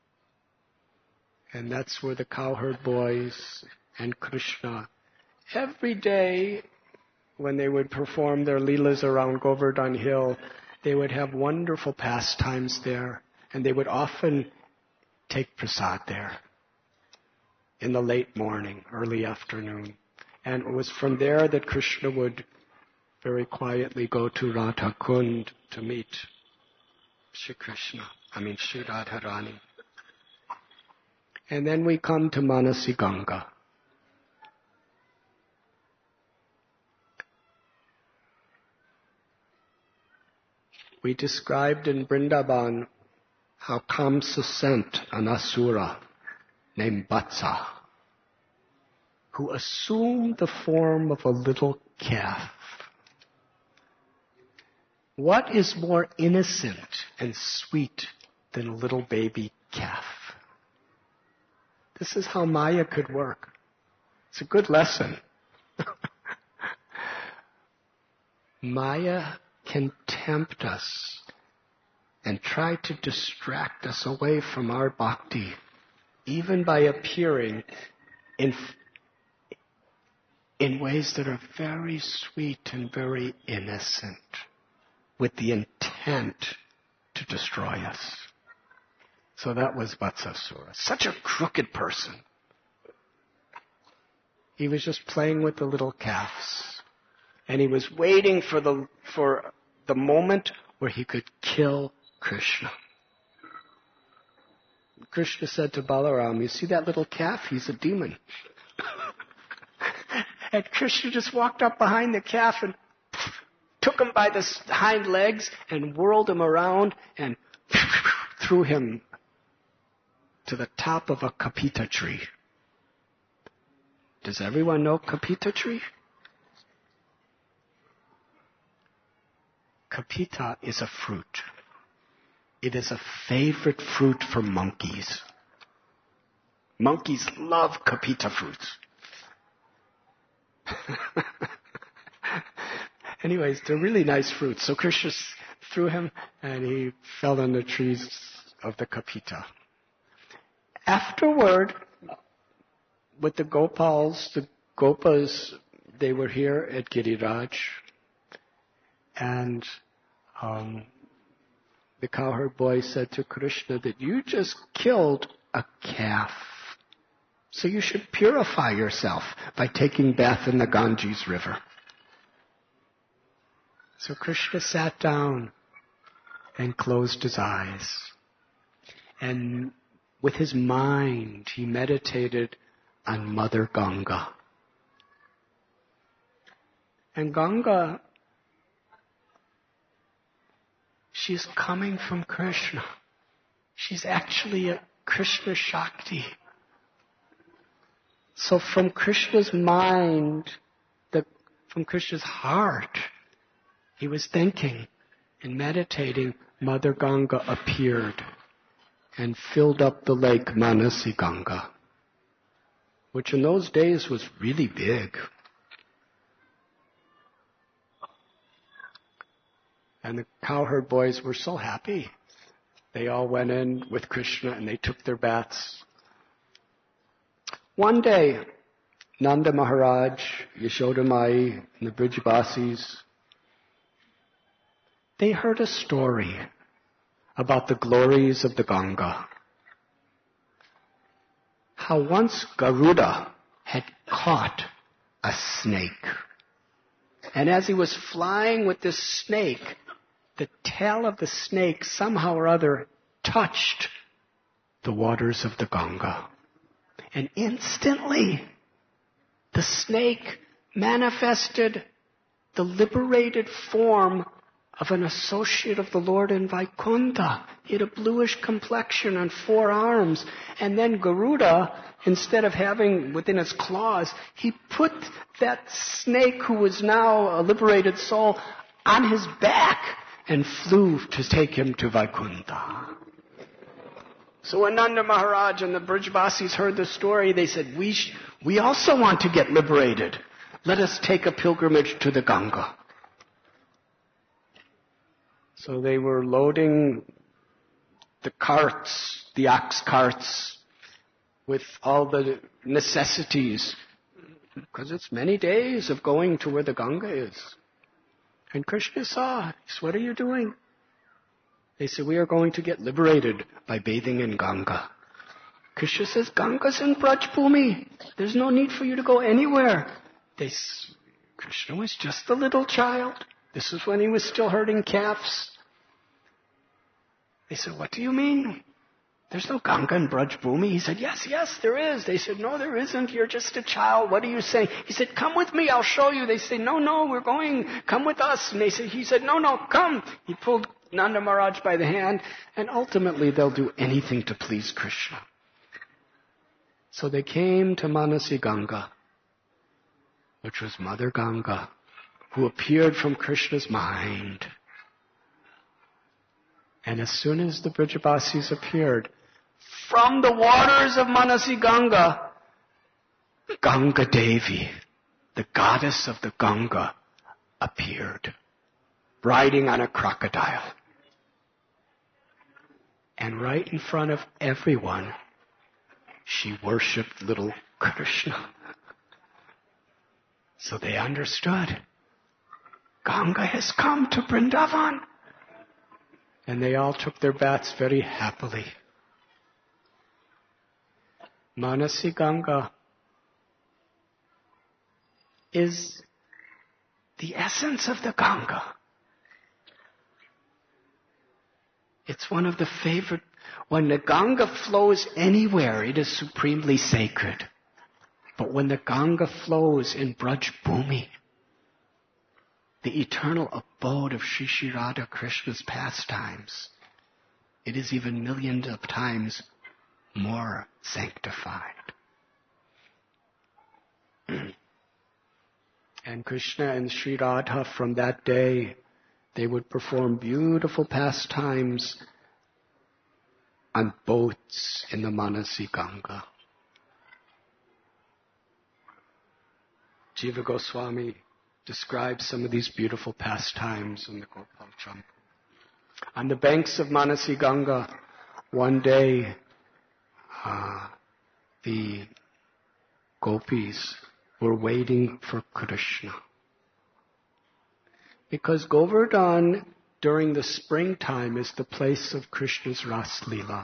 And that's where the cowherd boys and Krishna, every day when they would perform their leelas around Govardhan Hill, they would have wonderful pastimes there. And they would often take prasad there in the late morning, early afternoon. And it was from there that Krishna would very quietly go to Radha Kund to meet Shri Krishna, I mean Shri Radharani. And then we come to Manasi Ganga. We described in Vrindavan how Kamsa sent an asura named Vatsa, who assumed the form of a little calf. What is more innocent and sweet than a little baby calf? This is how Maya could work. It's a good lesson. Maya can tempt us and try to distract us away from our bhakti, even by appearing in, in ways that are very sweet and very innocent, with the intent to destroy us. So that was Vatsasura. Such a crooked person. He was just playing with the little calves. And he was waiting for the, for the moment where he could kill Krishna. Krishna said to Balaram, you see that little calf? He's a demon. And Krishna just walked up behind the calf and took him by the hind legs and whirled him around and threw him to the top of a kapita tree. Does everyone know kapita tree? Kapita is a fruit. It is a favorite fruit for monkeys. Monkeys love kapita fruits. Anyways, they're really nice fruits. So Krishna threw him and he fell in the trees of the kapita. Afterward, with the Gopals, the Gopas, they were here at Giriraj. And um, the cowherd boy said to Krishna that you just killed a calf. So you should purify yourself by taking bath in the Ganges River. So Krishna sat down and closed his eyes. And with his mind, he meditated on Mother Ganga. And Ganga, she's coming from Krishna. She's actually a Krishna Shakti. So from Krishna's mind, the, from Krishna's heart, he was thinking and meditating, Mother Ganga appeared and filled up the lake Manasi Ganga, which in those days was really big. And the cowherd boys were so happy. They all went in with Krishna and they took their baths. One day, Nanda Maharaj, Yashoda Mai, and the Brijbasis, they heard a story about the glories of the Ganga. How once Garuda had caught a snake. And as he was flying with this snake, the tail of the snake somehow or other touched the waters of the Ganga. And instantly, the snake manifested the liberated form of an associate of the Lord in Vaikuntha. He had a bluish complexion and four arms. And then Garuda, instead of having within his claws, he put that snake who was now a liberated soul on his back and flew to take him to Vaikuntha. So when Nanda Maharaj and the Brajbasis heard the story, they said, we, sh- we also want to get liberated. Let us take a pilgrimage to the Ganga. So they were loading the carts, the ox carts, with all the necessities, because it's many days of going to where the Ganga is. And Krishna saw, he said, what are you doing? They said, we are going to get liberated by bathing in Ganga. Krishna says, Ganga's in Braj Bhumi. There's no need for you to go anywhere. They, Krishna was just a little child. This is when he was still herding calves. They said, what do you mean? There's no Ganga in Braj Bhumi. He said, yes, yes, there is. They said, no, there isn't. You're just a child. What are you saying? He said, come with me. I'll show you. They said, no, no, we're going. Come with us. And they said, he said, no, no, come. He pulled Nanda Maharaj by the hand, and ultimately they'll do anything to please Krishna. So they came to Manasi Ganga, which was Mother Ganga, who appeared from Krishna's mind. And as soon as the Brajbasis appeared, from the waters of Manasi Ganga, Ganga Devi, the goddess of the Ganga, appeared, riding on a crocodile. And right in front of everyone, she worshipped little Krishna. So they understood, Ganga has come to Vrindavan. And they all took their baths very happily. Manasi Ganga is the essence of the Ganga. It's one of the favorite. When the Ganga flows anywhere, it is supremely sacred. But when the Ganga flows in Braj Bhumi, the eternal abode of Sri Sri Radha Krishna's pastimes, it is even millions of times more sanctified. And Krishna and Sri Radha, from that day, they would perform beautiful pastimes on boats in the Manasi Ganga. Jiva Goswami describes some of these beautiful pastimes in the Gopal Champu. On the banks of Manasi Ganga, one day, uh, the gopis were waiting for Krishna. Because Govardhan, during the springtime, is the place of Krishna's Ras Leela.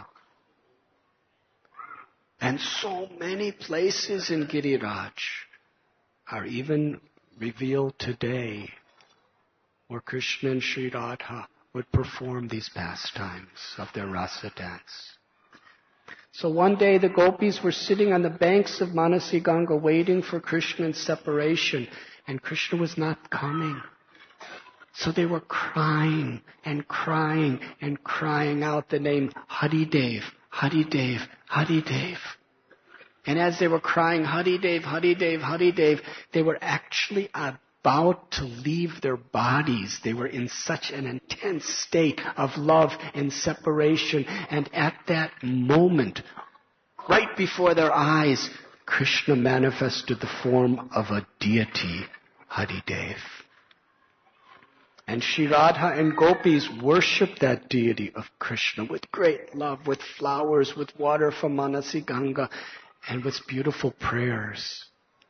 And so many places in Giriraj are even revealed today where Krishna and Sri Radha would perform these pastimes of their rasa dance. So one day the gopis were sitting on the banks of Manasi Ganga waiting for Krishna in separation, and Krishna was not coming. So they were crying and crying and crying out the name Haridev, Haridev, Haridev. And as they were crying Haridev, Haridev, Haridev, they were actually about to leave their bodies. They were in such an intense state of love and separation. And at that moment, right before their eyes, Krishna manifested the form of a deity, Haridev. And Sri Radha and gopis worshipped that deity of Krishna with great love, with flowers, with water from Manasi Ganga, and with beautiful prayers.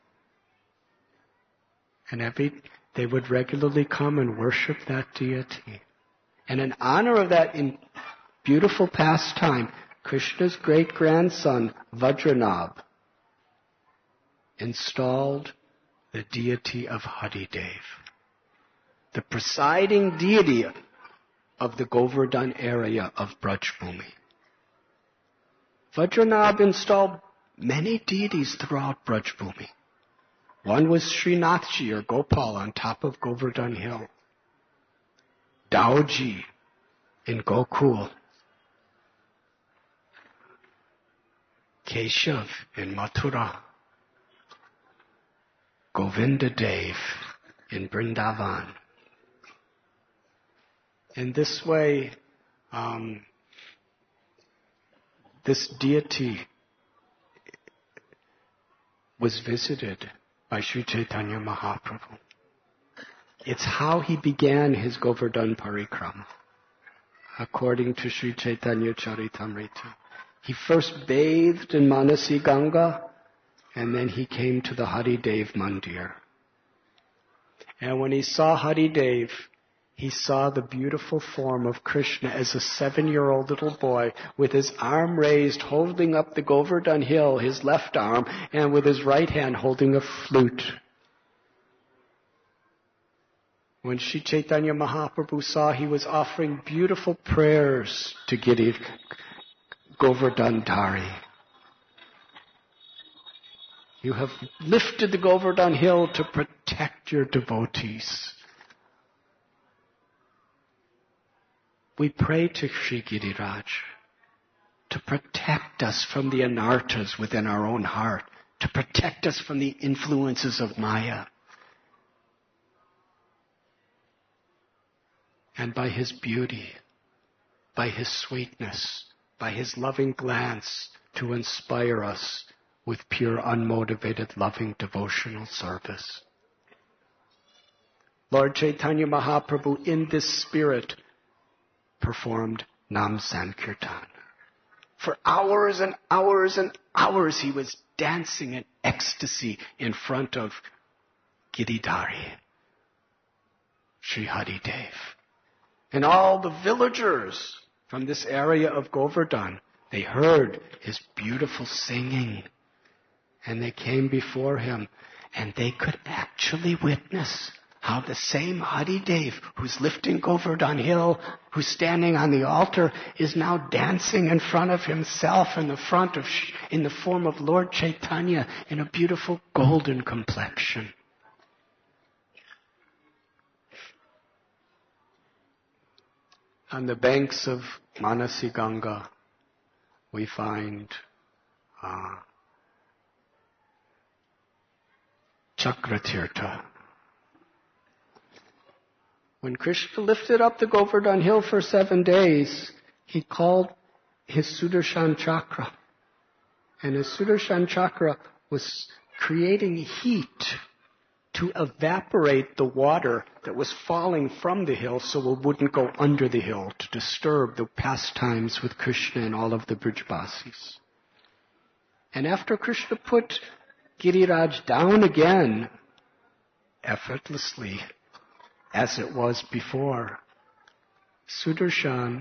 And every, they would regularly come and worship that deity. And in honor of that in beautiful pastime, Krishna's great-grandson, Vajranabh, installed the deity of Haridev, the presiding deity of the Govardhan area of Braj Bhumi. Vajranabh installed many deities throughout Braj Bhumi. One was Srinathji or Gopal on top of Govardhan Hill. Dauji in Gokul. Keshav in Mathura. Govinda Dev in Vrindavan. In this way, um, this deity was visited by Sri Chaitanya Mahaprabhu. It's how he began his Govardhan Parikrama, according to Sri Chaitanya Charitamrita. He first bathed in Manasi Ganga, and then he came to the Haridev Mandir. And when he saw Haridev, he saw the beautiful form of Krishna as a seven-year-old little boy with his arm raised, holding up the Govardhan hill, his left arm, and with his right hand holding a flute. When Sri Chaitanya Mahaprabhu saw he was offering beautiful prayers to Giri Govardhan Dhari. You have lifted the Govardhan hill to protect your devotees. We pray to Sri Giriraj to protect us from the anarthas within our own heart, to protect us from the influences of Maya. And by his beauty, by his sweetness, by his loving glance, to inspire us with pure, unmotivated, loving, devotional service. Lord Chaitanya Mahaprabhu, in this spirit, performed Nam Sankirtan. For hours and hours and hours he was dancing in ecstasy in front of Giridhari, Sri Haridev. And all the villagers from this area of Govardhan, they heard his beautiful singing. And they came before him, and they could actually witness how the same Haridev who's lifting Govardhan Hill, who's standing on the altar, is now dancing in front of himself in the front of, in the form of Lord Chaitanya in a beautiful golden complexion. On the banks of Manasi Ganga, we find uh, Chakratirtha. When Krishna lifted up the Govardhan hill for seven days, he called his Sudarshan Chakra. And his Sudarshan Chakra was creating heat to evaporate the water that was falling from the hill so it wouldn't go under the hill to disturb the pastimes with Krishna and all of the Brijbasis. And after Krishna put Giriraj down again, effortlessly, as it was before, Sudarshan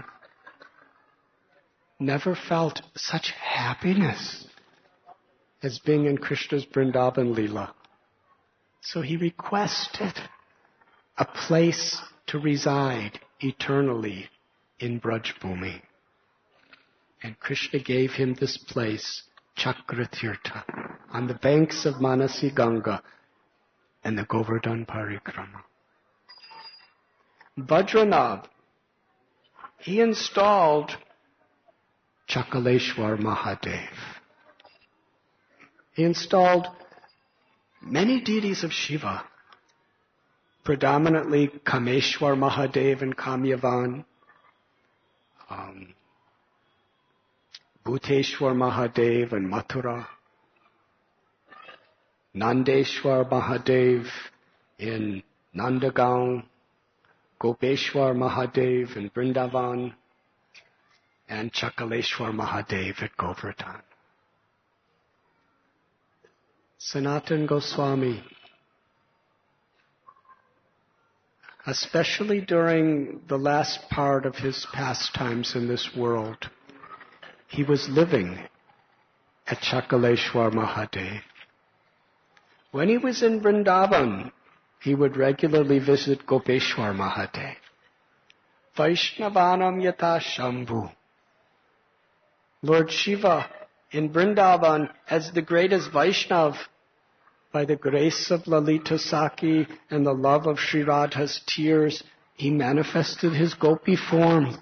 never felt such happiness as being in Krishna's Vrindavan Leela. So he requested a place to reside eternally in Braj Bhumi. And Krishna gave him this place, Chakratirtha, on the banks of Manasi Ganga and the Govardhan Parikrama. Vajranabh, he installed Chakaleshwar Mahadev. He installed many deities of Shiva, predominantly Kameshwar Mahadev in Kamyavan, um, Bhuteshwar Mahadev in Mathura, Nandeshwar Mahadev in Nandagaon, Gopeshwar Mahadev in Vrindavan, and Chakaleshwar Mahadev at Govardhan. Sanatana Goswami, especially during the last part of his pastimes in this world, he was living at Chakaleshwar Mahadev. When he was in Vrindavan, he would regularly visit Gopeshwar Mahadev. Vaishnavanam yata Shambhu. Lord Shiva in Vrindavan as the greatest Vaishnav, by the grace of Lalita Saki and the love of Sri Radha's tears, he manifested his gopi form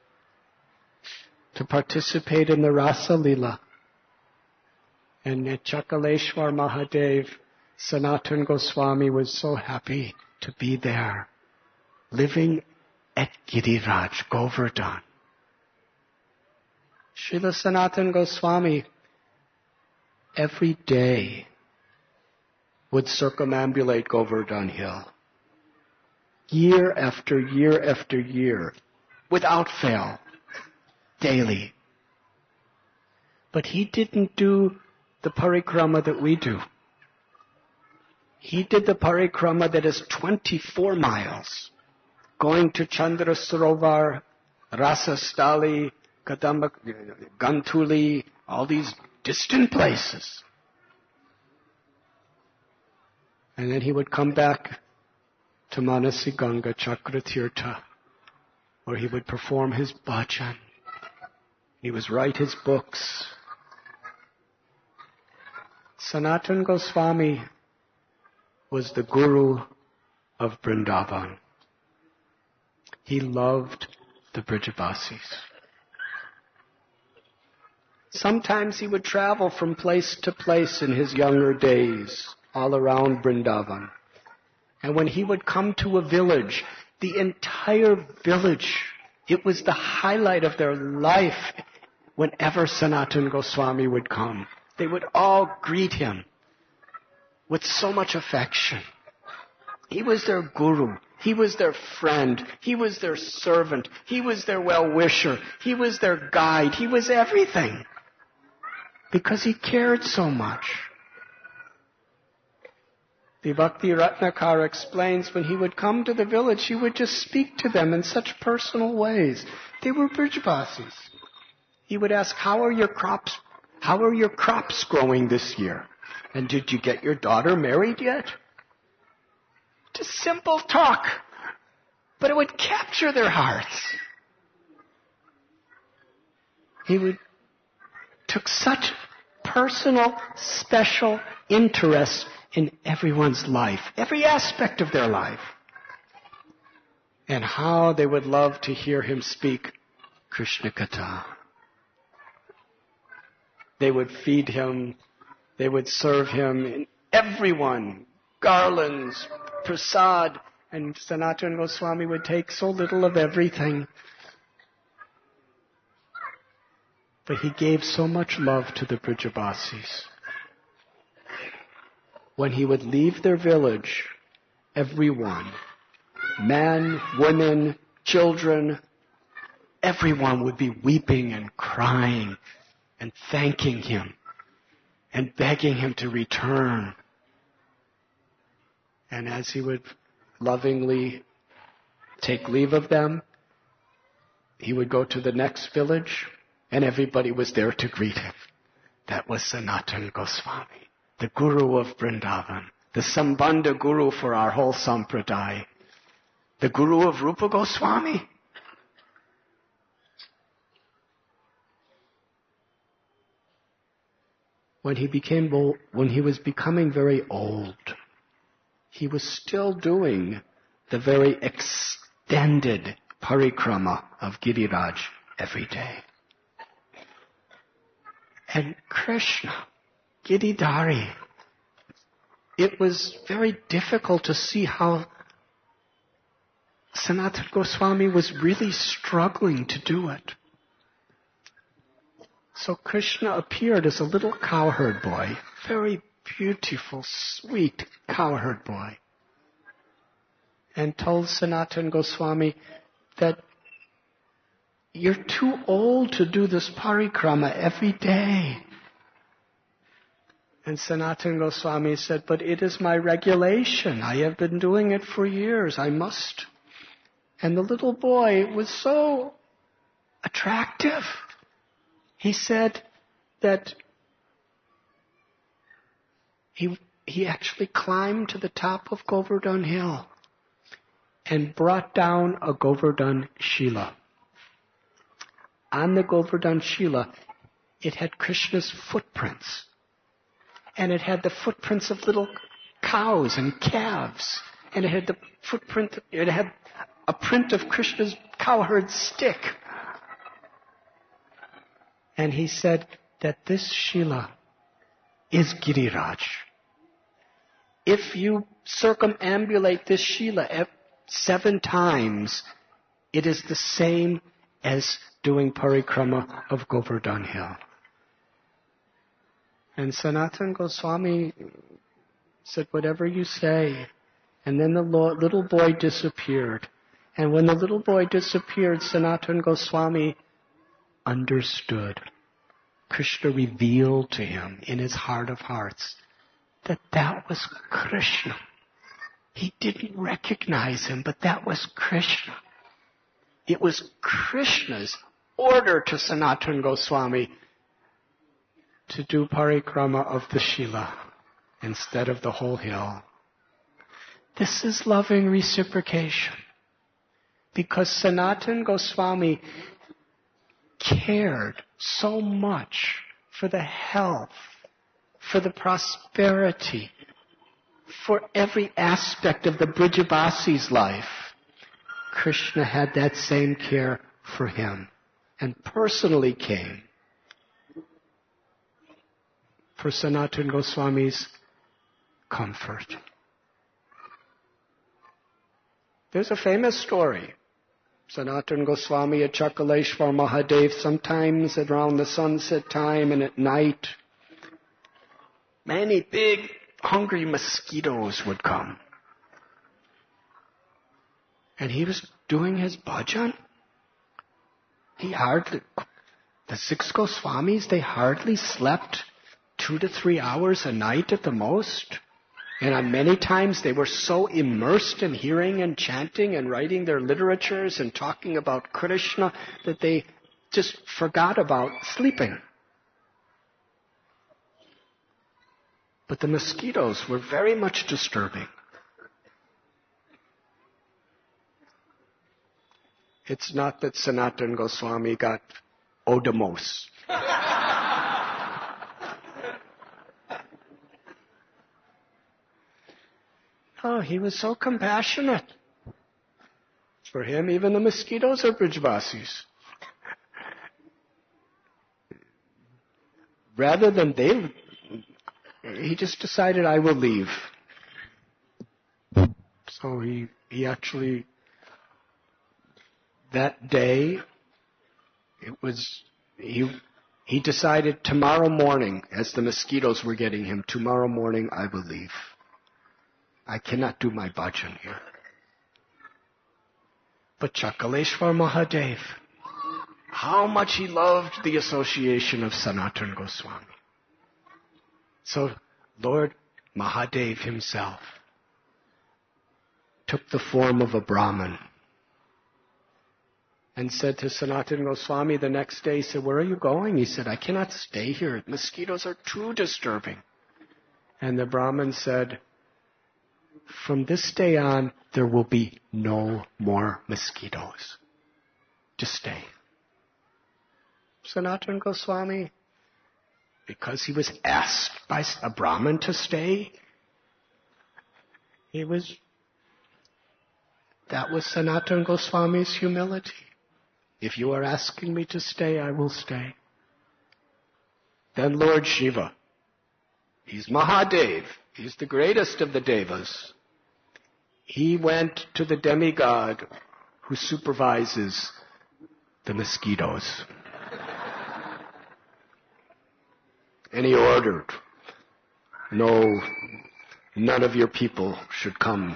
to participate in the Rasa Leela. And at Chakaleshwar Mahadev, Sanatana Goswami was so happy to be there, living at Giriraj, Govardhan, Srila Sanatana Goswami every day would circumambulate Govardhan Hill. Year after year after year, without fail, daily. But he didn't do the parikrama that we do. He did the parikrama that is twenty-four miles, going to Chandra Sarovar, Rasastali, Kadamba, Gantuli, all these distant places. And then he would come back to Manasi Ganga Chakratirtha, where he would perform his bhajan. He would write his books. Sanatana Goswami was the guru of Vrindavan. He loved the Brijabasis. Sometimes he would travel from place to place in his younger days, all around Vrindavan. And when he would come to a village, the entire village, it was the highlight of their life whenever Sanatana Goswami would come. They would all greet him with so much affection. He was their guru. He was their friend. He was their servant. He was their well-wisher. He was their guide. He was everything. Because he cared so much. The Bhakti Ratnakara explains when he would come to the village, he would just speak to them in such personal ways. They were Brijabasis. He would ask, how are your crops, how are your crops growing this year? And did you get your daughter married yet? Just simple talk. But it would capture their hearts. He would took such personal, special interest in everyone's life, every aspect of their life. And how they would love to hear him speak Krishna Katha. They would feed him, they would serve him, and everyone, garlands, prasad, and Sanatana Goswami would take so little of everything. But he gave so much love to the Brijabasis. When he would leave their village, everyone, men, women, children, everyone would be weeping and crying and thanking him and begging him to return. And as he would lovingly take leave of them, he would go to the next village and everybody was there to greet him. That was Sanatana Goswami, the guru of Vrindavan, the Sambandha guru for our whole sampradaya, the guru of Rupa Goswami. When he became old, when he was becoming very old, he was still doing the very extended parikrama of Giriraj every day. And Krishna, Giridhari, it was very difficult to see how Sanatana Goswami was really struggling to do it. So Krishna appeared as a little cowherd boy, very beautiful, sweet cowherd boy, and told Sanatana Goswami that you're too old to do this parikrama every day. And Sanatana Goswami said, but it is my regulation. I have been doing it for years. I must. And the little boy was so attractive. He said that he, he actually climbed to the top of Govardhan Hill and brought down a Govardhan Shila. On the Govardhan Shila, it had Krishna's footprints. And it had the footprints of little cows and calves. And it had the footprint, it had a print of Krishna's cowherd stick. And he said that this Shila is Giriraj. If you circumambulate this Shila seven times, it is the same as doing parikrama of Govardhan Hill. And Sanatana Goswami said, whatever you say. And then the little boy disappeared. And when the little boy disappeared, Sanatana Goswami understood. Krishna revealed to him in his heart of hearts that that was Krishna. He didn't recognize him, but that was Krishna. It was Krishna's order to Sanatana Goswami to do parikrama of the Shila instead of the whole hill. This is loving reciprocation. Because Sanatana Goswami cared so much for the health, for the prosperity, for every aspect of the Brijavasi's life. Krishna had that same care for him and personally came for Sanatana Goswami's comfort. There's a famous story. Sanatana Goswami at Chakaleshwar Mahadev, sometimes around the sunset time and at night, many big hungry mosquitoes would come. And he was doing his bhajan. He hardly, the six Goswamis, they hardly slept two to three hours a night at the most. And on many times they were so immersed in hearing and chanting and writing their literatures and talking about Krishna that they just forgot about sleeping. But the mosquitoes were very much disturbing. It's not that Sanatana Goswami got odomos. Oh, he was so compassionate. For him, even the mosquitoes are Brijvasis. Rather than they, he just decided, I will leave. So he, he actually, that day, it was, he, he decided tomorrow morning, as the mosquitoes were getting him, tomorrow morning I will leave. I cannot do my bhajan here. But Chakaleshwar Mahadev, how much he loved the association of Sanatana Goswami. So Lord Mahadev himself took the form of a Brahmin and said to Sanatana Goswami the next day, he said, where are you going? He said, I cannot stay here. Mosquitoes are too disturbing. And the Brahmin said, from this day on, there will be no more mosquitoes. Just stay. Sanatana Goswami, because he was asked by a Brahmin to stay, he was, that was Sanatana Goswami's humility. If you are asking me to stay, I will stay. Then Lord Shiva, he's Mahadev, he's the greatest of the Devas. He went to the demigod who supervises the mosquitoes. And he ordered, no, none of your people should come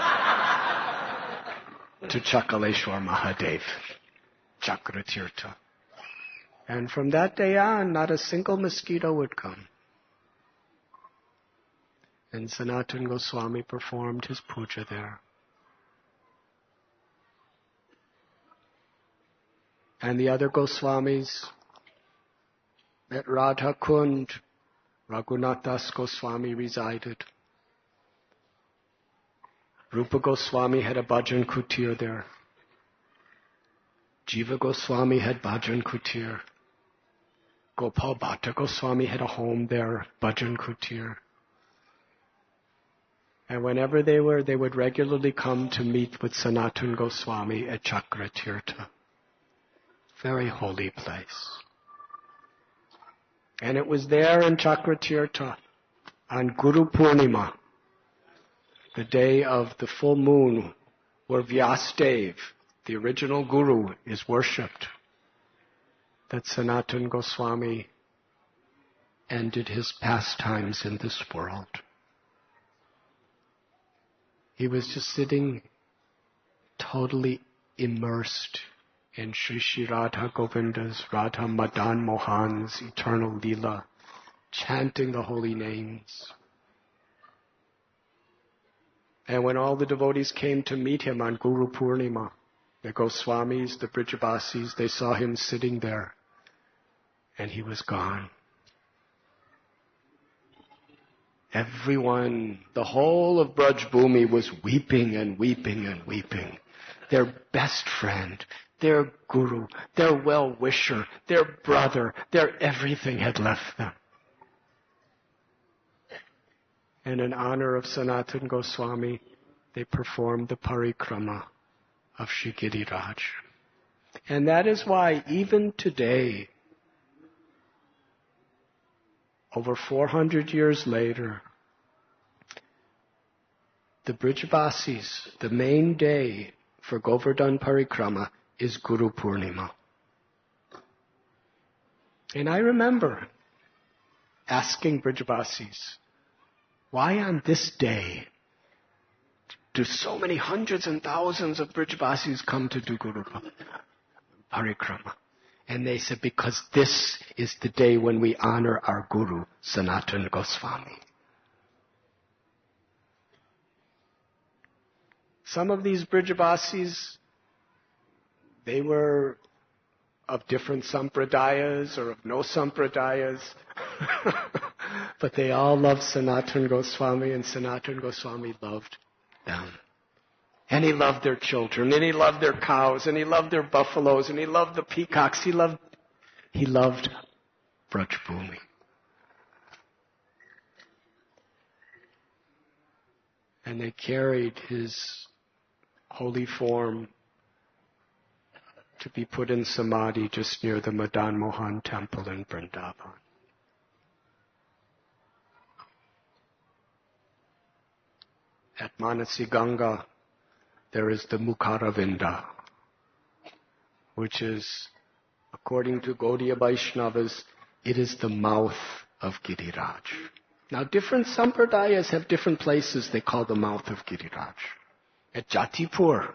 to Chakaleshwar Mahadev, Chakratirtha. And from that day on, not a single mosquito would come. And Sanatana Goswami performed his puja there. And the other Goswamis, at Radha Kund, Raghunath Das Goswami resided. Rupa Goswami had a bhajan kutir there. Jiva Goswami had bhajan kutir. Gopal Bhatta Goswami had a home there, bhajan kutir. And whenever they were, they would regularly come to meet with Sanatana Goswami at Chakratirtha. Very holy place. And it was there in Chakratirtha, on Guru Purnima, the day of the full moon, where Vyasadev, the original Guru is worshipped, that Sanatana Goswami ended his pastimes in this world. He was just sitting totally immersed in Sri Sri Radha Govinda's, Radha Madan Mohan's eternal Leela, chanting the holy names. And when all the devotees came to meet him on Guru Purnima, the Goswamis, the Brijabasis, they saw him sitting there, and he was gone. Everyone, the whole of Braj Bhumi was weeping and weeping and weeping. Their best friend, their guru, their well-wisher, their brother, their everything had left them. And in honor of Sanatana Goswami, they performed the parikrama of Shri Giriraj. And that is why even today, over four hundred years later, the Brijabasis, the main day for Govardhan Parikrama is Guru Purnima. And I remember asking Brijabasis, why on this day do so many hundreds and thousands of Brijabasis come to do Guru Parikrama? And they said, because this is the day when we honor our Guru, Sanatana Goswami. Some of these Brijabasis, they were of different sampradayas or of no sampradayas. But they all loved Sanatana Goswami, and Sanatana Goswami loved them. And he loved their children, and he loved their cows, and he loved their buffaloes, and he loved the peacocks. He loved, he loved Braj Bhumi. And they carried his holy form to be put in samadhi just near the Madan Mohan temple in Vrindavan. At Manasi Ganga, there is the Mukharavinda, which is, according to Gaudiya Vaishnavas, it is the mouth of Giriraj. Now, different sampradayas have different places they call the mouth of Giriraj. At Jatipur,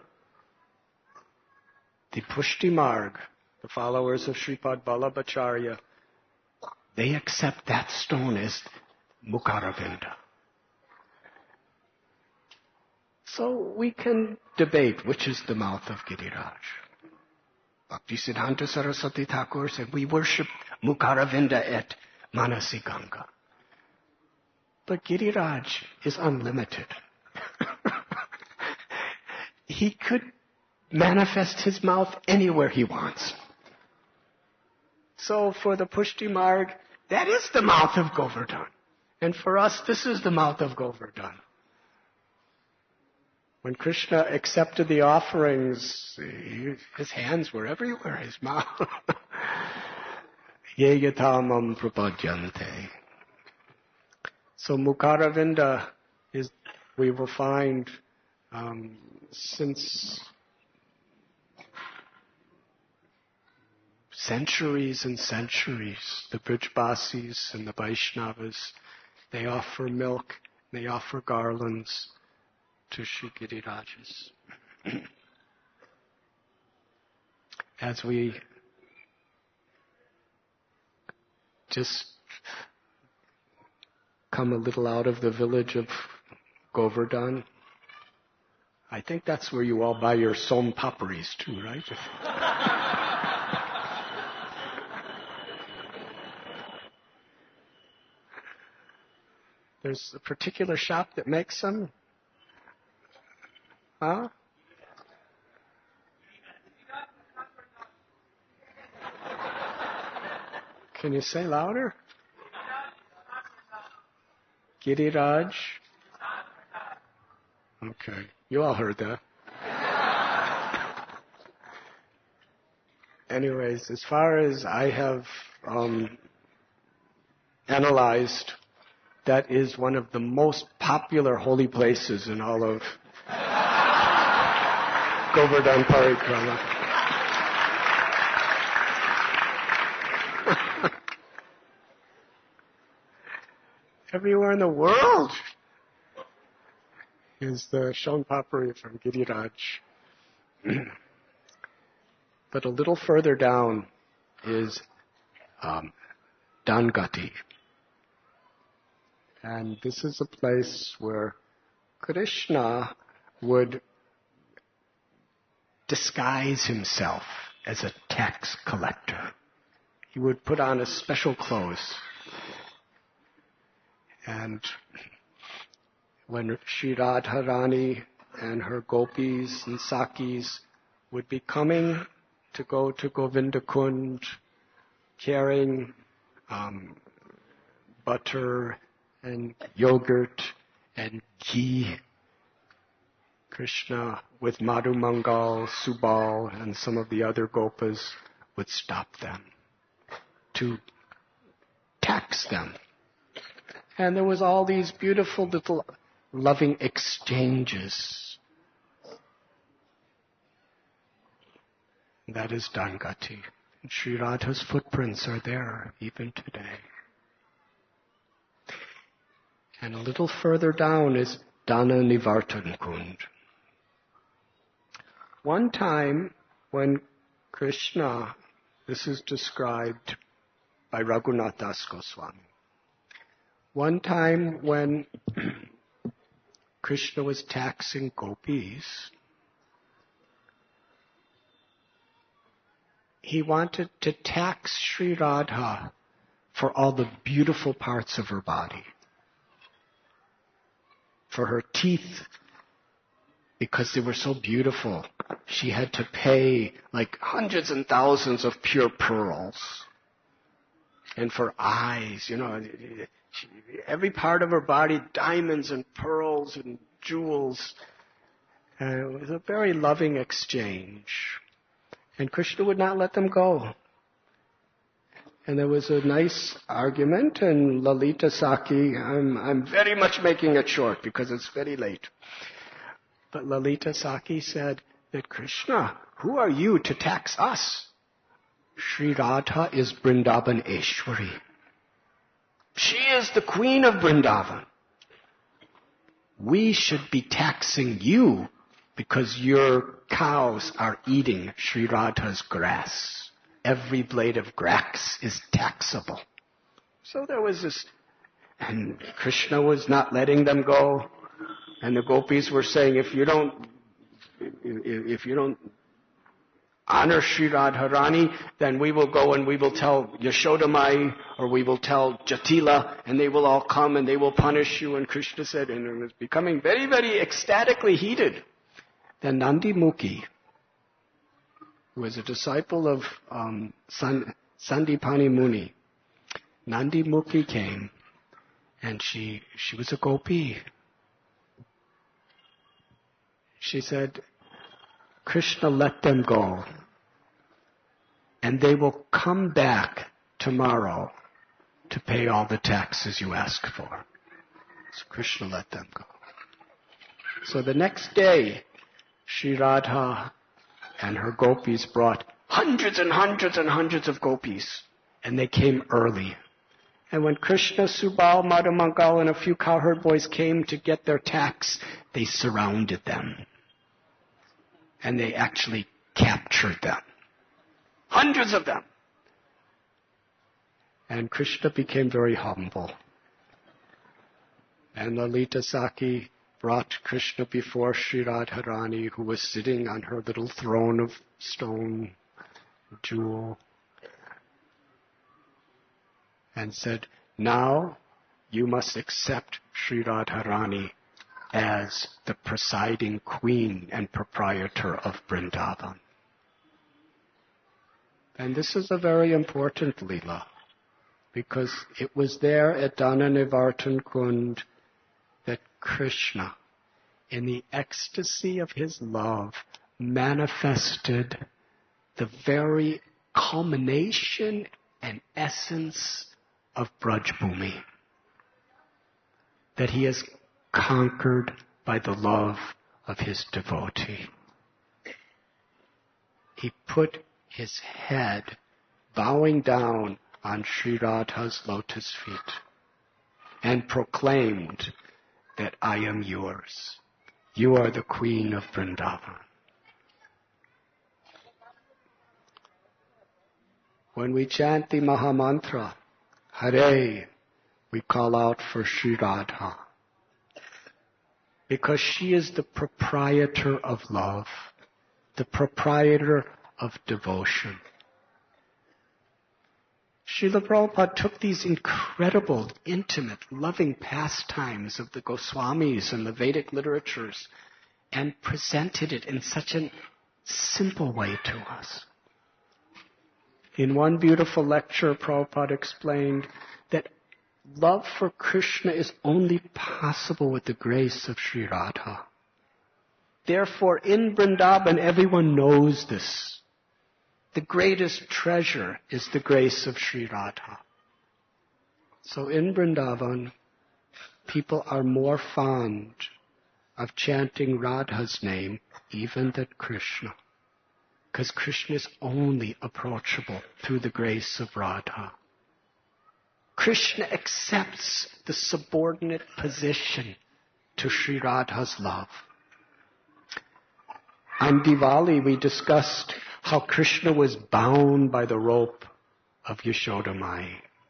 the Pushti Marg, the followers of Sripad Vallabhacharya, they accept that stone as Mukharavinda. So we can debate which is the mouth of Giriraj. Bhaktisiddhanta Saraswati Thakur said, we worship Mukharavinda at Manasi Ganga. But Giriraj is unlimited. He could manifest his mouth anywhere he wants. So for the Pushti Marg, that is the mouth of Govardhan. And for us, this is the mouth of Govardhan. When Krishna accepted the offerings, he, his hands were everywhere, his mouth. Ye yatamam prapadyante. So Mukharavinda is, we will find, um, since centuries and centuries, the Brijabasis and the Vaishnavas, they offer milk, they offer garlands to Shri Girirajas. As we just come a little out of the village of Govardhan, I think that's where you all buy your som paparis too, right? There's a particular shop that makes them. Huh? Can you say louder? Giriraj. Okay, you all heard that. Anyways, as far as I have um, analyzed, that is one of the most popular holy places in all of Govardhan Parikrama. Everywhere in the world is the Shonpapuri from Giriraj. But a little further down is um, Dangati. And this is a place where Krishna would disguise himself as a tax collector. He would put on his special clothes. And when Sri Radharani and her gopis and sakis would be coming to go to Govinda Kund, carrying um, butter and yogurt and ghee, Krishna with Madhu Mangal, Subal, and some of the other gopas would stop them to tax them. And there was all these beautiful little loving exchanges. That is Dangati. And Sri Radha's footprints are there even today. And a little further down is Dana Nivartan Kund. One time when Krishna, this is described by Raghunath Das Goswami, one time when Krishna was taxing gopis, he wanted to tax Sri Radha for all the beautiful parts of her body. For her teeth, because they were so beautiful, she had to pay like hundreds and thousands of pure pearls. And for eyes, you know, she, every part of her body, diamonds and pearls and jewels. And it was a very loving exchange. And Krishna would not let them go. And there was a nice argument, and Lalita Saki, I'm, I'm very much making it short because it's very late. But Lalita Saki said that, Krishna, who are you to tax us? Sri Radha is Vrindavan Eshwari. She is the queen of Vrindavan. We should be taxing you because your cows are eating Sri Radha's grass. Every blade of grass is taxable. So there was this, and Krishna was not letting them go. And the gopis were saying, if you don't, if you don't honor Sri Radharani, then we will go and we will tell Yashodamai, or we will tell Jatila, and they will all come and they will punish you. And Krishna said, and it was becoming very, very ecstatically heated. Then Nandi Mukhi, who was a disciple of um, San, Sandipani Muni, Nandi Mukhi came, and she she was a gopi. She said, Krishna, let them go, and they will come back tomorrow to pay all the taxes you asked for. So Krishna let them go. So the next day, Sri Radha and her gopis brought hundreds and hundreds and hundreds of gopis, and they came early. And when Krishna, Subal, Madhu Mangal, and a few cowherd boys came to get their tax, they surrounded them. And they actually captured them. Hundreds of them. And Krishna became very humble. And Lalita Saki brought Krishna before Sri Radharani, who was sitting on her little throne of stone, jewel, and said, now you must accept Sri Radharani as the presiding queen and proprietor of Vrindavan. And this is a very important lila, because it was there at Dana Nivartan Kund that Krishna, in the ecstasy of his love, manifested the very culmination and essence of Braj Bhumi, that he has conquered by the love of his devotee. he put his head bowing down on Sri Radha's lotus feet and proclaimed that I am yours. You are the queen of Vrindavan. When we chant the Mahamantra, Hare, we call out for Sri Radha. Because she is the proprietor of love, the proprietor of devotion. Srila Prabhupada took these incredible, intimate, loving pastimes of the Goswamis and the Vedic literatures and presented it in such a simple way to us. In one beautiful lecture, Prabhupada explained that love for Krishna is only possible with the grace of Sri Radha. Therefore, in Vrindavan, everyone knows this. The greatest treasure is the grace of Sri Radha. So in Vrindavan, people are more fond of chanting Radha's name even than Krishna. Because Krishna is only approachable through the grace of Radha. Krishna accepts the subordinate position to Sri Radha's love. On Diwali, we discussed how Krishna was bound by the rope of Yashoda Mai.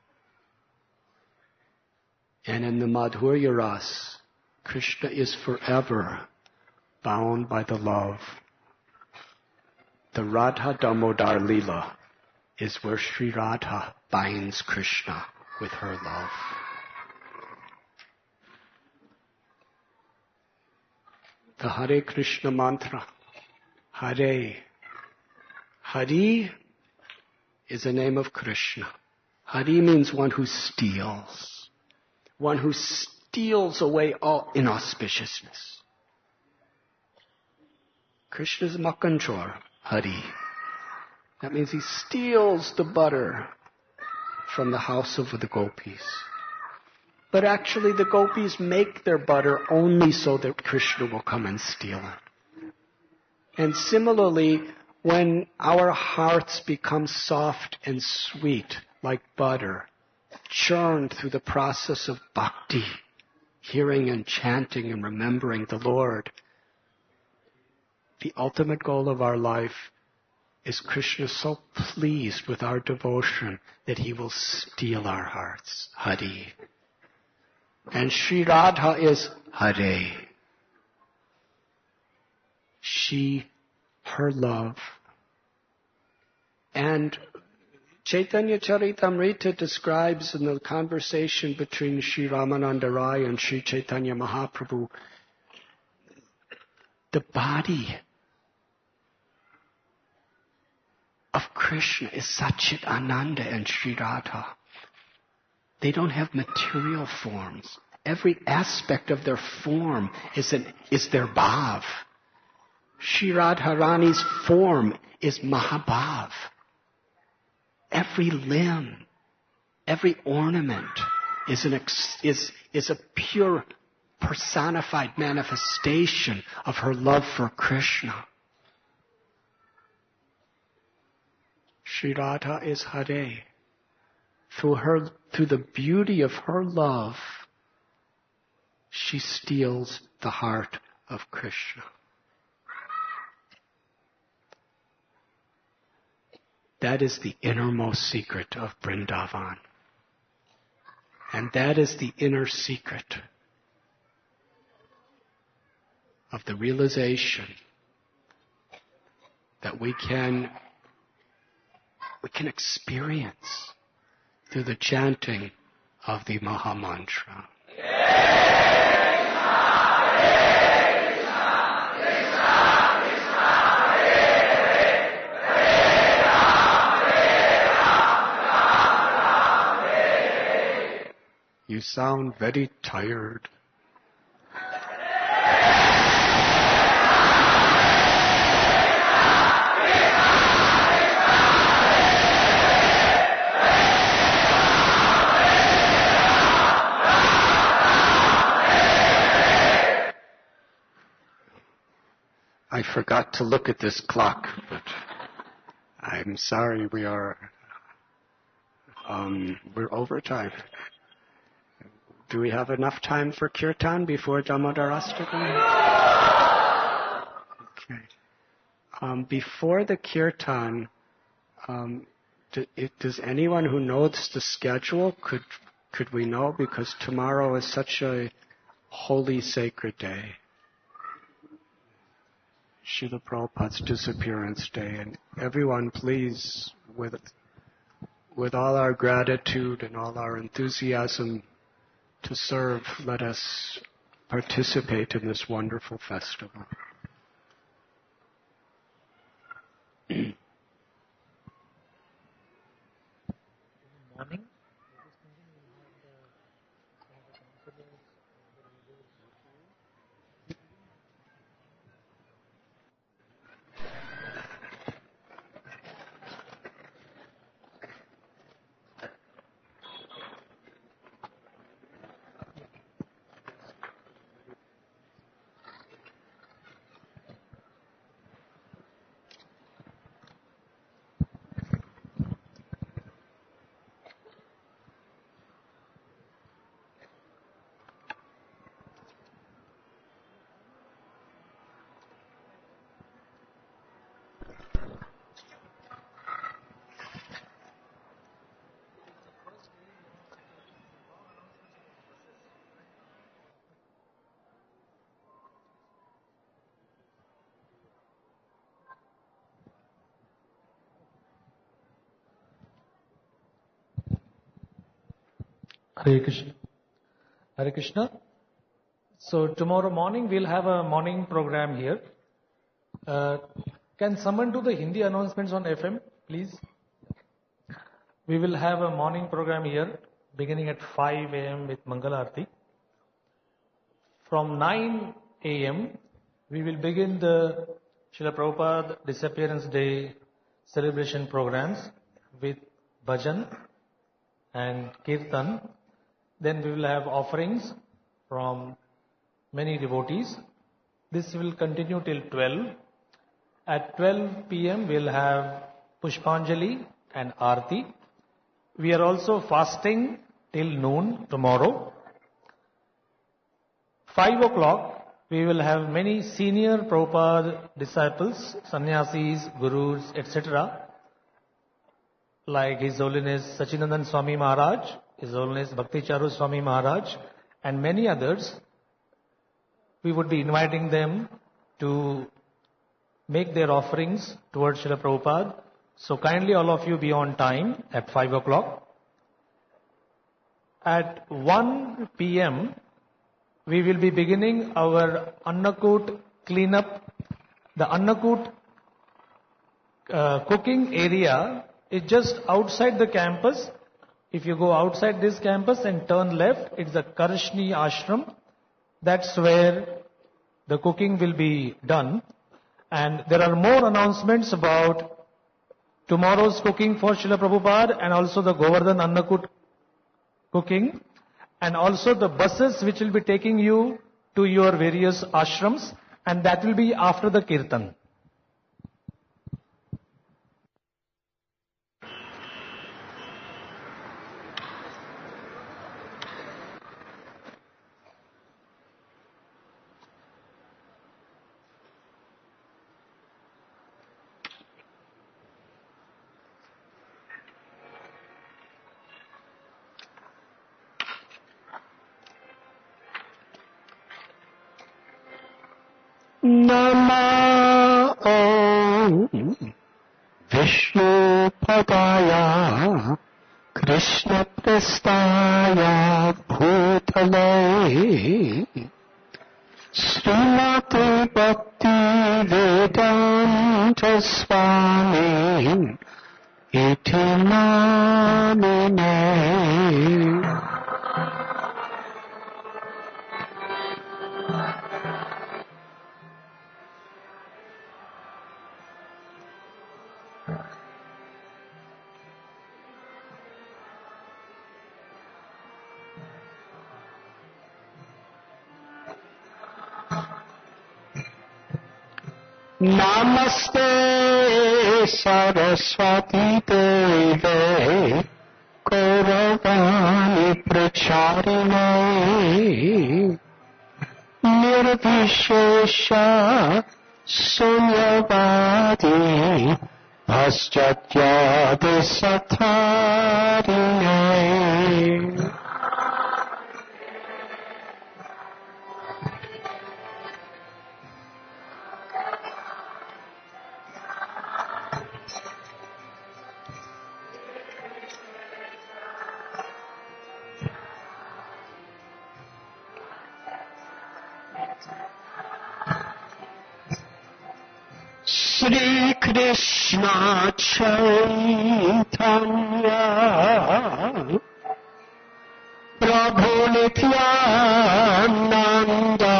And in the Madhurya Ras, Krishna is forever bound by the love. The Radha Damodar Leela is where Sri Radha binds Krishna with her love. The Hare Krishna mantra, Hare. Hari is a name of Krishna. Hari means one who steals. One who steals away all inauspiciousness. Krishna is Makanchor, Hari. That means he steals the butter from the house of the gopis. But actually the gopis make their butter only so that Krishna will come and steal it. And similarly, when our hearts become soft and sweet like butter, churned through the process of bhakti, hearing and chanting and remembering the Lord, the ultimate goal of our life is Krishna so pleased with our devotion that he will steal our hearts. Hari. And Sri Radha is Hare. She, her love. And Chaitanya Charitamrita describes in the conversation between Sri Ramananda Rai and Sri Chaitanya Mahaprabhu the body of Krishna is Satchit Ananda and Sri Radha. They don't have material forms. Every aspect of their form is, an, is their bhav. Sri Radharani's form is Mahabhav. Every limb, every ornament is, an ex, is, is a pure personified manifestation of her love for Krishna. Sri Radha is Hare. Through her, through the beauty of her love, she steals the heart of Krishna. That is the innermost secret of Vrindavan. And that is the inner secret of the realization that we can, we can experience through the chanting of the Mahamantra. You sound very tired. I forgot to look at this clock, but I'm sorry, we are, um, we're over time. Do we have enough time for kirtan before Damodarastami? Okay. Um, before the kirtan, um, do, it, does anyone who knows the schedule, could could we know? Because tomorrow is such a holy, sacred day. Srila Prabhupada's disappearance day. And everyone, please, with with all our gratitude and all our enthusiasm to serve, let us participate in this wonderful festival. Morning. Hare Krishna. Hare Krishna. So tomorrow morning we'll have a morning program here. Uh, can someone do the Hindi announcements on F M, please? We will have a morning program here beginning at five a m with Mangala Aarti. From nine a m we will begin the Srila Prabhupada Disappearance Day celebration programs with bhajan and kirtan. Then we will have offerings from many devotees. This will continue till twelve. At twelve p m we'll have Pushpanjali and Aarti. We are also fasting till noon tomorrow. Five o'clock we will have many senior Prabhupada disciples, sannyasis, gurus, et cetera, like His Holiness Sachinandan Swami Maharaj, His Holiness Bhakti Charu Swami Maharaj, and many others. We would be inviting them to make their offerings towards Srila Prabhupada. So kindly all of you be on time at five o'clock. At one p m we will be beginning our Annakut cleanup. The Annakut uh, cooking area is just outside the campus. If you go outside this campus and turn left, it's the Karshni Ashram. That's where the cooking will be done. And there are more announcements about tomorrow's cooking for Srila Prabhupada and also the Govardhan Annakut cooking, and also the buses which will be taking you to your various ashrams, and that will be after the kirtan. Nama Om Vishnu Padaya Krishna Prestaya Bhutale Srimati Bhakti Vedanta Swami Iti Namine. Namaste Saraswati Deve Gauravani Pracharine Nirvishesha Sunyavadi Paschatya Desatharine. Shri Krishna Chaitanya Prabhu Nityananda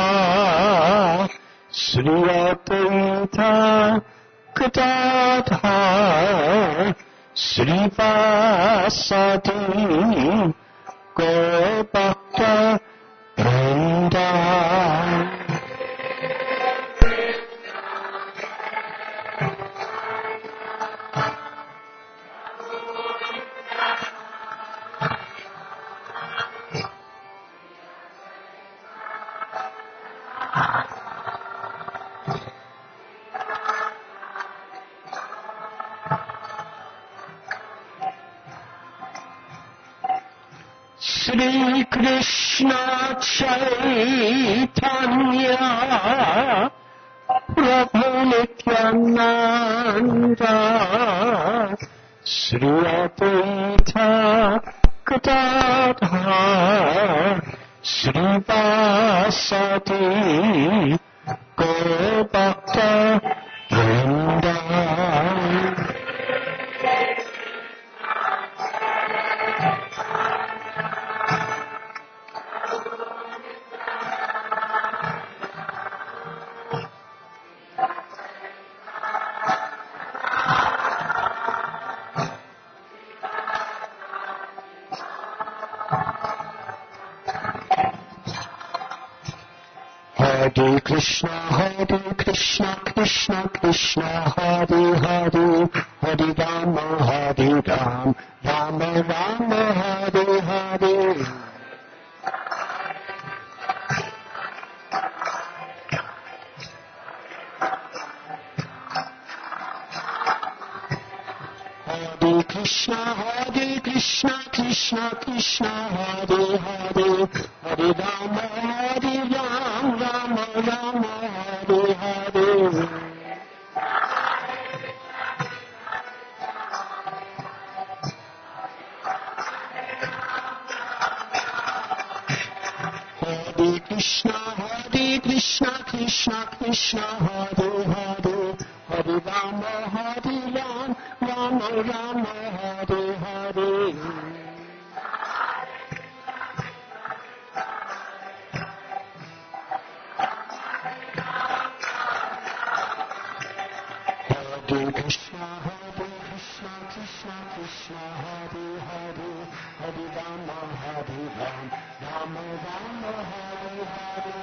Shri Advaita Gadadhar Shri Vasadi Gaur Bhakta Vrinda. Shri Krishna Chaitanya Prabhu Nityananda Shri Advaita Gadadhar Shri Vasadi Gaur Bhakta Vrinda. Hare Krishna, Hare Krishna, Krishna Krishna, Hare Hare, Hare Rama, Hare Ram, Rama Rama, Hare Hare. Hare Krishna, Hare Krishna, Krishna Krishna, Hare Hare, Hare Rama, Hare Ram, Rama Rama, Hare Hare. Hare Krishna, Hare Krishna, Krishna Krishna, Hare Hare, Hare Rama, Hare Ram, Rama Rama, Hare Hare. Hare Krishna, Hare Krishna, Krishna Krishna, Hare Hare, Hare Rama, Hare Ram, Rama Rama, Hare Hare.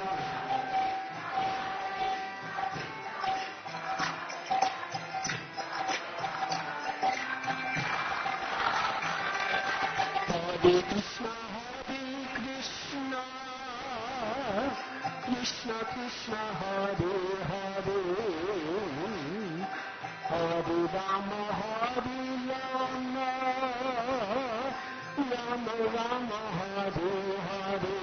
Hare Krishna, Hare Krishna, Krishna Krishna, Hare Hare, Hare Rama, Hare Rama, Rama Rama, Hare Hare.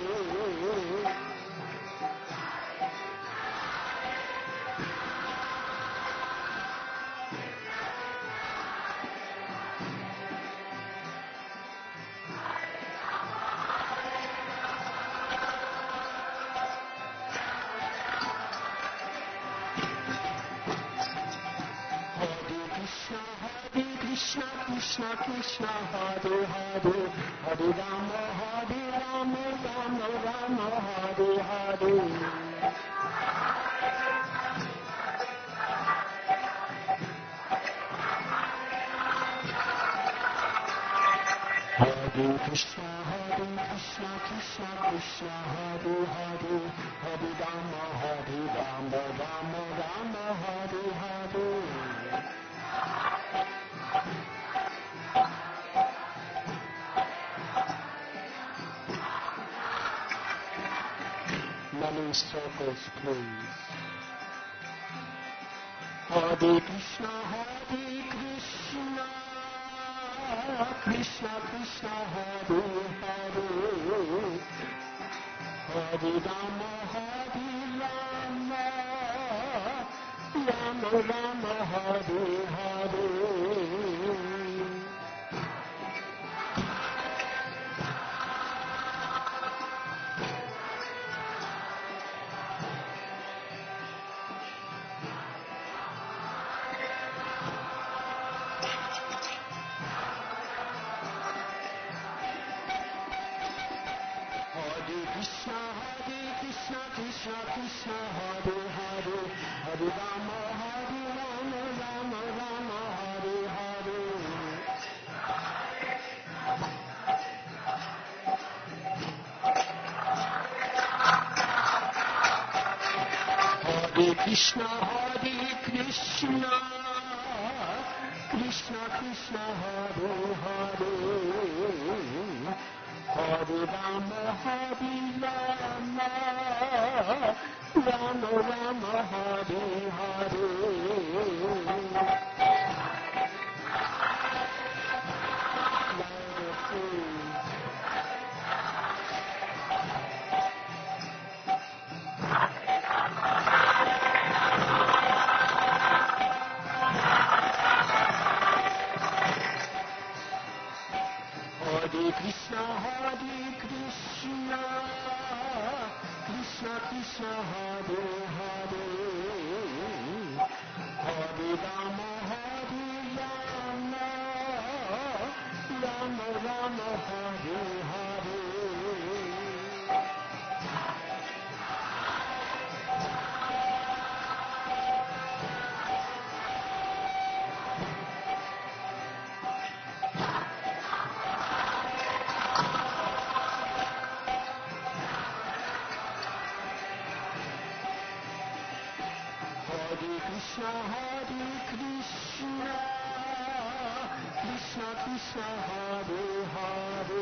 Krishna, Krishna, Krishna, Hare Hare, Hare Rama, Hare Rama, Rama Rama, Hare Hare. Hare Krishna, Hare Krishna, Krishna Krishna, Hare Hare, Hare Rama, Hare Hare Rama, Rama Rama, Hare Hare. Many circles, please. Hare Krishna, Hare Krishna, Krishna Krishna, Hare Hare, Hare Rama, Hare Rama, Rama Rama, Hare Hare. Krishna, Hare Krishna, Krishna Krishna, Hare Hare, Hare Rama, Hare Rama, Rama Rama, Hare Hare. Hare Krishna, Hare Krishna, Krishna Krishna, Hare Hare, Hare Rama, Hare Rama, Rama Rama, Hare Hare. Hare Krishna, Hare Krishna, Krishna Krishna, Hare Hare, Hare Rama, Hare Rama, Rama Rama, Hare Hare. Hare Krishna, Hare Krishna, Krishna Krishna, Hare Hare,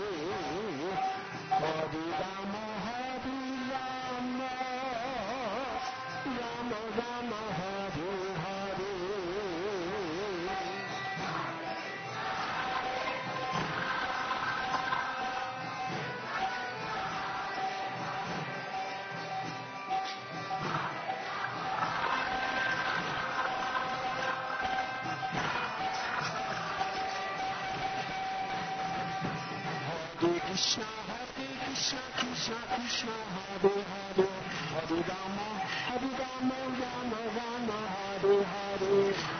Hare Rama, Hare Rama, Rama Rama, Hare Hare. Hare Krishna, Hare Krishna, Krishna Krishna, Hare Hare, Hare Rama, Hare Rama, Rama Rama, Hare Hare.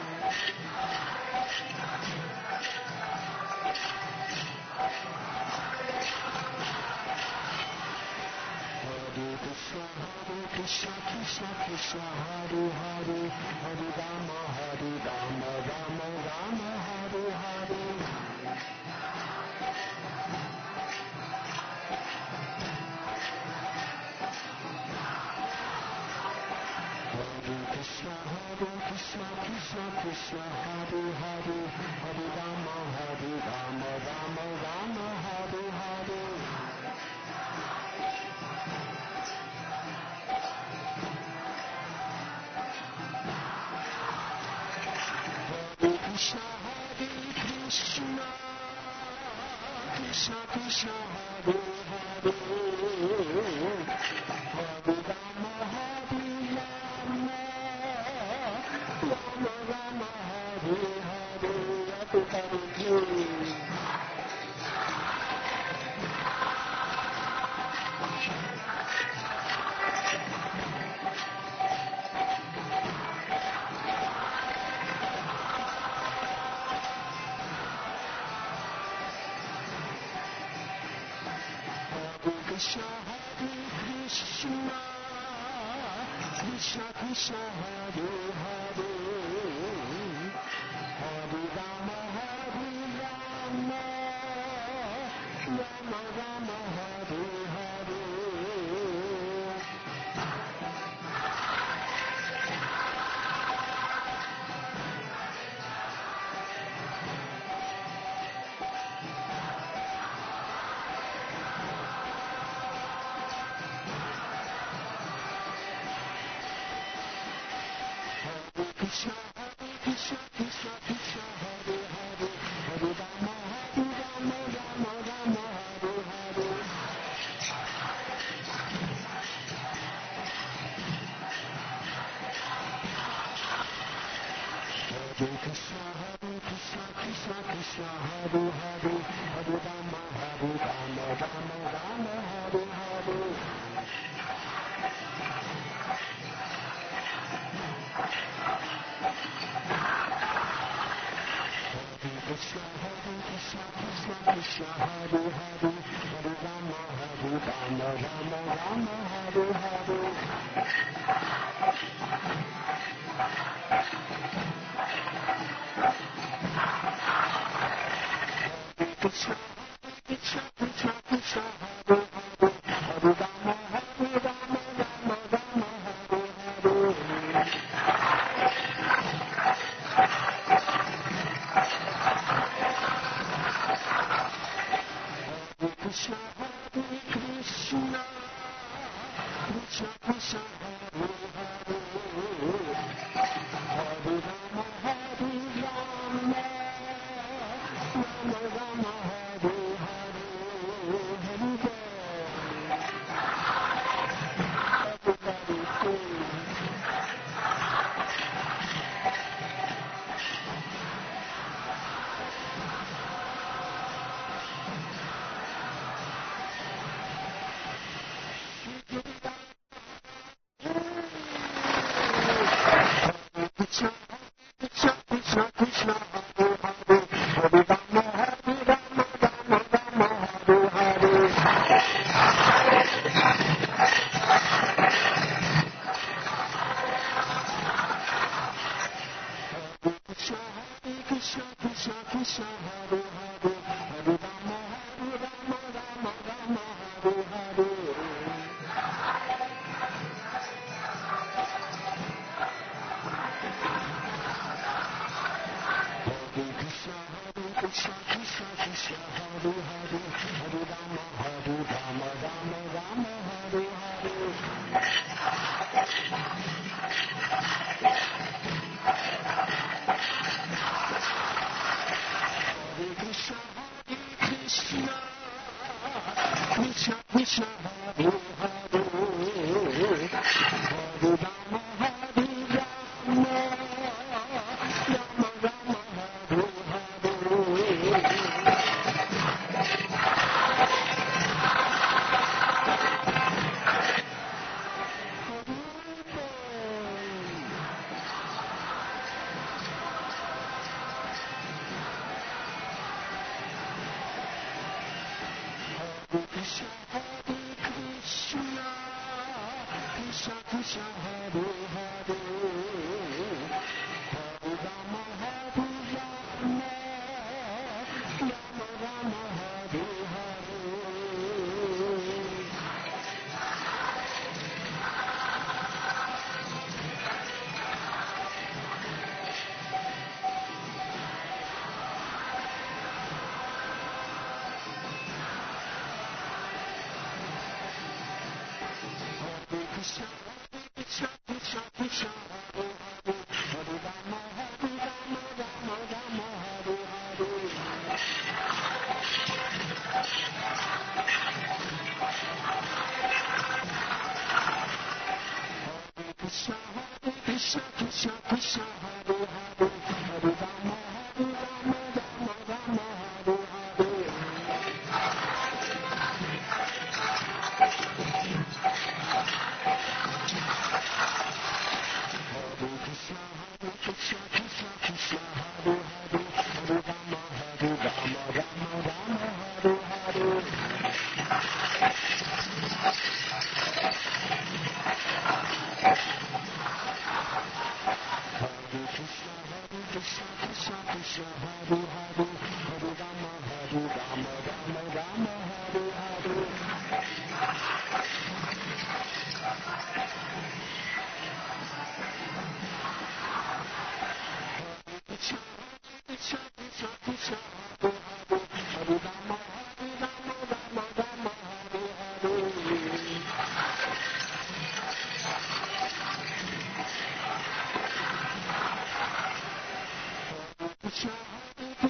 Hare Krishna, Hare Krishna, Krishna Krishna, Hare Hare, Hare Rama, Hare Rama, Rama Rama, Hare Hare. Hare Krishna, Hare Krishna, Krishna Krishna, Hare Hare, Hare Rama, Hare Rama, Rama Rama, Hare Hare. Hare Krishna, Hare Krishna, Krishna Krishna, Hare Hare, Hare Rama, Hare Rama, Rama Rama, Hare Hare. Everybody please. Krishna, Hare Krishna, Krishna Krishna, Hare Hare, Hare Rama, Hare Rama, Rama Rama, Hare Hare.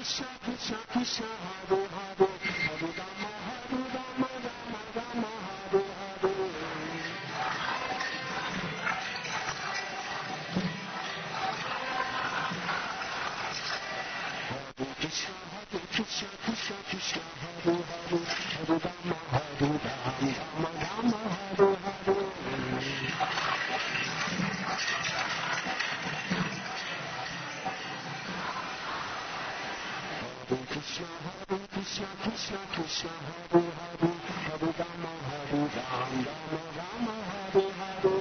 Krishna, Krishna Krishna, Hare Hare, Hare Rama, Hare Rama, Rama Rama, Hare Hare. Hare Krishna, Hare Krishna, Krishna Krishna, Hare Hare, Hare Rama, Hare Rama, Rama Rama, Hare Hare. Hare Krishna, Hare Krishna, Krishna Krishna, Hare Hare, Hare Rama, Hare Rama, Rama Rama, Hare Hare.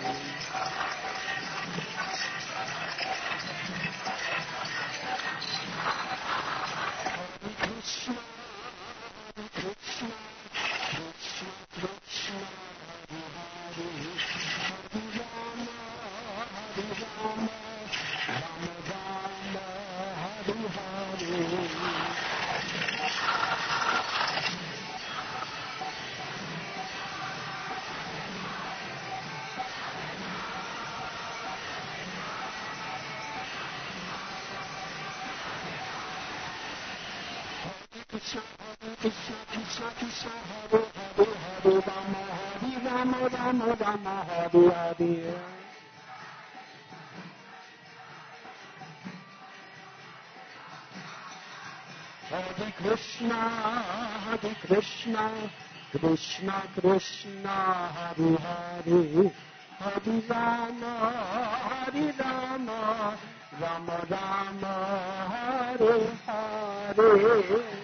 Hare Krishna, Hare Krishna, Krishna Krishna, Hare Hare, Hare Rama, Hare Rama, Rama Rama, Hare Hare. Krishna, Hare Krishna, Krishna Krishna, Hare Hare, Hare Rama, Hare Rama, Rama Rama, Hare Hare. Hare Krishna, Hare Krishna, Krishna Krishna, Hare Hare, Hare Rama, Hare Rama, Rama Rama, Hare Hare.